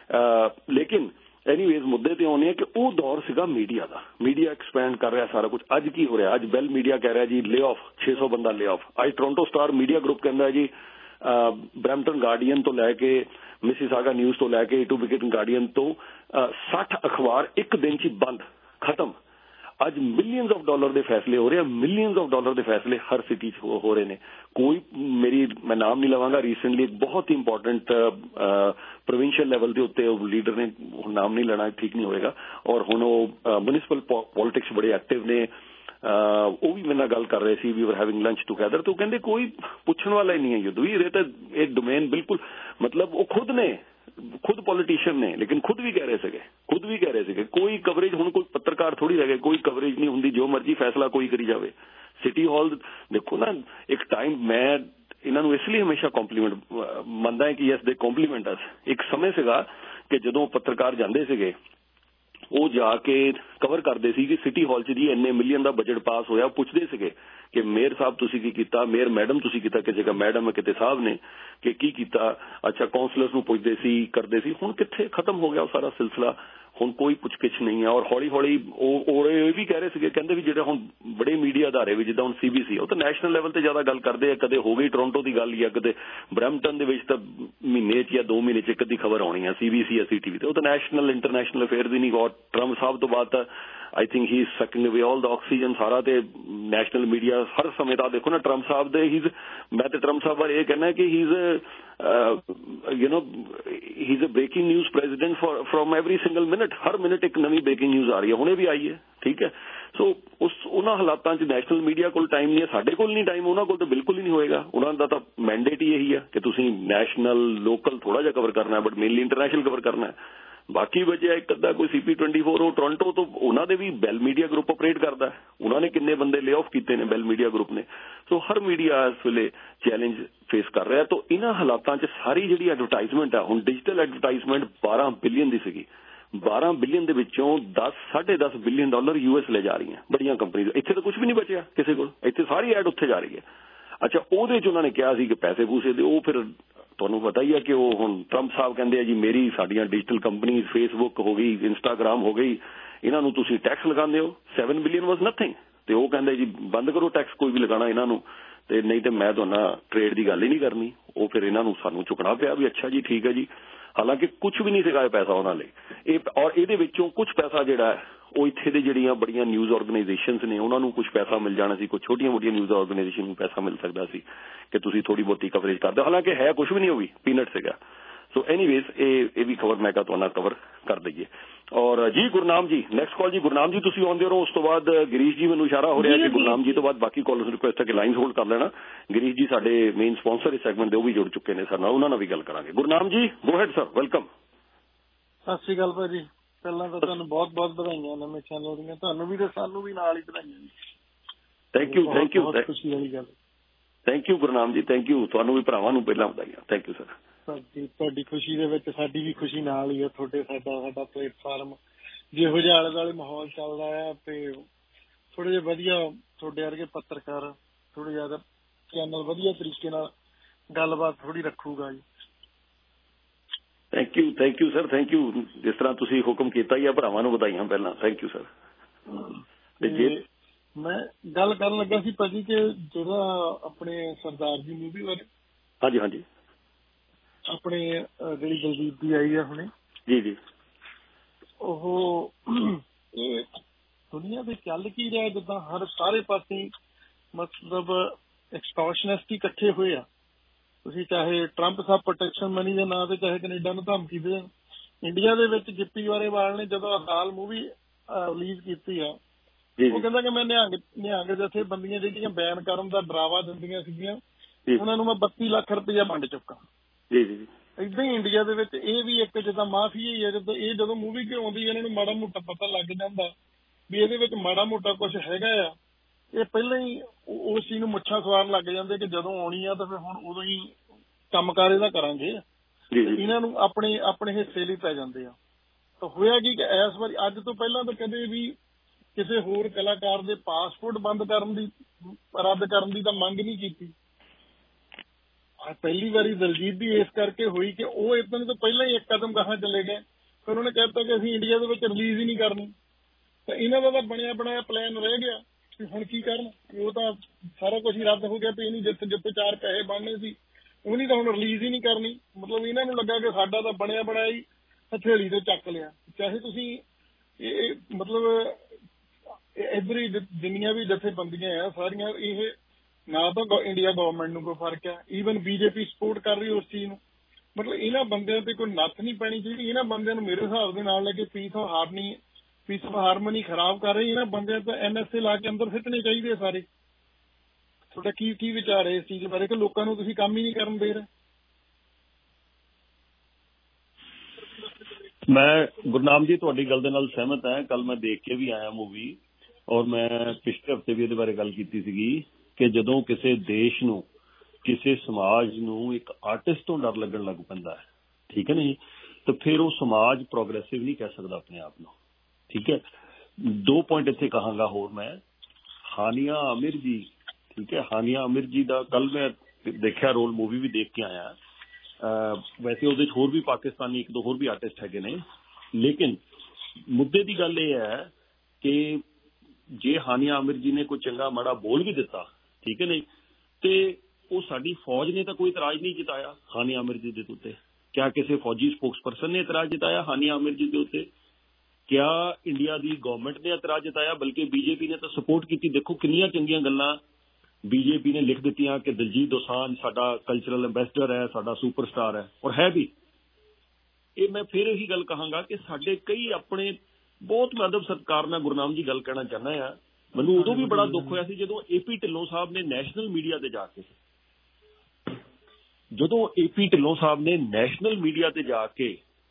ਲੇਕਿਨ ਐਨੀਵੇਜ਼ ਮੁੱਦੇ ਤੇ ਆਉਂਦੇ ਆ ਕਿ ਉਹ ਦੌਰ ਸੀਗਾ ਮੀਡੀਆ ਦਾ, ਮੀਡੀਆ ਐਕਸਪੈਂਡ ਕਰ ਰਿਹਾ ਸਾਰਾ ਕੁਝ। ਅੱਜ ਕੀ ਹੋ ਰਿਹਾ? ਅੱਜ ਬੈਲ ਮੀਡੀਆ ਕਹਿ ਰਿਹਾ ਜੀ ਲੇ ਆਫ ਛੇ ਸੌ ਬੰਦਾ ਲੇ ਆਫ। ਅੱਜ ਟੋਰਾਂਟੋ ਸਟਾਰ ਮੀਡੀਆ ਗਰੁੱਪ ਕਹਿੰਦਾ ਜੀ ਬਰੈਂਪਟਨ ਗਾਰਡੀਅਨ ਤੋਂ ਲੈ ਕੇ ਮਿਸੀਸਾਗਾ ਨਿਊਜ਼ ਤੋਂ ਲੈ ਕੇ ਟੂ ਵਿਕਟ ਗਾਰਡੀਅਨ ਤੋਂ ਸੱਠ ਅਖਬਾਰ ਇੱਕ ਦਿਨ 'ਚ ਬੰਦ, ਖਤਮ। ਅੱਜ ਮਿਲੀਅਨਸ ਆਫ ਡਾਲਰ ਦੇ ਫੈਸਲੇ ਹੋ ਰਹੇ ਆ, ਮਿਲੀਅਨਸ ਆਫ ਡਾਲਰ ਦੇ ਫੈਸਲੇ ਹਰ ਸਿਟੀ 'ਚ ਹੋ ਰਹੇ ਨੇ। ਕੋਈ ਮੇਰੀ ਮੈਂ ਨਾਮ ਨਹੀਂ ਲਵਾਂਗਾ, ਰੀਸੈਂਟਲੀ ਇੱਕ ਬਹੁਤ ਹੀ ਇੰਪੋਰਟੈਂਟ ਪ੍ਰੋਵਿੰਸ਼ੀਅਲ ਲੈਵਲ ਦੇ ਉੱਤੇ ਉਹ ਲੀਡਰ ਨੇ, ਨਾਮ ਨਹੀਂ ਲੈਣਾ ਠੀਕ ਨਹੀਂ ਹੋਏਗਾ, ਔਰ ਹੁਣ ਉਹ ਮਿਊਨਿਸਪਲ ਪੋਲਿਟਿਕਸ ਬੜੇ ਐਕਟਿਵ ਨੇ, ਉਹ ਵੀ ਮੇਰੇ ਨਾਲ ਗੱਲ ਕਰ ਰਹੇ ਸੀ, ਵੀ ਵਰ ਹੈਵਿੰਗ ਲੰਚ ਟੂਗੈਦਰ। ਤਾਂ ਉਹ ਕਹਿੰਦੇ ਕੋਈ ਪੁੱਛਣ ਵਾਲਾ ਹੀ ਨਹੀਂ ਹੈ ਯੁੱਧ, ਇਹ ਤਾਂ ਇਹ ਡੋਮੇਨ ਬਿਲਕੁਲ, ਮਤਲਬ ਉਹ ਖੁਦ ਨੇ, ਖੁਦ ਪੋਲੀਟੀਸ਼ੀਅਨ ਨੇ, ਲੇਕਿਨ ਖੁਦ ਵੀ ਕਹਿ ਰਹੇ ਸੀਗੇ ਖੁਦ ਵੀ ਕਹਿ ਰਹੇ ਸੀਗੇ ਕੋਈ ਕਵਰੇਜ, ਹੁਣ ਕੋਈ ਪੱਤਰਕਾਰ ਥੋੜੀ ਰਹਿ ਗਏ, ਕੋਈ ਕਵਰੇਜ ਨਹੀਂ ਹੁੰਦੀ, ਜੋ ਮਰਜ਼ੀ ਫੈਸਲਾ ਕੋਈ ਕਰੀ ਜਾਵੇ। ਸਿਟੀ ਹਾਲ ਦੇਖੋ ਨਾ, ਇੱਕ ਟਾਈਮ ਮੈਂ ਇਹਨਾਂ ਨੂੰ ਇਸ ਲਈ ਹਮੇਸ਼ਾ ਕੰਪਲੀਮੈਂਟ ਮੰਨਦਾ ਹੈ ਕਿ ਯੈਸ ਦੇ ਕੰਪਲੀਮੈਂਟ ਅਸ। ਇੱਕ ਸਮੇਂ ਸੀਗਾ ਕਿ ਜਦੋਂ ਪੱਤਰਕਾਰ ਜਾਂਦੇ ਸੀਗੇ ਉਹ ਜਾ ਕੇ ਕਵਰ ਕਰਦੇ ਸੀ ਕਿ ਸਿਟੀ ਹਾਲ 'ਚ ਜੀ ਇੰਨੇ ਮਿਲੀਅਨ ਦਾ ਬਜਟ ਪਾਸ ਹੋਇਆ, ਪੁੱਛਦੇ ਸੀਗੇ ਕਿ ਮੇਅਰ ਸਾਹਿਬ ਤੁਸੀਂ ਕੀ ਕੀਤਾ, ਮੇਅਰ ਮੈਡਮ ਤੁਸੀਂ ਕੀਤਾ, ਕਿਸੇ ਜਗ੍ਹਾ ਮੈਡਮ ਕਿਤੇ ਸਾਹਿਬ ਨੇ ਕਿ ਕੀ ਕੀਤਾ, ਅੱਛਾ ਕਾਉਂਸਲਰਸ ਨੂੰ ਪੁੱਛਦੇ ਸੀ, ਕਰਦੇ ਸੀ। ਹੁਣ ਕਿੱਥੇ ਖਤਮ ਹੋ ਗਿਆ ਉਹ ਸਾਰਾ ਸਿਲਸਿਲਾ, ਹੁਣ ਕੋਈ ਪੁੱਛ-ਗਿੱਛ ਨਹੀਂ ਹੈ। ਔਰ ਹੌਲੀ ਹੌਲੀ ਉਹ ਇਹ ਵੀ ਕਹਿ ਰਹੇ ਸੀਗੇ, ਕਹਿੰਦੇ ਵੀ ਜਿਹੜੇ ਹੁਣ ਬੜੇ ਮੀਡੀਆ ਅਦਾਰੇ ਵੀ ਜਿੱਦਾਂ ਹੁਣ ਸੀਬੀਸੀ, ਉਹ ਤਾਂ ਨੈਸ਼ਨਲ ਲੈਵਲ ਤੇ ਜ਼ਿਆਦਾ ਗੱਲ ਕਰਦੇ ਆ, ਕਦੇ ਹੋ ਗਈ ਟੋਰਾਂਟੋ ਦੀ ਗੱਲ ਜਾਂ ਕਦੇ ਬਰੈਂਪਟਨ ਦੇ ਵਿੱਚ ਤਾਂ ਮਹੀਨੇ 'ਚ ਜਾਂ ਦੋ ਮਹੀਨੇ 'ਚ ਇੱਕ ਅੱਧੀ ਖਬਰ ਆਉਣੀ ਆ ਸੀਬੀਸੀ ਜਾਂ ਸੀਟੀਵੀ ਤੇ, ਉਹ ਤਾਂ ਨੈਸ਼ਨਲ ਇੰਟਰਨੈਸ਼ਨਲ ਅਫੇਅਰਸ ਹੀ ਨਹੀਂ। ਔਰ ਟਰੰਪ ਸਾਹਿਬ ਤੋਂ ਬਾਅਦ ਤਾਂ ਆਈ ਥਿੰਕ ਹੀ ਇਜ਼ ਸਕਿੰਗ ਅਵੇ ਆਲ ਦਾ ਆਕਸੀਜਨ, ਸਾਰਾ ਤੇ ਨੈਸ਼ਨਲ ਮੀਡੀਆ ਹਰ ਸਮੇਂ ਦਾ ਦੇਖੋ ਨਾ ਟਰੰਪ ਸਾਹਿਬ ਦੇ, ਹੀ ਮੈਂ ਤੇ ਟਰੰਪ ਸਾਹਿਬ ਬਾਰੇ ਇਹ ਕਹਿਣਾ ਕਿ he is you know he is a breaking news president for from every single minute, ਹਰ ਮਿੰਟ ਇੱਕ ਨਵੀਂ ਬ੍ਰੇਕਿੰਗ ਨਿਊਜ਼ ਆ ਰਹੀ ਹੈ, ਹੁਣੇ ਵੀ ਆਈ ਹੈ, ਠੀਕ ਹੈ। ਸੋ ਉਸ ਉਹਨਾਂ ਹਾਲਾਤਾਂ 'ਚ ਨੈਸ਼ਨਲ ਮੀਡੀਆ ਕੋਲ ਟਾਈਮ ਨਹੀਂ ਹੈ, ਸਾਡੇ ਕੋਲ ਨਹੀਂ ਟਾਈਮ, ਉਹਨਾਂ ਕੋਲ ਤਾਂ ਬਿਲਕੁਲ ਹੀ ਨਹੀਂ ਹੋਏਗਾ। ਉਹਨਾਂ ਦਾ ਤਾਂ ਮੈਂਡੇਟ ਹੀ ਇਹੀ ਹੈ ਕਿ ਤੁਸੀਂ ਨੈਸ਼ਨਲ ਲੋਕਲ ਥੋੜਾ ਜਿਹਾ ਕਵਰ ਕਰਨਾ, ਬਟ ਮੇਨਲੀ ਇੰਟਰਨੈਸ਼ਨਲ ਕਵਰ ਕਰਨਾ ਹੈ। ਬਾਕੀ ਬਚਿਆ ਇੱਕ ਅੱਧਾ ਕੋਈ ਸੀ ਪੀ ਟਵੈਂਟੀ ਫੋਰ ਉਹ ਟੋਰਾਂਟੋ ਤੋਂ ਉਹਨਾਂ ਦੇ ਵੀ ਬੈਲ ਮੀਡੀਆ ਗਰੁੱਪ ਆਪਰੇਟ ਕਰਦਾ, ਉਹਨਾਂ ਨੇ ਕਿੰਨੇ ਬੰਦੇ ਲੇ ਆਫ ਕੀਤੇ ਨੇ ਬੈਲ ਮੀਡੀਆ ਗਰੁੱਪ ਨੇ। ਸੋ ਹਰ ਮੀਡੀਆ ਇਸ ਵੇਲੇ ਚੈਲੰਜ ਫੇਸ ਕਰ ਰਿਹਾ। ਤਾਂ ਇਹਨਾਂ ਹਾਲਾਤਾਂ 'ਚ ਸਾਰੀ ਜਿਹੜੀ ਐਡਵਰਟਾਈਜ਼ਮੈਂਟ ਆ, ਹੁਣ ਡਿਜੀਟਲ ਐਡਵਰਟਾਈਜ਼ਮੈਂਟ ਬਾਰਾਂ ਬਿਲੀਅਨ ਦੀ ਸੀਗੀ, ਬਾਰਾਂ ਬਿਲੀਅਨ ਦੇ ਵਿੱਚੋਂ ਦਸ ਸਾਢੇ ਦਸ ਬਿਲੀਅਨ ਡਾਲਰ ਯੂ ਐਸ ਲੈ ਜਾ ਰਹੀਆਂ ਬੜੀਆਂ ਕੰਪਨੀਆਂ। ਇੱਥੇ ਤਾਂ ਕੁਝ ਵੀ ਨਹੀਂ ਬਚਿਆ ਕਿਸੇ ਕੋਲ, ਇੱਥੇ ਸਾਰੀ ਐਡ ਉੱਥੇ ਜਾ ਰਹੀ ਹੈ। ਅੱਛਾ, ਉਹਦੇ 'ਚ ਉਹਨਾਂ ਨੇ ਕਿਹਾ ਸੀ ਕਿ ਪੈਸੇ ਪੂਸੇ ਦੇ, ਉਹ ਫਿਰ ਤੁਹਾਨੂੰ ਪਤਾ ਹੀ ਹੈ ਕਿ ਉਹ ਹੁਣ ਟਰੰਪ ਸਾਹਿਬ ਕਹਿੰਦੇ ਆ ਜੀ ਮੇਰੀ ਸਾਡੀਆਂ ਡਿਜੀਟਲ ਕੰਪਨੀਜ਼ ਫੇਸਬੁੱਕ ਹੋ ਗਈ, ਇੰਸਟਾਗ੍ਰਾਮ ਹੋ ਗਈ, ਇਹਨਾਂ ਨੂੰ ਤੁਸੀਂ ਟੈਕਸ ਲਗਾਉਂਦੇ ਹੋ। Seven billion was nothing. ਤੇ ਉਹ ਕਹਿੰਦੇ ਜੀ ਬੰਦ ਕਰੋ ਟੈਕਸ ਕੋਈ ਵੀ ਲਗਾਉਣਾ ਇਹਨਾਂ ਨੂੰ, ਤੇ ਨਹੀਂ ਤੇ ਮੈਂ ਤੁਹਾਨੂੰ ਟ੍ਰੇਡ ਦੀ ਗੱਲ ਹੀ ਨਹੀਂ ਕਰਨੀ। ਉਹ ਫਿਰ ਇਹਨਾਂ ਨੂੰ ਸਾਨੂੰ ਚੁੱਕਣਾ ਪਿਆ ਵੀ ਅੱਛਾ ਜੀ ਠੀਕ ਹੈ ਜੀ, ਹਾਲਾਂਕਿ ਕੁਝ ਵੀ ਨਹੀਂ ਸੀਗਾ ਇਹ ਪੈਸਾ ਉਹਨਾਂ ਲਈ। ਇਹ ਔਰ ਇਹਦੇ ਵਿੱਚੋਂ ਕੁਝ ਪੈਸਾ ਜਿਹੜਾ ਉਹ ਇੱਥੇ ਦੇ ਜਿਹੜੀਆਂ ਬੜੀਆਂ ਨਿਊਜ਼ ਆਰਗੇਨਾਈਜੇਸ਼ਨਸ ਨੇ ਉਹਨਾਂ ਨੂੰ ਕੁਝ ਪੈਸਾ ਮਿਲ ਜਾਣਾ ਸੀ, ਕੁਝ ਛੋਟੀਆਂ ਮੋਟੀਆਂ ਨਿਊਜ਼ ਆਰਗੇਨਾਈਜੇਸ਼ਨ ਨੂੰ ਪੈਸਾ ਮਿਲ ਸਕਦਾ ਸੀ ਕਿ ਤੁਸੀਂ ਥੋੜੀ ਬਹੁਤੀ ਕਵਰੇਜ ਕਰਦੇ ਹੋ, ਹਾਲਾਂਕਿ ਹੈ ਕੁਝ ਵੀ ਨਹੀਂ ਹੋਈ, ਪੀਨਟ ਸੀਗਾ। ਸੋ ਐਨੀਵੇਜ਼ ਇਹ ਇਹ ਵੀ ਖਬਰ ਮੈਂ ਕਹਾਂ ਤੁਹਾਨੂੰ ਕਵਰ ਕਰ ਦਈਏ। ਔਰ ਜੀ ਗੁਰਨਾਮ ਜੀ ਨੈਕਸਟ ਕਾਲ ਜੀ। ਗੁਰਨਾਮ ਜੀ ਤੁਸੀਂ ਆਉਂਦੇ ਰਹੋ, ਉਸ ਤੋਂ ਬਾਅਦ ਗਿਰੀਸ਼ ਜੀ ਮੈਨੂੰ ਇਸ਼ਾਰਾ ਹੋ ਰਿਹਾ ਕਿ ਗੁਰਨਾਮ ਜੀ ਤੋਂ ਬਾਅਦ ਬਾਕੀ ਕਾਲਰਸ ਨੂੰ ਰਿਕੁਐਸਟ ਹੈ ਕਿ ਲਾਈਨਸ ਹੋਲਡ ਕਰ ਲੈਣਾ। ਗਿਰੀਸ਼ ਜੀ ਸਾਡੇ ਮੇਨ ਸਪਾਂਸਰ ਇਸ ਸੈਗਮੈਂਟ ਦੇ, ਉਹ ਵੀ ਜੁੜ ਚੁੱਕੇ ਨੇ ਸਾਡੇ ਨਾਲ, ਉਹਨਾਂ ਨਾਲ ਵੀ ਗੱਲ ਕਰਾਂਗੇ। ਗੁਰਨਾਮ ਜੀ ਗੋ ਹੈਡ ਸਰ, ਵੈਲਕਮ। ਸਤਿ ਸ਼੍ਰੀ ਅਕਾਲ ਭਾਜੀ, ਪਹਿਲਾਂ ਤਾਂ ਤੁਹਾਨੂੰ ਬਹੁਤ ਬਹੁਤ ਵਧਾਈਆਂ ਨਵੇਂ ਚੈਨਲ ਦੀਆਂ, ਤੁਹਾਨੂੰ ਵੀ ਤੇ ਸਾਨੂੰ ਵੀ ਨਾਲ ਹੀ ਵਧਾਈਆਂ ਜੀ। ਥੈਂਕ ਯੂ ਥੈਂਕ ਯੂ ਬਹੁਤ ਖੁਸ਼ੀ ਵਾਲੀ ਗੱਲ। ਥੈਂਕ ਯੂ ਗੁਰਨਾਮ ਜੀ, ਥੈਂਕ ਯੂ। ਤੁਹਾਨੂੰ ਵੀ ਭਰਾਵਾਂ ਨੂੰ ਪਹਿਲਾਂ ਵਧਾਈਆਂ। Thank you sir. ਤੁਹਾਡੀ ਤੁਹਾਡੀ ਖੁਸ਼ੀ ਦੇ ਵਿੱਚ ਸਾਡੀ ਵੀ ਖੁਸ਼ੀ ਨਾਲ ਹੀ ਹੈ। ਤੁਹਾਡੇ ਸਾਡਾ ਸਾਡਾ ਪਲੇਟਫਾਰਮ ਜਿਹੋ ਜਿਹਾ ਆਲੇ ਦੁਆਲੇ ਮਾਹੌਲ ਚੱਲਦਾ ਆ ਤੇ ਥੋੜੇ ਜਿਹੇ ਵਧੀਆ ਤੁਹਾਡੇ ਵਰਗੇ ਪੱਤਰਕਾਰ ਥੋੜੇ ਜ਼ਿਆਦਾ ਚੈਨਲ ਵਧੀਆ ਤਰੀਕੇ ਨਾਲ ਗੱਲਬਾਤ ਥੋੜੀ ਰੱਖੂਗਾ ਜੀ। Thank you thank you sir, thank you. ਜਿਸ ਤਰ੍ਹਾਂ ਤੁਸੀਂ ਹੁਕਮ ਕੀਤਾ ਹੀ ਆ, ਭਰਾਵਾਂ ਨੂੰ ਵਧਾਈਆਂ ਪਹਿਲਾਂ। Thank you sir. ਤੇ ਜੇ ਮੈਂ ਗੱਲ ਕਰਨ ਲੱਗਾ ਸੀ ਭਾਜੀ ਕਿ ਜਿਹੜਾ ਆਪਣੇ ਸਰਦਾਰ ਜੀ ਮੂਵੀ ਬਾਰੇ, ਹਾਂਜੀ ਹਾਂਜੀ, ਆਪਣੇ ਜਿਹੜੀ ਦਲਜੀਤ ਦੀ ਆਈ ਆ ਹੁਣੇ ਜੀ ਜੀ, ਉਹ ਇਹ ਦੁਨੀਆ ਦੇ ਚੱਲ ਕੀ ਰਿਹਾ, ਜਿੱਦਾਂ ਹਰ ਸਾਰੇ ਪਾਸੇ ਮਤਲਬ ਐਕਸਟੋਰਸ਼ਨਿਸਟ ਇਕੱਠੇ ਹੋਏ ਆ। ਤੁਸੀਂ ਚਾਹੇ ਟਰੰਪ ਸਾਹਿਬ ਪ੍ਰੋਟੈਕਸ਼ਨ ਮਨੀ ਦੇ ਨਾਂ ਤੇ, ਚਾਹੇ ਕੈਨੇਡਾ ਨੂੰ ਧਮਕੀ ਦੇਣ। ਇੰਡੀਆ ਦੇ ਵਿੱਚ ਗਿੱਪੀ ਗਰੇਵਾਲ ਨੇ ਜਦੋਂ ਅਕਾਲ ਮੂਵੀ ਰਿਲੀਜ਼ ਕੀਤੀ ਆ, ਉਹ ਕਹਿੰਦਾ ਕਿ ਮੈਂ ਨਿਹੰਗ ਨਿਹੰਗ ਜਥੇਬੰਦੀਆਂ ਜਿਹੜੀਆਂ ਬੈਨ ਕਰਨ ਦਾ ਡਰਾਵਾ ਦਿੰਦੀਆਂ ਸੀਗੀਆਂ, ਉਹਨਾਂ ਨੂੰ ਮੈਂ ਬੱਤੀ ਲੱਖ ਰੁਪਇਆ ਵੰਡ ਚੁੱਕਾ। ਜੀ ਜੀ, ਏਦਾਂ ਹੀ ਇੰਡੀਆ ਦੇ ਵਿੱਚ ਇਹ ਵੀ ਇੱਕ ਜਿੱਦਾਂ ਮਾਫੀਆ ਹੀ ਹੈ। ਜਦੋਂ ਇਹ ਜਦੋਂ ਮੂਵੀ ਕਿ ਆਉਂਦੀ ਇਹਨਾਂ ਨੂੰ ਮਾੜਾ ਮੋਟਾ ਪਤਾ ਲੱਗ ਜਾਂਦਾ ਵੀ ਇਹਦੇ ਵਿੱਚ ਮਾੜਾ ਮੋਟਾ ਕੁਝ ਹੈਗਾ ਆ, ਇਹ ਪਹਿਲਾਂ ਹੀ ਉਸ ਚੀਜ਼ ਨੂੰ ਮੁੱਛਾਂ ਸਵਾਰਨ ਲੱਗ ਜਾਂਦੇ ਕਿ ਜਦੋਂ ਆਉਣੀ ਆ ਤਾਂ ਫਿਰ ਹੁਣ ਉਦੋਂ ਹੀ ਕੰਮਕਾਰ ਇਹਦਾ ਕਰਾਂਗੇ। ਇਹਨਾਂ ਨੂੰ ਆਪਣੇ ਆਪਣੇ ਹਿੱਸੇ ਲਈ ਪੈ ਜਾਂਦੇ ਆ। ਤਾਂ ਹੋਇਆ ਕੀ ਕਿ ਇਸ ਵਾਰੀ ਅੱਜ ਤੋਂ ਪਹਿਲਾਂ ਤਾਂ ਕਦੇ ਵੀ ਕਿਸੇ ਹੋਰ ਕਲਾਕਾਰ ਦੇ ਪਾਸਪੋਰਟ ਬੰਦ ਕਰਨ ਦੀ ਰੱਦ ਕਰਨ ਦੀ ਤਾਂ ਮੰਗ ਨਹੀਂ ਕੀਤੀ। ਪਹਿਲੀ ਵਾਰੀ ਦਲਜੀਤ ਦੀ ਇਸ ਕਰਕੇ ਹੋਈ ਕਿ ਉਹ ਇਦਾਂ ਤੋਂ ਪਹਿਲਾਂ ਹੀ ਇੱਕ ਕਦਮ ਗਾਹਾਂ ਚਲੇ ਗਏ। ਫਿਰ ਉਹਨੇ ਕਹਿ ਦਿੱਤਾ ਕਿ ਅਸੀਂ ਇੰਡੀਆ ਦੇ ਵਿੱਚ ਰਿਲੀਜ਼ ਹੀ ਨਹੀਂ ਕਰਨੀ। ਤਾਂ ਇਹਨਾਂ ਦਾ ਤਾਂ ਬਣਿਆ ਬਣਾਇਆ ਪਲਾਨ ਰਹਿ ਗਿਆ ਕਿ ਹੁਣ ਕੀ ਕਰਨ। ਉਹ ਤਾਂ ਸਾਰਾ ਕੁਝ ਹੀ ਰੱਦ ਹੋ ਗਿਆ ਵੀ ਇਹਨੀ ਜਿੱਥੇ ਜਿੱਥੇ ਚਾਰ ਪੈਸੇ ਬਣਨੇ ਸੀ ਉਹਨੀ ਤਾਂ ਹੁਣ ਰਿਲੀਜ਼ ਹੀ ਨਹੀਂ ਕਰਨੀ। ਮਤਲਬ ਇਹਨਾਂ ਨੂੰ ਲੱਗਾ ਕਿ ਸਾਡਾ ਤਾਂ ਬਣਿਆ ਬਣਾਇਆ ਹੀ ਹਥੇਲੀ ਤੇ ਚੱਕ ਲਿਆ। ਚਾਹੇ ਤੁਸੀਂ ਇਹ ਮਤਲਬ ਇੱਧਰ ਹੀ ਜਿੰਨੀਆਂ ਵੀ ਜਥੇਬੰਦੀਆਂ ਆ ਸਾਰੀਆਂ, ਇਹ ਨਾ ਤਾਂ ਇੰਡੀਆ ਗਵਰਨਮੈਂਟ ਨੂੰ ਕੋਈ ਫਰਕ ਹੈ, ਈਵਨ ਬੀਜੇਪੀ ਸਪੋਰਟ ਕਰ ਰਹੀ ਉਸ ਚੀਜ਼ ਨੂੰ। ਮਤਲਬ ਇਹਨਾਂ ਬੰਦਿਆਂ ਤੇ ਕੋਈ ਨੱਥ ਨਹੀਂ ਪੈਣੀ ਚਾਹੀਦੀ। ਇਹਨਾਂ ਬੰਦਿਆਂ ਨੂੰ ਮੇਰੇ ਹਿਸਾਬ ਦੇ ਨਾਲ ਲੈ ਕੇ peace of harmony peace of harmony ਖਰਾਬ ਕਰ ਰਹੀ। ਇਹਨਾਂ ਬੰਦਿਆਂ ਤਾਂ ਐਨ ਐਸ ਏ ਲਾ ਕੇ ਅੰਦਰ ਸਿੱਟਣੇ ਚਾਹੀਦੇ ਸਾਰੇ। ਤੁਹਾਡਾ ਕੀ ਕੀ ਵਿਚਾਰ ਹੈ ਇਸ ਚੀਜ਼ ਬਾਰੇ ਕਿ ਲੋਕਾਂ ਨੂੰ ਤੁਸੀਂ ਕੰਮ ਹੀ ਨਹੀਂ ਕਰਨ ਦੇ ਰਹੇ? ਮੈਂ ਗੁਰਨਾਮ ਜੀ ਤੁਹਾਡੀ ਗੱਲ ਦੇ ਨਾਲ ਸਹਿਮਤ ਹਾਂ। ਕੱਲ ਮੈਂ ਦੇਖ ਕੇ ਵੀ ਆਇਆ ਮੂਵੀ, ਔਰ ਮੈਂ ਪਿਛਲੇ ਹਫ਼ਤੇ ਵੀ ਇਹਦੇ ਬਾਰੇ ਗੱਲ ਕੀਤੀ ਸੀਗੀ ਕਿ ਜਦੋਂ ਕਿਸੇ ਦੇਸ਼ ਨੂੰ, ਕਿਸੇ ਸਮਾਜ ਨੂੰ ਇੱਕ ਆਰਟਿਸਟ ਤੋਂ ਡਰ ਲੱਗਣ ਲੱਗ ਪੈਂਦਾ ਹੈ, ਠੀਕ ਹੈ ਨਹੀਂ, ਤਾਂ ਫਿਰ ਉਹ ਸਮਾਜ ਪ੍ਰੋਗਰੈਸਿਵ ਨਹੀਂ ਕਹਿ ਸਕਦਾ ਆਪਣੇ ਆਪ ਨੂੰ। ਠੀਕ ਹੈ, ਦੋ ਪੁਆਇੰਟ ਇੱਥੇ ਕਹਾਂਗਾ ਹੋਰ ਮੈਂ। ਹਾਨੀਆ ਆਮਿਰ ਜੀ, ਠੀਕ ਹੈ, ਹਾਨੀਆ ਆਮਿਰ ਜੀ ਦਾ ਕੱਲ ਮੈਂ ਦੇਖਿਆ ਰੋਲ, ਮੂਵੀ ਵੀ ਦੇਖ ਕੇ ਆਇਆ। ਵੈਸੇ ਉਹਦੇ 'ਚ ਹੋਰ ਵੀ ਪਾਕਿਸਤਾਨੀ ਇੱਕ ਦੋ ਹੋਰ ਵੀ ਆਰਟਿਸਟ ਹੈਗੇ ਨੇ, ਲੇਕਿਨ ਮੁੱਦੇ ਦੀ ਗੱਲ ਇਹ ਹੈ ਕਿ ਜੇ ਹਾਨੀਆ ਆਮਿਰ ਜੀ ਨੇ ਕੋਈ ਚੰਗਾ ਮਾੜਾ ਬੋਲ ਵੀ ਦਿੱਤਾ, ਠੀਕ ਹੈ ਨਹੀਂ, ਤੇ ਉਹ ਸਾਡੀ ਫੌਜ ਨੇ ਤਾਂ ਕੋਈ ਇਤਰਾਜ਼ ਨਹੀਂ ਜਤਾਇਆ ਹਾਨੀਆ ਆਮਿਰ ਜੀ ਦੇ ਉੱਤੇ। ਕਿਆ ਕਿਸੇ ਫੌਜੀ ਸਪੋਕਸਪਰਸਨ ਨੇ ਇਤਰਾਜ਼ ਜਤਾਇਆ ਹਾਨੀਆ ਆਮਿਰ ਜੀ ਦੇ ਉੱਤੇ? ਕਿਆ ਇੰਡੀਆ ਦੀ ਗਵਰਨਮੈਂਟ ਨੇ ਇਤਰਾਜ਼ ਜਤਾਇਆ? ਬਲਕਿ ਬੀਜੇਪੀ ਨੇ ਤਾਂ ਸਪੋਰਟ ਕੀਤੀ। ਦੇਖੋ ਕਿੰਨੀਆਂ ਚੰਗੀਆਂ ਗੱਲਾਂ ਬੀਜੇਪੀ ਨੇ ਲਿਖ ਦਿੱਤੀਆਂ ਕਿ ਦਿਲਜੀਤ ਦੋਸਾਂਝ ਸਾਡਾ ਕਲਚਰਲ ਐਂਬੈਸਡਰ ਹੈ, ਸਾਡਾ ਸੁਪਰਸਟਾਰ ਹੈ, ਔਰ ਹੈ ਵੀ। ਇਹ ਮੈਂ ਫਿਰ ਇਹੀ ਗੱਲ ਕਹਾਂਗਾ ਕਿ ਸਾਡੇ ਕਈ ਆਪਣੇ ਬਹੁਤ ਮੈਂ ਅਦਬ ਸਤਿਕਾਰ ਨਾਲ ਗੁਰਨਾਮ ਜੀ ਗੱਲ ਕਹਿਣਾ ਚਾਹੁੰਦਾ ਹਾਂ। ਮੈਨੂੰ ਉਦੋਂ ਵੀ ਬੜਾ ਦੁੱਖ ਹੋਇਆ ਸੀ ਜਦੋਂ ਏ ਪੀ ਢਿੱਲੋਂ ਸਾਹਿਬ ਨੇ ਨੈਸ਼ਨਲ ਮੀਡੀਆ ਤੇ ਜਾ ਕੇ ਜਦੋਂ ਏ ਪੀ ਢਿੱਲੋਂ ਸਾਹਿਬ ਨੇ ਨੈਸ਼ਨਲ ਮੀਡੀਆ ਤੇ ਜਾ ਕੇ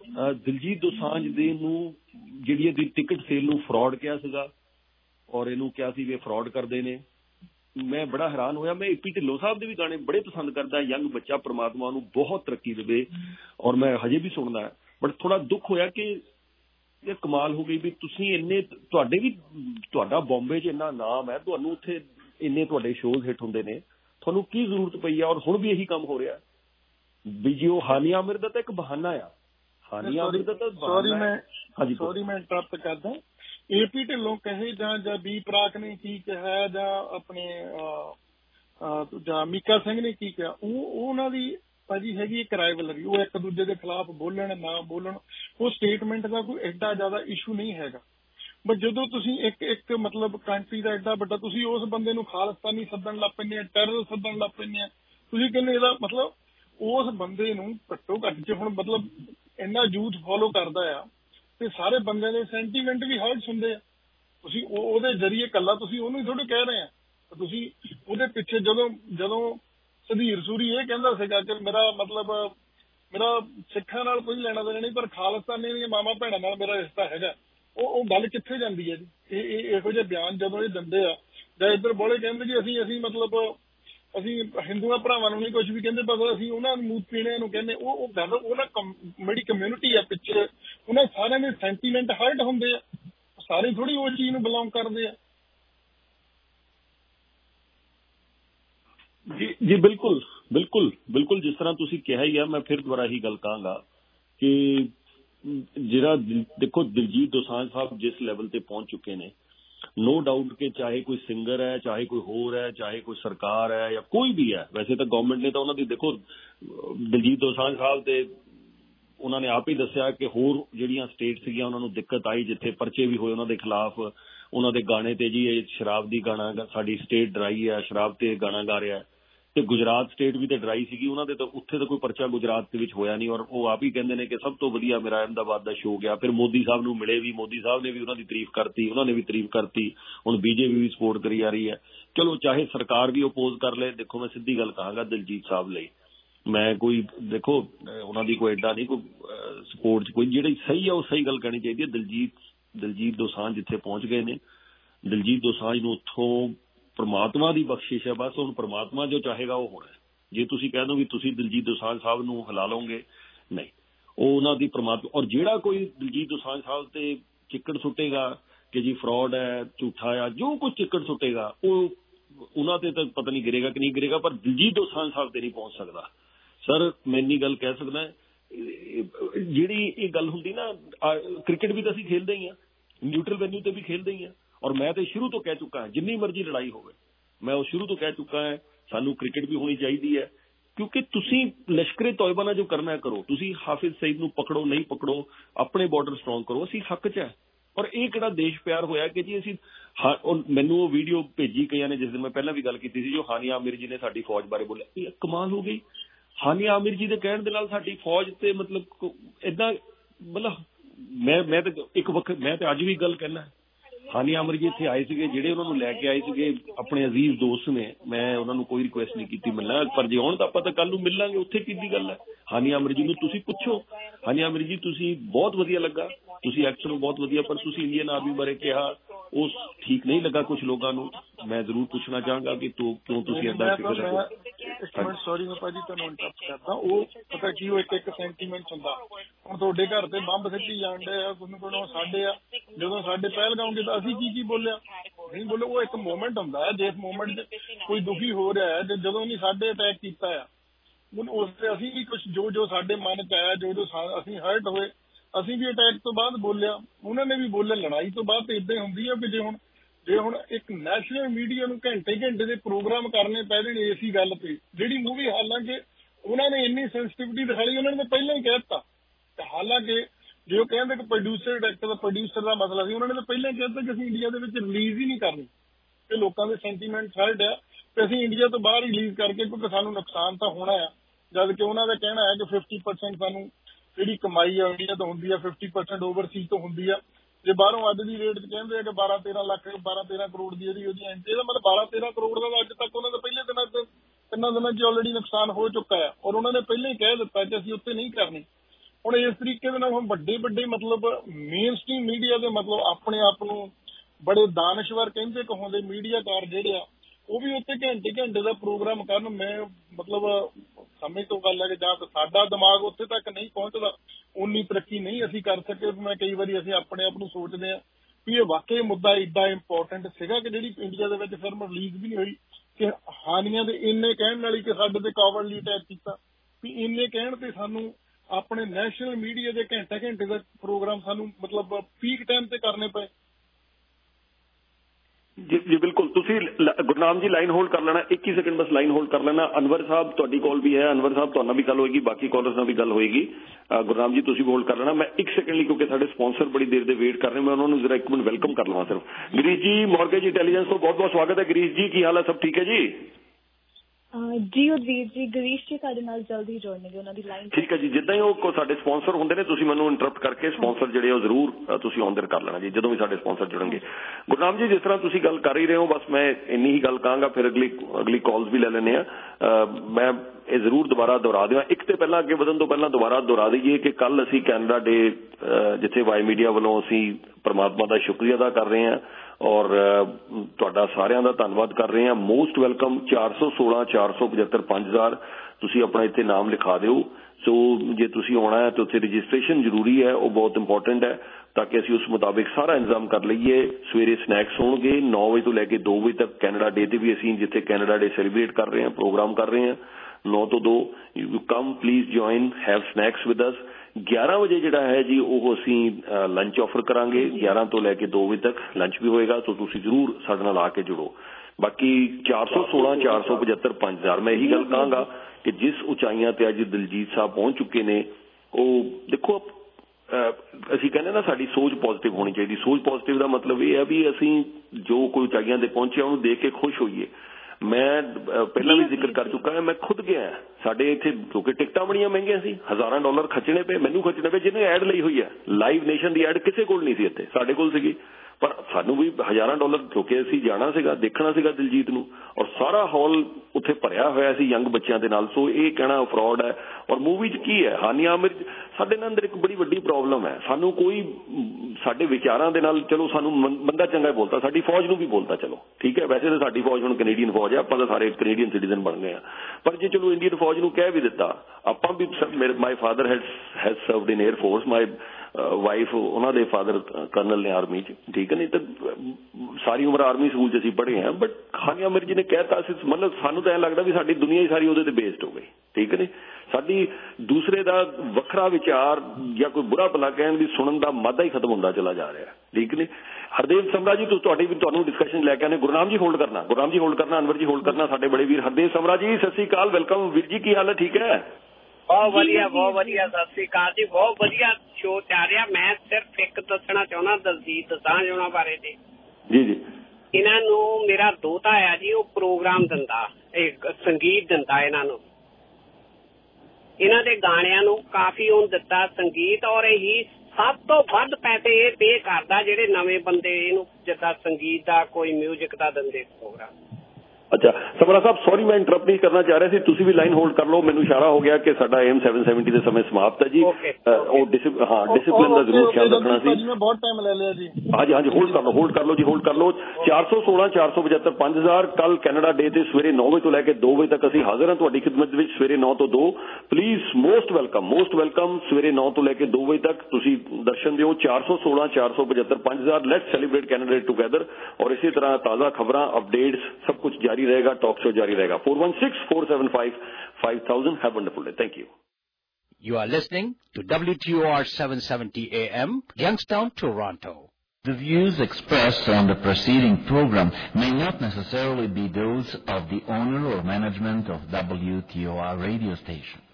ਦਿਲਜੀਤ ਦੋਸਾਂਝ ਦੇ ਨੂੰ ਜਿਹੜੀ ਇਹਦੀ ਟਿਕਟ ਸੇਲ ਨੂੰ ਫਰਾਡ ਕਿਹਾ ਸੀਗਾ ਔਰ ਇਹਨੂੰ ਕਿਹਾ ਸੀ ਵੀ ਫਰਾਡ ਕਰਦੇ ਨੇ। ਮੈਂ ਬੜਾ ਹੈਰਾਨ ਹੋਇਆ। ਮੈਂ ਏਪੀ ਢਿੱਲੋਂ ਸਾਹਿਬ ਦੇ ਵੀ ਗਾਣੇ ਬੜੇ ਪਸੰਦ ਕਰਦਾ, ਯੰਗ ਬੱਚਾ, ਪ੍ਰਮਾਤਮਾ ਨੂੰ ਬਹੁਤ ਤਰੱਕੀ ਦੇਵੇ, ਔਰ ਮੈਂ ਹਜੇ ਵੀ ਸੁਣਦਾ। ਬਟ ਥੋੜਾ ਦੁੱਖ ਹੋਇਆ ਕਿ ਇਹ ਕਮਾਲ ਹੋ ਗਈ ਵੀ ਤੁਸੀਂ ਇੰਨੇ, ਤੁਹਾਡੇ ਵੀ, ਤੁਹਾਡਾ ਬੰਬੇ 'ਚ ਇੰਨਾ ਨਾਮ ਹੈ, ਤੁਹਾਨੂੰ ਉੱਥੇ ਇੰਨੇ ਤੁਹਾਡੇ ਸ਼ੋਜ਼ ਹਿੱਟ ਹੁੰਦੇ ਨੇ, ਤੁਹਾਨੂੰ ਕੀ ਜ਼ਰੂਰਤ ਪਈ ਆ? ਔਰ ਹੁਣ ਵੀ ਇਹੀ ਕੰਮ ਹੋ ਰਿਹਾ ਵੀ ਜੀ ਉਹ ਹਾਨੀਆ ਆਮਿਰ ਦਾ ਤਾਂ ਇੱਕ ਬਹਾਨਾ ਆ। ਹਾਨੀਆ ਆਮਿਰ ਦਾ ਤਾਂ ਸੌਰੀ ਮੈਂ ਹਾਂਜੀ ਸੌਰੀ ਮੈਂ ਇੰਟਰਪਟ ਕਰਦਾ। ਏਪੀ ਢਿੱਲੋਂ ਕਹੇ ਜਾਂ ਜਾਂ ਬੀ ਪ੍ਰਾਕ ਨੇ ਕੀ ਕਿਹਾ ਜਾਂ ਆਪਣੇ ਜਾਂ ਮੀਕਾ ਸਿੰਘ ਨੇ ਕੀ ਕਿਹਾ, ਉਹ ਉਹਨਾਂ ਦੀ ਭਾਜੀ ਹੈਗੀ ਇੱਕ ਰਾਈਵਲਰੀ। ਉਹ ਇੱਕ ਦੂਜੇ ਦੇ ਖਿਲਾਫ ਬੋਲਣ ਨਾ ਬੋਲਣ, ਉਹ ਸਟੇਟਮੈਂਟ ਦਾ ਕੋਈ ਐਡਾ ਜ਼ਿਆਦਾ ਇਸ਼ੂ ਨਹੀਂ ਹੈਗਾ। ਬਟ ਜਦੋਂ ਤੁਸੀਂ ਇੱਕ ਇੱਕ ਮਤਲਬ ਕੰਟਰੀ ਦਾ ਐਡਾ ਵੱਡਾ, ਤੁਸੀਂ ਉਸ ਬੰਦੇ ਨੂੰ ਖਾਲਿਸਤਾਨੀ ਸੱਦਣ ਲੱਗ ਪੈਂਦੇ ਆ, ਟੈਰਰ ਸੱਦਣ ਲੱਗ ਪੈਂਦੇ ਆ। ਤੁਸੀਂ ਕਹਿੰਦੇ ਇਹਦਾ ਮਤਲਬ ਉਸ ਬੰਦੇ ਨੂੰ ਘੱਟੋ ਘੱਟ ਜੇ ਹੁਣ ਮਤਲਬ ਇੰਨਾ ਯੂਥ ਫੋਲੋ ਕਰਦਾ ਆ ਤੇ ਸਾਰੇ ਬੰਦਿਆਂ ਦੇ ਸੈਂਟੀਮੈਂਟ ਵੀ ਹਰਟਸ ਹੁੰਦੇ ਆ। ਤੁਸੀਂ ਉਹਦੇ ਜਰੀਏ ਇਕੱਲਾ ਤੁਸੀਂ ਉਹਨੂੰ ਹੀ ਥੋੜ੍ਹੇ ਕਹਿ ਰਹੇ ਆ। ਤੁਸੀਂ ਉਹਦੇ ਪਿੱਛੇ ਜਦੋਂ ਜਦੋਂ ਸੁਧੀਰ ਸੂਰੀ ਇਹ ਕਹਿੰਦਾ ਸੀਗਾ ਕਿ ਮੇਰਾ ਮਤਲਬ ਮੇਰਾ ਸਿੱਖਾਂ ਨਾਲ ਕੋਈ ਲੈਣਾ ਦੇਣਾ ਨਹੀਂ, ਪਰ ਖਾਲਿਸਤਾਨੀ ਦੀਆਂ ਮਾਮਾ ਭੈਣਾਂ ਨਾਲ ਮੇਰਾ ਰਿਸ਼ਤਾ ਹੈਗਾ, ਉਹ ਉਹ ਗੱਲ ਕਿੱਥੇ ਜਾਂਦੀ ਹੈ ਜੀ? ਇਹ ਇਹੋ ਜਿਹੇ ਬਿਆਨ ਜਦੋਂ ਇਹ ਦਿੰਦੇ ਆ ਜਾਂ ਇੱਧਰ ਬੋਲੇ ਕਹਿੰਦੇ ਜੀ ਅਸੀਂ ਅਸੀਂ ਮਤਲਬ ਅਸੀਂ ਹਿੰਦੂਆਂ ਭਰਾਵਾਂ ਨੂੰ ਨਹੀਂ ਕੁਝ ਵੀ ਕਹਿੰਦੇ, ਬਸ ਅਸੀਂ ਉਹਨਾਂ ਨੂੰ ਮੂਤ ਪੀਣੇ ਨੂੰ ਕਹਿੰਦੇ। ਉਹ ਉਹ ਗੱਲ ਉਹਨਾਂ ਜਿਹੜੀ ਕਮਿਊਨਿਟੀ ਆ ਪਿੱਛੇ, ਉਹਨਾਂ ਸਾਰਿਆਂ ਦੇ ਸੈਂਟੀਮੈਂਟ ਹਰਟ ਹੁੰਦੇ ਆ। ਸਾਰੇ ਥੋੜ੍ਹੀ ਉਹ ਚੀਜ਼ ਨੂੰ ਬਿਲੋਂਗ ਕਰਦੇ ਆ। ਜੀ ਜੀ ਬਿਲਕੁਲ ਬਿਲਕੁਲ ਬਿਲਕੁਲ ਜਿਸ ਤਰ੍ਹਾਂ ਤੁਸੀਂ ਕਿਹਾ ਹੀ ਆ, ਮੈਂ ਫਿਰ ਦੁਬਾਰਾ ਹੀ ਗੱਲ ਕਹਾਂਗਾ ਕਿ ਜਿਹੜਾ ਦੇਖੋ ਦਿਲਜੀਤ ਦੋਸਾਂਝ ਸਾਹਿਬ ਜਿਸ ਲੈਵਲ ਤੇ ਪਹੁੰਚ ਚੁੱਕੇ ਨੇ, ਨੋ ਡਾਊਟ ਕਿ ਚਾਹੇ ਕੋਈ ਸਿੰਗਰ ਹੈ, ਚਾਹੇ ਕੋਈ ਹੋਰ ਹੈ, ਚਾਹੇ ਕੋਈ ਸਰਕਾਰ ਹੈ ਜਾਂ ਕੋਈ ਵੀ ਹੈ, ਵੈਸੇ ਤਾਂ ਗਵਰਨਮੈਂਟ ਨੇ ਤਾਂ ਉਹਨਾਂ ਦੀ ਦੇਖੋ ਦਿਲਜੀਤ ਦੋਸਾਂਝ ਸਾਹਿਬ ਤੇ ਉਹਨਾਂ ਨੇ ਆਪ ਹੀ ਦੱਸਿਆ ਕਿ ਹੋਰ ਜਿਹੜੀਆਂ ਸਟੇਟ ਸੀਗੀਆਂ ਉਹਨਾਂ ਨੂੰ ਦਿੱਕਤ ਆਈ, ਜਿੱਥੇ ਪਰਚੇ ਵੀ ਹੋਏ ਉਹਨਾਂ ਦੇ ਖਿਲਾਫ, ਉਹਨਾਂ ਦੇ ਗਾਣੇ ਤੇ ਜੀ ਇਹ ਸ਼ਰਾਬ ਦੀ ਗਾਣਾ, ਸਾਡੀ ਸਟੇਟ ਡਰਾਈ ਹੈ, ਸ਼ਰਾਬ ਤੇ ਗਾਣਾ ਗਾ ਰਿਹਾ। ਤੇ ਗੁਜਰਾਤ ਸਟੇਟ ਵੀ ਤੇ ਡਰਾਈ ਸੀਗੀ, ਉਹਨਾਂ ਦੇ ਤਾਂ ਉੱਥੇ ਤਾਂ ਕੋਈ ਪਰਚਾ ਗੁਜਰਾਤ ਦੇ ਵਿੱਚ ਹੋਇਆ ਨਹੀਂ। ਔਰ ਉਹ ਆਪ ਹੀ ਕਹਿੰਦੇ ਨੇ ਕਿ ਸਭ ਤੋਂ ਵਧੀਆ ਮੇਰਾ ਅਹਿਮਦਾਬਾਦ ਦਾ ਸ਼ੋਅ ਗਿਆ। ਫਿਰ ਮੋਦੀ ਸਾਹਿਬ ਨੂੰ ਮਿਲੇ ਵੀ, ਮੋਦੀ ਸਾਹਿਬ ਨੇ ਵੀ ਉਹਨਾਂ ਦੀ ਤਾਰੀਫ ਕਰਤੀ, ਉਹਨਾਂ ਨੇ ਵੀ ਤਾਰੀਫ ਕਰਤੀ। ਹੁਣ ਬੀਜੇਪੀ ਵੀ ਸਪੋਰਟ ਕਰੀ ਜਾ ਰਹੀ ਹੈ। ਚਲੋ ਚਾਹੇ ਸਰਕਾਰ ਵੀ ਓਪੋਜ਼ ਕਰ ਲਏ, ਦੇਖੋ ਮੈਂ ਸਿੱਧੀ ਗੱਲ ਕਹਾਂਗਾ ਦਿਲਜੀਤ ਸਾਹਿਬ ਲਈ ਮੈਂ ਕੋਈ ਦੇਖੋ ਉਹਨਾਂ ਦੀ ਕੋਈ ਐਡਾ ਨਹੀਂ ਕੋਈ ਸਪੋਰਟ 'ਚ ਕੋਈ, ਜਿਹੜੀ ਸਹੀ ਆ ਉਹ ਸਹੀ ਗੱਲ ਕਹਿਣੀ ਚਾਹੀਦੀ ਹੈ। ਦਿਲਜੀਤ ਦਿਲਜੀਤ ਦੋਸਾਂਝ ਜਿੱਥੇ ਪਹੁੰਚ ਗਏ ਨੇ, ਦਿਲਜੀਤ ਦੋਸਾਂਝ ਨੂੰ ਉੱਥੋਂ ਪ੍ਰਮਾਤਮਾ ਦੀ ਬਖਸ਼ਿਸ਼ ਹੈ। ਬਸ ਹੁਣ ਪ੍ਰਮਾਤਮਾ ਜੋ ਚਾਹੇਗਾ ਉਹ ਹੋਣਾ। ਜੇ ਤੁਸੀਂ ਕਹਿ ਦਿਓ ਵੀ ਤੁਸੀਂ ਦਿਲਜੀਤ ਦੋਸਾਂਝ ਸਾਹਿਬ ਨੂੰ ਹਿਲਾ ਲਓਗੇ, ਨਹੀਂ, ਉਹ ਉਹਨਾਂ ਦੀ ਪ੍ਰਮਾਤਮਾ। ਔਰ ਜਿਹੜਾ ਕੋਈ ਦਿਲਜੀਤ ਦੋਸਾਂਝ ਸਾਹਿਬ ਤੇ ਚਿੱਕੜ ਸੁੱਟੇਗਾ ਕਿ ਜੀ ਫਰਾਡ ਹੈ, ਝੂਠਾ ਆ, ਜੋ ਕੁਝ ਚਿੱਕੜ ਸੁੱਟੇਗਾ ਉਹ ਉਹਨਾਂ ਤੇ ਤਾਂ ਪਤਾ ਨਹੀਂ ਗਿਰੇਗਾ ਕਿ ਨਹੀਂ ਗਿਰੇਗਾ, ਪਰ ਦਿਲਜੀਤ ਦੋਸਾਂਝ ਸਾਹਿਬ ਤੇ ਨਹੀਂ ਪਹੁੰਚ ਸਕਦਾ। ਸਰ ਮੈਂ ਇੰਨੀ ਗੱਲ ਕਹਿ ਸਕਦਾ, ਜਿਹੜੀ ਇਹ ਗੱਲ ਹੁੰਦੀ ਨਾ, ਕ੍ਰਿਕਟ ਵੀ ਤਾਂ ਅਸੀਂ ਖੇਲਦੇ ਹੀ ਹਾਂ, ਨਿਊਟਰਲ ਵੈਨਿਊ ਤੇ ਵੀ ਖੇਲਦੇ ਹੀ ਹਾਂ। ਔਰ ਮੈਂ ਤਾਂ ਸ਼ੁਰੂ ਤੋਂ ਕਹਿ ਚੁੱਕਾ ਹਾਂ, ਜਿੰਨੀ ਮਰਜ਼ੀ ਲੜਾਈ ਹੋਵੇ, ਮੈਂ ਉਹ ਸ਼ੁਰੂ ਤੋਂ ਕਹਿ ਚੁੱਕਾ ਹੈ ਸਾਨੂੰ ਕ੍ਰਿਕਟ ਵੀ ਹੋਣੀ ਚਾਹੀਦੀ ਹੈ। ਕਿਉਂਕਿ ਤੁਸੀਂ ਲਸ਼ਕਰੇ ਤੋਇਬਾ ਨਾਲ ਜੋ ਕਰਨਾ ਕਰੋ, ਤੁਸੀਂ ਹਾਫਿਜ਼ ਸਈਦ ਨੂੰ ਪਕੜੋ ਨਹੀਂ ਪਕੜੋ, ਆਪਣੇ ਬਾਰਡਰ ਸਟਰੋਂਗ ਕਰੋ, ਅਸੀਂ ਹੱਕ 'ਚ ਹੈ। ਔਰ ਇਹ ਕਿਹੜਾ ਦੇਸ਼ ਪਿਆਰ ਹੋਇਆ ਕਿ ਜੀ ਅਸੀਂ ਮੈਨੂੰ ਉਹ ਵੀਡੀਓ ਭੇਜੀ ਕਈਆਂ ਨੇ, ਜਿਸ ਦਿਨ ਮੈਂ ਪਹਿਲਾਂ ਵੀ ਗੱਲ ਕੀਤੀ ਸੀ, ਜੋ ਹਾਨੀਆ ਆਮਿਰ ਜੀ ਨੇ ਸਾਡੀ ਫੌਜ ਬਾਰੇ ਬੋਲਿਆ, ਇਹ ਕਮਾਲ ਹੋ ਗਈ। ਹਾਨੀਆ ਆਮਿਰ ਜੀ ਦੇ ਕਹਿਣ ਦੇ ਨਾਲ ਸਾਡੀ ਫੌਜ ਤੇ ਮਤਲਬ ਏਦਾਂ, ਮਤਲਬ ਮੈਂ ਮੈਂ ਤਾਂ ਇੱਕ ਵਕਤ ਮੈਂ ਤਾਂ ਅੱਜ ਵੀ ਗੱਲ ਕਹਿਣਾ, ਹਾਨੀਆ ਆਮਿਰ ਜੀ ਇੱਥੇ ਆਏ ਸੀਗੇ, ਜਿਹੜੇ ਉਹਨਾਂ ਨੂੰ ਲੈ ਕੇ ਆਏ ਸੀਗੇ ਆਪਣੇ ਅਜ਼ੀਜ਼ ਦੋਸਤ ਨੇ, ਮੈਂ ਉਹਨਾਂ ਨੂੰ ਕੋਈ ਰਿਕੁਐਸਟ ਨਹੀਂ ਕੀਤੀ ਮਿਲਣਾ, ਪਰ ਜੇ ਆਉਣ ਤਾਂ ਆਪਾਂ ਤਾਂ ਕੱਲ ਨੂੰ ਮਿਲ ਲਾਂਗੇ, ਉੱਥੇ ਕਿੱਡੀ ਗੱਲ ਹੈ। ਹਾਨੀਆ ਆਮਿਰ ਜੀ ਨੂੰ ਤੁਸੀਂ ਪੁੱਛੋ, ਹਾਨੀਆ ਆਮਿਰ ਜੀ ਤੁਸੀਂ ਬਹੁਤ ਵਧੀਆ ਲੱਗਾ, ਤੁਸੀਂ ਐਕਚੁਅਲ ਬਹੁਤ ਵਧੀਆ, ਪਰ ਤੁਸੀਂ ਇੰਡੀਅਨ ਆਰਮੀ ਬਾਰੇ ਕਿਹਾ ਉਹ ਠੀਕ ਨਹੀਂ ਲੱਗਾ ਕੁਝ ਲੋਕਾਂ ਨੂੰ। ਮੈਂ ਜ਼ਰੂਰ ਪੁੱਛਣਾ ਚਾਹਾਂਗਾ ਕਿ ਤੂੰ ਕਿਉਂ ਤੁਸੀਂ ਏਦਾਂ ਸੌਰੀ ਮੈਂ ਭਾਜੀ ਤੁਹਾਨੂੰ ਇੰਟਰਪਟ ਕਰਦਾ। ਉਹ ਪਤਾ ਕੀ, ਉਹ ਇੱਕ ਇੱਕ ਸੈਂਟੀਮੈਂਟ ਹੁੰਦਾ। ਹੁਣ ਤੁਹਾਡੇ ਘਰ ਤੇ ਬੰਬ ਸਿੱਟੀ ਜਾਂਦੇ ਆ, ਤੁਹਾਨੂੰ ਕੋਲੋਂ ਸਾਡੇ ਆ, ਜਦੋਂ ਸਾਡੇ ਪਹਿਲਗਾਮ ਤਾਂ ਅਸੀਂ ਕੀ ਕੀ ਬੋਲਿਆ ਨਹੀਂ ਬੋਲੇ। ਉਹ ਇੱਕ ਮੂਵਮੈਂਟ ਹੁੰਦਾ ਹੈ, ਜਿਸ ਮੂਵਮੈਂਟ 'ਚ ਕੋਈ ਦੁਖੀ ਹੋ ਰਿਹਾ ਹੈ, ਜਦੋਂ ਨਹੀਂ ਸਾਡੇ ਅਟੈਕ ਕੀਤਾ ਆ, ਹੁਣ ਉਸ ਤੇ ਅਸੀਂ ਵੀ ਕੁਛ ਜੋ ਜੋ ਸਾਡੇ ਮਨ 'ਚ ਆਇਆ, ਜੋ ਜੋ ਅਸੀਂ ਹਰਟ ਹੋਏ, ਅਸੀਂ ਵੀ ਅਟੈਕ ਤੋਂ ਬਾਅਦ ਬੋਲਿਆ, ਉਹਨਾਂ ਨੇ ਵੀ ਬੋਲਿਆ। ਲੜਾਈ ਤੋਂ ਬਾਅਦ ਤਾਂ ਏਦਾਂ ਹੁੰਦੀ ਆ ਕਿ ਜੇ ਹੁਣ ਜੇ ਹੁਣ ਇੱਕ ਨੈਸ਼ਨਲ ਮੀਡੀਆ ਨੂੰ ਘੰਟੇ ਘੰਟੇ ਦੇ ਪ੍ਰੋਗਰਾਮ ਕਰਨੇ ਪੈ ਜਾਣ ਇਸੀ ਗੱਲ ਤੇ, ਜਿਹੜੀ ਮੂਵੀ ਹਾਲਾਂਕਿ ਉਹਨਾਂ ਨੇ ਇੰਨੀ ਸੈਂਸਿਟਿਵਿਟੀ ਦਿਖਾਈ, ਉਹਨਾਂ ਨੇ ਤਾਂ ਪਹਿਲਾਂ ਹੀ ਕਹਿ ਦਿੱਤਾ। ਹਾਲਾਂਕਿ ਜੇ ਉਹ ਕਹਿੰਦੇ ਕਿ ਪ੍ਰੋਡਿਊਸਰ ਡਾਇਰੈਕਟਰ ਦਾ ਪ੍ਰੋਡਿਊਸਰ ਦਾ ਮਸਲਾ ਸੀ, ਉਹਨਾਂ ਨੇ ਤਾਂ ਪਹਿਲਾਂ ਹੀ ਕਹਿ ਦਿੱਤਾ ਕਿ ਅਸੀਂ ਇੰਡੀਆ ਦੇ ਵਿੱਚ ਰਿਲੀਜ਼ ਹੀ ਨਹੀਂ ਕਰਨੀ, ਕਿ ਲੋਕਾਂ ਦੇ ਸੈਂਟੀਮੈਂਟ ਹਰਟ ਆ ਤੇ ਅਸੀਂ ਇੰਡੀਆ ਤੋਂ ਬਾਹਰ ਰਿਲੀਜ਼ ਕਰਕੇ, ਕਿਉਂਕਿ ਸਾਨੂੰ ਨੁਕਸਾਨ ਤਾਂ ਹੋਣਾ ਆ। ਜਦ ਕਿ ਉਹਨਾਂ ਦਾ ਕਹਿਣਾ ਹੈ ਕਿ ਫਿਫਟੀ ਪਰਸੈਂਟ ਸਾਨੂੰ ਜਿਹੜੀ ਕਮਾਈ ਆ ਇੰਡੀਆ ਤੋਂ ਹੁੰਦੀ ਆ, ਫਿਫਟੀ ਪਰਸੈਂਟ ਓਵਰਸੀਜ਼ ਤੋਂ ਹੁੰਦੀ ਆ। ਜੇ ਬਾਹਰੋਂ ਅੱਜ ਦੀ ਰੇਟ 'ਚ ਕਹਿੰਦੇ ਆ ਕਿ ਬਾਰਾਂ ਤੇਰਾਂ ਲੱਖ ਬਾਰਾਂ ਤੇਰਾਂ ਕਰੋੜ ਦੀ ਜਿਹੜੀ ਉਹਦੀ ਐਂਟਰੀ, ਇਹਦਾ ਮਤਲਬ ਬਾਰਾਂ ਤੇਰਾਂ ਕਰੋੜ ਦਾ ਅੱਜ ਤੱਕ ਉਹਨਾਂ ਦੇ ਪਹਿਲੇ ਦਿਨਾਂ 'ਚ ਤਿੰਨਾਂ ਦਿਨਾਂ 'ਚ ਆਲਰੇਡੀ ਨੁਕਸਾਨ ਹੋ ਚੁੱਕਾ ਆ। ਔਰ ਉਹਨਾਂ ਨੇ ਪਹਿਲਾਂ ਹੀ ਕਹਿ ਦਿੱਤਾ ਕਿ ਅਸੀਂ ਉੱਥੇ ਨਹੀਂ ਕਰਨੀ। ਹੁਣ ਇਸ ਤਰੀਕੇ ਦੇ ਨਾਲ ਹੁਣ ਵੱਡੇ ਵੱਡੇ ਮਤਲਬ ਮੇਨ ਸਟ੍ਰੀਮ ਮੀਡੀਆ ਦੇ ਮਤਲਬ ਆਪਣੇ ਆਪ ਨੂੰ ਬੜੇ ਦਾਨਸ਼ਵਰ ਕਹਿੰਦੇ ਕਹਾਉਂਦੇ ਮੀਡੀਆਕਾਰ ਜਿਹੜੇ ਆ ਉਹ ਵੀ ਉੱਥੇ ਘੰਟੇ ਘੰਟੇ ਦਾ ਪ੍ਰੋਗਰਾਮ ਕਰਨ। ਮੈਂ ਮਤਲਬ ਸਮਝ ਤੋਂ ਗੱਲ ਹੈ ਕਿ ਜਾਂ ਸਾਡਾ ਦਿਮਾਗ ਉੱਥੇ ਤੱਕ ਨਹੀਂ ਪਹੁੰਚਦਾ, ਉਨੀ ਤਰੱਕੀ ਨਹੀਂ ਅਸੀਂ ਕਰ ਸਕੇ। ਮੈਂ ਕਈ ਵਾਰੀ ਅਸੀਂ ਆਪਣੇ ਆਪ ਨੂੰ ਸੋਚਦੇ ਹਾਂ ਵੀ ਇਹ ਵਾਕਈ ਮੁੱਦਾ ਇੱਡਾ ਇੰਪੋਰਟੈਂਟ ਸੀਗਾ ਕਿ ਜਿਹੜੀ ਇੰਡੀਆ ਦੇ ਵਿੱਚ ਫਿਲਮ ਰਿਲੀਜ਼ ਵੀ ਨਹੀਂ ਹੋਈ ਕਿ ਹਾਨੀਆਂ ਦੇ ਇੰਨੇ ਕਹਿਣ ਵਾਲੀ ਕਿ ਸਾਡੇ ਤੇ ਕਾਵਰਡਲੀ ਅਟੈਕ ਕੀਤਾ ਵੀ ਇੰਨੇ ਕਹਿਣ ਤੇ ਸਾਨੂੰ ਆਪਣੇ ਨੈਸ਼ਨਲ ਮੀਡੀਆ ਦੇ ਘੰਟੇ ਘੰਟੇ ਦਾ ਪ੍ਰੋਗਰਾਮ ਸਾਨੂੰ ਮਤਲਬ ਪੀਕ ਟਾਈਮ ਤੇ ਕਰਨੇ ਪਏ। ਜੀ ਜੀ ਬਿਲਕੁਲ। ਤੁਸੀਂ ਗੁਰਨਾਮ ਜੀ ਲਾਈਨ ਹੋਲਡ ਕਰ ਲੈਣਾ, ਇੱਕ ਹੀ ਸੈਕਿੰਡ ਬਸ ਲਾਈਨ ਹੋਲਡ ਕਰ ਲੈਣਾ। ਅਨਵਰ ਸਾਹਿਬ ਤੁਹਾਡੀ ਕਾਲ ਵੀ ਹੈ, ਅਨਵਰ ਸਾਹਿਬ ਤੁਹਾਡੇ ਨਾਲ ਵੀ ਗੱਲ ਹੋਏਗੀ, ਬਾਕੀ ਕਾਲਰਸ ਨਾਲ ਵੀ ਗੱਲ ਹੋਏਗੀ। ਗੁਰਨਾਮ ਜੀ ਤੁਸੀਂ ਹੋਲਡ ਕਰ ਲੈਣਾ। ਮੈਂ ਇੱਕ ਸੈਕਿੰਡ ਲਈ ਕਿਉਂਕਿ ਸਾਡੇ ਸਪਾਂਸਰ ਬੜੀ ਦੇਰ ਦੇ ਵੇਟ ਕਰ ਰਹੇ, ਮੈਂ ਉਹਨਾਂ ਨੂੰ ਜ਼ਰਾ ਇੱਕ ਮਿੰਟ ਵੈਲਕਮ ਕਰ ਲਵਾਂ ਸਿਰਫ। ਗਿਰੀਸ਼ ਜੀ ਮੌਰਗੇਜ ਇੰਟੈਲੀਜੈਂਸ ਤੋਂ ਬਹੁਤ ਬਹੁਤ ਸਵਾਗਤ ਹੈ। ਗਿਰੀਸ਼ ਜੀ ਕੀ ਹਾਲ ਹੈ, ਸਭ ਠੀਕ ਹੈ ਜੀ? ਜੀ ਉਦਵੀਰ ਜੀ, ਗਿਰੀਸ਼ ਜੀ ਸਾਡੇ ਨਾਲ ਜਲਦੀ ਜੁੜਨਗੇ, ਉਹਨਾਂ ਦੀ ਲਾਈਨ ਠੀਕ ਹੈ ਜੀ। ਜਿੱਦਾਂ ਹੀ ਉਹ ਸਾਡੇ ਸਪਾਂਸਰ ਹੁੰਦੇ ਨੇ ਤੁਸੀਂ ਮੈਨੂੰ ਇੰਟਰਪਟ ਕਰਕੇ ਸਪਾਂਸਰ ਜਿਹੜੇ ਉਹ ਜ਼ਰੂਰ ਤੁਸੀਂ ਆਨਰ ਕਰ ਲੈਣਾ ਜੀ ਜਦੋਂ ਵੀ ਸਾਡੇ ਸਪਾਂਸਰ ਜੁੜਨਗੇ। ਗੁਰਨਾਮ ਜੀ ਜਿਸ ਤਰ੍ਹਾਂ ਤੁਸੀਂ ਗੱਲ ਕਰ ਹੀ ਰਹੇ ਹੋ, ਬਸ ਮੈਂ ਇੰਨੀ ਹੀ ਗੱਲ ਕਹਾਂਗਾ, ਫਿਰ ਅਗਲੀ ਅਗਲੀ ਕਾਲਸ ਵੀ ਲੈ ਲੈਂਦੇ ਆ। ਮੈਂ ਇਹ ਜ਼ਰੂਰ ਦੁਬਾਰਾ ਦੁਹਰਾ ਦਿਆਂ। ਇੱਕ ਤੇ ਪਹਿਲਾਂ ਅੱਗੇ ਵਧਣ ਤੋਂ ਪਹਿਲਾਂ ਦੁਬਾਰਾ ਦੁਹਰਾ ਦਈਏ ਕਿ ਕੱਲ ਅਸੀਂ ਕੈਨੇਡਾ ਡੇ ਜਿੱਥੇ ਵਾਈ ਮੀਡੀਆ ਵੱਲੋਂ ਅਸੀਂ ਪਰਮਾਤਮਾ ਦਾ ਸ਼ੁਕਰੀਆ ਅਦਾ ਕਰ ਰਹੇ ਹਾਂ ਔਰ ਤੁਹਾਡਾ ਸਾਰਿਆਂ ਦਾ ਧੰਨਵਾਦ ਕਰ ਰਹੇ ਹਾਂ। Most welcome. ਚਾਰ ਸੌ ਸੋਲਾਂ ਚਾਰ ਸੌ ਪਝੱਤਰ ਪੰਜ ਹਜ਼ਾਰ ਤੁਸੀਂ ਆਪਣਾ ਇੱਥੇ ਨਾਮ ਲਿਖਾ ਦਿਓ। ਸੋ ਜੇ ਤੁਸੀਂ ਆਉਣਾ ਹੈ ਤਾਂ ਉੱਥੇ ਰਜਿਸਟ੍ਰੇਸ਼ਨ ਜ਼ਰੂਰੀ ਹੈ, ਉਹ ਬਹੁਤ ਇੰਪੋਰਟੈਂਟ ਹੈ ਤਾਂ ਕਿ ਅਸੀਂ ਉਸ ਮੁਤਾਬਿਕ ਸਾਰਾ ਇੰਤਜ਼ਾਮ ਕਰ ਲਈਏ। ਸਵੇਰੇ ਸਨੈਕਸ ਹੋਣਗੇ ਨੌ ਵਜੇ ਤੋਂ ਲੈ ਕੇ ਦੋ ਵਜੇ ਤੱਕ। ਕੈਨੇਡਾ ਡੇ ਤੇ ਵੀ ਅਸੀਂ ਜਿੱਥੇ ਕੈਨੇਡਾ ਡੇ ਸੈਲੀਬ੍ਰੇਟ ਕਰ ਰਹੇ ਹਾਂ ਪ੍ਰੋਗਰਾਮ ਕਰ ਰਹੇ ਹਾਂ ਨੌ ਤੋਂ ਦੋ। You come please join, have snacks with us. ਗਿਆਰਾਂ ਵਜੇ ਜਿਹੜਾ ਹੈ ਜੀ ਉਹ ਅਸੀਂ ਲੰਚ ਆਫਰ ਕਰਾਂਗੇ, ਗਿਆਰਾਂ ਤੋਂ ਲੈ ਕੇ ਦੋ ਵਜੇ ਤੱਕ ਲੰਚ ਵੀ ਹੋਏਗਾ। ਸੋ ਤੁਸੀਂ ਜ਼ਰੂਰ ਸਾਡੇ ਨਾਲ ਆ ਕੇ ਜੁੜੋ। ਬਾਕੀ ਚਾਰ ਸੌ ਸੋਲਾਂ ਚਾਰ ਸੌ ਪਝੱਤਰ ਪੰਜ ਹਜ਼ਾਰ ਮੈਂ ਇਹੀ ਗੱਲ ਕਹਾਂਗਾ ਕਿ ਜਿਸ ਉਚਾਈਆਂ ਤੇ ਅੱਜ ਦਿਲਜੀਤ ਸਾਹਿਬ ਪਹੁੰਚ ਚੁੱਕੇ ਨੇ, ਉਹ ਦੇਖੋ ਅਸੀਂ ਕਹਿੰਦੇ ਨਾ ਸਾਡੀ ਸੋਚ ਪੋਜ਼ਿਟਿਵ ਹੋਣੀ ਚਾਹੀਦੀ। ਸੋਚ ਪੋਜ਼ਿਟਿਵ ਦਾ ਮਤਲਬ ਇਹ ਹੈ ਵੀ ਅਸੀਂ ਜੋ ਕੋਈ ਉਚਾਈਆਂ ਤੇ ਪਹੁੰਚਿਆ ਉਹਨੂੰ ਦੇਖ ਕੇ ਖੁਸ਼ ਹੋਈਏ। ਮੈਂ ਪਹਿਲਾਂ ਵੀ ਜ਼ਿਕਰ ਕਰ ਚੁੱਕਾ ਹਾਂ, ਮੈਂ ਖੁਦ ਗਿਆ ਸਾਡੇ ਇੱਥੇ ਕਿਉਂਕਿ ਟਿਕਟਾਂ ਬੜੀਆਂ ਮਹਿੰਗੀਆਂ ਸੀ, ਹਜ਼ਾਰਾਂ ਡਾਲਰ ਖਰਚਣੇ ਪਏ, ਮੈਨੂੰ ਖਰਚਣੇ ਪਏ। ਜਿਹਨੇ ਐਡ ਲਈ ਹੋਈ ਹੈ ਲਾਈਵ ਨੇਸ਼ਨ ਦੀ ਐਡ ਕਿਸੇ ਕੋਲ ਨਹੀਂ ਸੀ, ਇੱਥੇ ਸਾਡੇ ਕੋਲ ਸੀਗੀ, ਪਰ ਸਾਨੂੰ ਵੀ ਹਜ਼ਾਰਾਂ ਡਾਲਰ ਕਿਉਂਕਿ ਅਸੀਂ ਜਾਣਾ ਸੀਗਾ, ਦੇਖਣਾ ਸੀਗਾ ਦਿਲਜੀਤ ਨੂੰ ਔਰ ਸਾਰਾ ਹਾਲ ਉੱਥੇ ਭਰਿਆ ਹੋਇਆ ਸੀ ਯੰਗ ਬੱਚਿਆਂ ਦੇ ਨਾਲ। ਸੋ ਇਹ ਕਹਿਣਾ ਫਰਾਡ ਹੈ। ਔਰ ਮੂਵੀ 'ਚ ਕੀ ਹੈ, ਹਾਨੀਆ ਆਮਿਰ ਸਾਡੇ ਨਾਲ ਅੰਦਰ ਇੱਕ ਬੜੀ ਵੱਡੀ ਪ੍ਰੋਬਲਮ ਹੈ। ਸਾਨੂੰ ਕੋਈ ਸਾਡੇ ਵਿਚਾਰਾਂ ਦੇ ਨਾਲ ਚਲੋ ਸਾਨੂੰ ਬੰਦਾ ਚੰਗਾ ਬੋਲਦਾ, ਸਾਡੀ ਫੌਜ ਨੂੰ ਵੀ ਬੋਲਦਾ, ਚਲੋ ਠੀਕ ਹੈ। ਵੈਸੇ ਤਾਂ ਸਾਡੀ ਫੌਜ ਹੁਣ ਕੈਨੇਡੀਅਨ ਫੌਜ ਹੈ, ਆਪਾਂ ਤਾਂ ਸਾਰੇ ਕੈਨੇਡੀਅਨ ਸਿਟੀਜ਼ਨ ਬਣ ਗਏ ਆ, ਪਰ ਜੇ ਚਲੋ ਇੰਡੀਅਨ ਫੌਜ ਨੂੰ ਕਹਿ ਵੀ ਦਿੱਤਾ, ਆਪਾਂ ਵੀ my father has has served in air force, my wife ਉਹਨਾਂ ਦੇ ਫਾਦਰ ਕਰਨਲ ਨੇ ਆਰਮੀ 'ਚ, ਠੀਕ ਹੈ। ਨਹੀਂ ਤਾਂ ਸਾਰੀ ਉਮਰ ਆਰਮੀ ਸਕੂਲ 'ਚ ਅਸੀਂ ਪੜ੍ਹੇ ਹਾਂ, ਬਟ ਹਾਨੀਆ ਆਮਿਰ ਜੀ ਨੇ ਕਹਿਤਾ ਸੀ, ਮਤਲਬ ਸਾਨੂੰ ਤਾਂ ਐਂ ਲੱਗਦਾ ਵੀ ਸਾਡੀ ਦੁਨੀਆ ਹੀ ਸਾਰੀ ਉਹਦੇ ਤੇ ਬੇਸਡ ਹੋ ਗਈ, ਠੀਕ ਹੈ ਨੀ। ਸਾਡੀ ਦੂਸਰੇ ਦਾ ਵੱਖਰਾ ਵਿਚਾਰ ਜਾਂ ਕੋਈ ਬੁਰਾ ਭਲਾ ਕਹਿਣ ਦੀ ਸੁਣਨ ਦਾ ਮਾਦਾ ਹੀ ਖਤਮ ਹੁੰਦਾ ਚਲਾ ਜਾ ਰਿਹਾ, ਠੀਕ ਨੀ। ਹਰਦੇਵ ਸਮਰਾ ਜੀ ਤੁਹਾਡੀ ਵੀ ਤੁਹਾਨੂੰ ਡਿਸਕਸ਼ਨ ਲੈ ਕੇ ਆਨੇ। ਗੁਰਨਾਮ ਜੀ ਹੋਲਡ ਕਰਨਾ, ਗੁਰਨਾਮ ਜੀ ਹੋਲਡ ਕਰਨਾ, ਅਨਵਰ ਜੀ ਹੋਲਡ ਕਰਨਾ, ਸਾਡੇ ਬੜੇ ਵੀਰ ਹਰਦੇਵ ਸਮਰਾ ਜੀ ਸਤਿ ਸ੍ਰੀ ਅਕਾਲ, ਵੈਲਕਮ ਵੀਰ ਜੀ, ਕੀ ਹਾਲ ਹੈ, ਠੀਕ ਹੈ? ਬਹੁਤ ਵਧੀਆ ਬਹੁਤ ਵਧੀਆ, ਸਤਿ ਸ੍ਰੀ ਅਕਾਲ ਜੀ, ਬਹੁਤ ਵਧੀਆ ਸ਼ੋਅ ਚੱਲ ਰਿਹਾ। ਮੈਂ ਸਿਰਫ ਇੱਕ ਦੱਸਣਾ ਚਾਹੁੰਦਾ ਦਲਜੀਤ ਦੋਸਾਂਝ ਉਹਨਾਂ ਬਾਰੇ ਤੇ ਜੀ ਜੀ ਇਹਨਾਂ ਨੂੰ ਮੇਰਾ ਦੋਤਾ ਆ ਜੀ, ਉਹ ਪ੍ਰੋਗਰਾਮ ਦਿੰਦਾ, ਇਹ ਸੰਗੀਤ ਦਿੰਦਾ ਇਹਨਾਂ ਨੂੰ, ਇਹਨਾਂ ਦੇ ਗਾਣਿਆਂ ਨੂੰ ਕਾਫੀ ਉਹਨ ਦਿੱਤਾ ਸੰਗੀਤ, ਔਰ ਇਹੀ ਸਭ ਤੋਂ ਵੱਧ ਪੈਸੇ ਇਹ ਪੇ ਕਰਦਾ ਜਿਹੜੇ ਨਵੇਂ ਬੰਦੇ ਇਹਨੂੰ ਜਿੱਦਾਂ ਸੰਗੀਤ ਦਾ ਕੋਈ ਮਿਊਜ਼ਿਕ ਦਾ ਦਿੰਦੇ ਪ੍ਰੋਗਰਾਮ। ਅੱਛਾ ਸਮਰਾ ਸਾਹਿਬ ਸੌਰੀ ਮੈਂ ਇੰਟਰਪਟ ਨਹੀਂ ਕਰਨਾ ਚਾਹ ਰਿਹਾ ਸੀ, ਤੁਸੀਂ ਵੀ ਲਾਈਨ ਹੋਲਡ ਕਰ ਲਓ। ਮੈਨੂੰ ਇਸ਼ਾਰਾ ਹੋ ਗਿਆ ਕਿ ਸਾਡਾ ਏਮ ਸੱਤ ਸੌ ਸੱਤਰ ਦੇ ਸਮੇਂ ਸਮਾਪਤ ਹੈ ਜੀ। ਉਹ ਹਾਂ ਡਿਸਿਪਲਿਨ ਦਾ ਜ਼ਰੂਰ ਖਿਆਲ ਰੱਖਣਾ ਸੀ। ਮੈਂ ਬਹੁਤ ਟਾਈਮ ਲੈ ਲਿਆ ਜੀ। ਹਾਂਜੀ ਹਾਂਜੀ ਹੋਲਡ ਕਰ ਲਓ, ਹੋਲਡ ਕਰ ਲਓ ਜੀ, ਹੋਲਡ ਕਰ ਲਓ। ਚਾਰ ਸੌ ਸੋਲਾਂ ਚਾਰ ਸੌ ਪਝੱਤਰ ਪੰਜ ਹਜ਼ਾਰ ਕੱਲ ਕੈਨੇਡਾ ਡੇ ਤੇ ਸਵੇਰੇ ਨੌ ਵਜੇ ਤੋਂ ਲੈ ਕੇ ਦੋ ਵਜੇ ਤੱਕ ਅਸੀਂ ਹਾਜ਼ਰ ਹਾਂ ਤੁਹਾਡੀ ਖਿਦਮਤ ਦੇ ਵਿੱਚ, ਸਵੇਰੇ ਨੌ ਤੋਂ ਦੋ। Please most welcome, most welcome. ਸਵੇਰੇ ਨੌ ਤੋਂ ਲੈ ਕੇ ਦੋ ਵਜੇ ਤੱਕ ਤੁਸੀਂ ਦਰਸ਼ਨ ਦਿਓ। ਚਾਰ ਸੌ ਸੋਲਾਂ ਚਾਰ ਸੌ ਪਝੱਤਰ ਪੰਜ ਹਜ਼ਾਰ ਲੈਟਸ ਸੈਲੀਬ੍ਰੇਟ ਕੈਨੇਡਾ ਟੂਗੈਦਰ। ਔਰ ਇਸੇ ਤਰ੍ਹਾਂ ਤਾਜ਼ਾ ਖਬਰਾਂ ਅਪਡੇਟਸ ਸਭ ਕੁਝ ਜਾਰੀ ਰਹੇਗਾ, ਟਾਕ ਸ਼ੋ ਜਾਰੀ ਰਹੇਗਾ। four one six four seven five five thousand. Have a wonderful day. Thank you. You are listening to W T O R seven seventy A M, Youngstown, Toronto. The views expressed on the preceding program may not necessarily be those of the owner or management of W T O R radio station.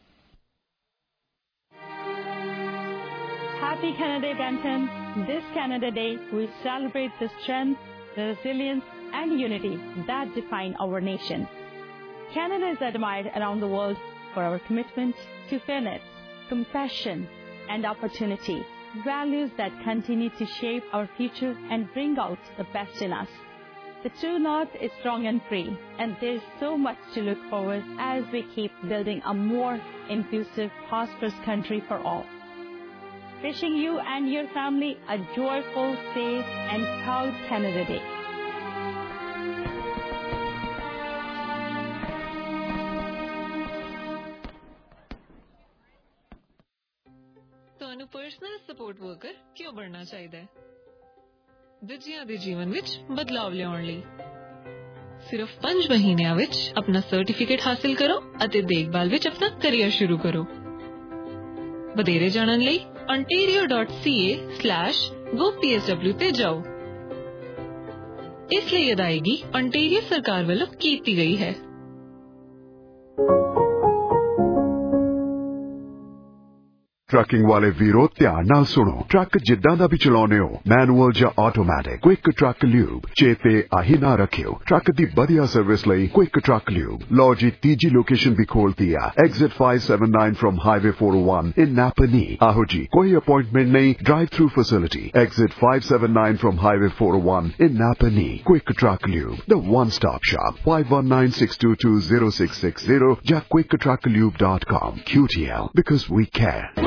Happy Canada Day, Brampton. This Canada Day, we celebrate the strength, the resilience, and unity that define our nation. Canada is admired around the world for our commitment to fairness, compassion, and opportunity, values that continue to shape our future and bring out the best in us. The True North is strong and free, and there's so much to look forward as we keep building a more inclusive, prosperous country for all. Wishing you and your family a joyful, safe, and proud Canada Day. ਤੁਹਾਨੂੰ ਪਰਸਨਲ ਸਪੋਰਟ ਵਰਕਰ ਕਿਉਂ ਬਣਨਾ ਚਾਹੀਦਾ ਹੈ? ਦੂਜਿਆਂ ਦੇ ਜੀਵਨ ਵਿੱਚ ਬਦਲਾਵ ਲਿਆਉਣ ਲਈ। ਸਿਰਫ ਪੰਜ ਮਹੀਨਿਆਂ ਵਿੱਚ ਆਪਣਾ ਸਰਟੀਫਿਕੇਟ ਹਾਸਿਲ ਕਰੋ ਅਤੇ ਦੇਖਭਾਲ ਵਿੱਚ ਆਪਣਾ ਕੈਰੀਅਰ ਸ਼ੁਰੂ ਕਰੋ। ਵਧੇਰੇ ਜਾਣਨ ਲਈ ontario dot c a slash go p s w ਤੇ ਜਾਓ। ਇਸ ਲਈ ਅਦਾਇਗੀ ontario ਸਰਕਾਰ ਵੱਲੋਂ ਕੀਤੀ ਗਈ ਹੈ। ਟਰੱਕਿੰਗ ਵਾਲੇ ਵੀਰੋ ਧਿਆਨ ਨਾਲ ਸੁਣੋ। ਟਰੱਕ ਜਿੱਦਾਂ ਦਾ ਵੀ ਚਲਾਉਨੇ ਹੋ, ਮੈਨੂਅਲ ਜਾਂ ਆਟੋਮੈਟਿਕ, ਕੁਇਕ ਟਰੱਕ ਲਿਊਬ ਚੇਤੇ ਆਹੀ ਨਾ ਰੱਖਿਓ। ਟਰੱਕ ਦੀ ਵਧੀਆ ਸਰਵਿਸ ਲਈ ਕੁਇਕ ਟਰੱਕ ਲਿਊਬ। ਲਓ ਜੀ ਤੀਜੀ ਲੋਕੇਸ਼ਨ ਵੀ ਖੋਲਤੀ ਆ, exit five seventy-nine from highway four oh one in Napanee. ਆਹੋ ਜੀ, ਕੋਈ ਅਪਾਇੰਟਮੈਂਟ ਨਹੀਂ, drive through facility. Exit five seventy-nine from highway four oh one in Napanee. Quick truck lube, the one stop shop, five one nine six two two zero six six zero ਜਾਂ quick truck lube dot com। Q T L, because we care.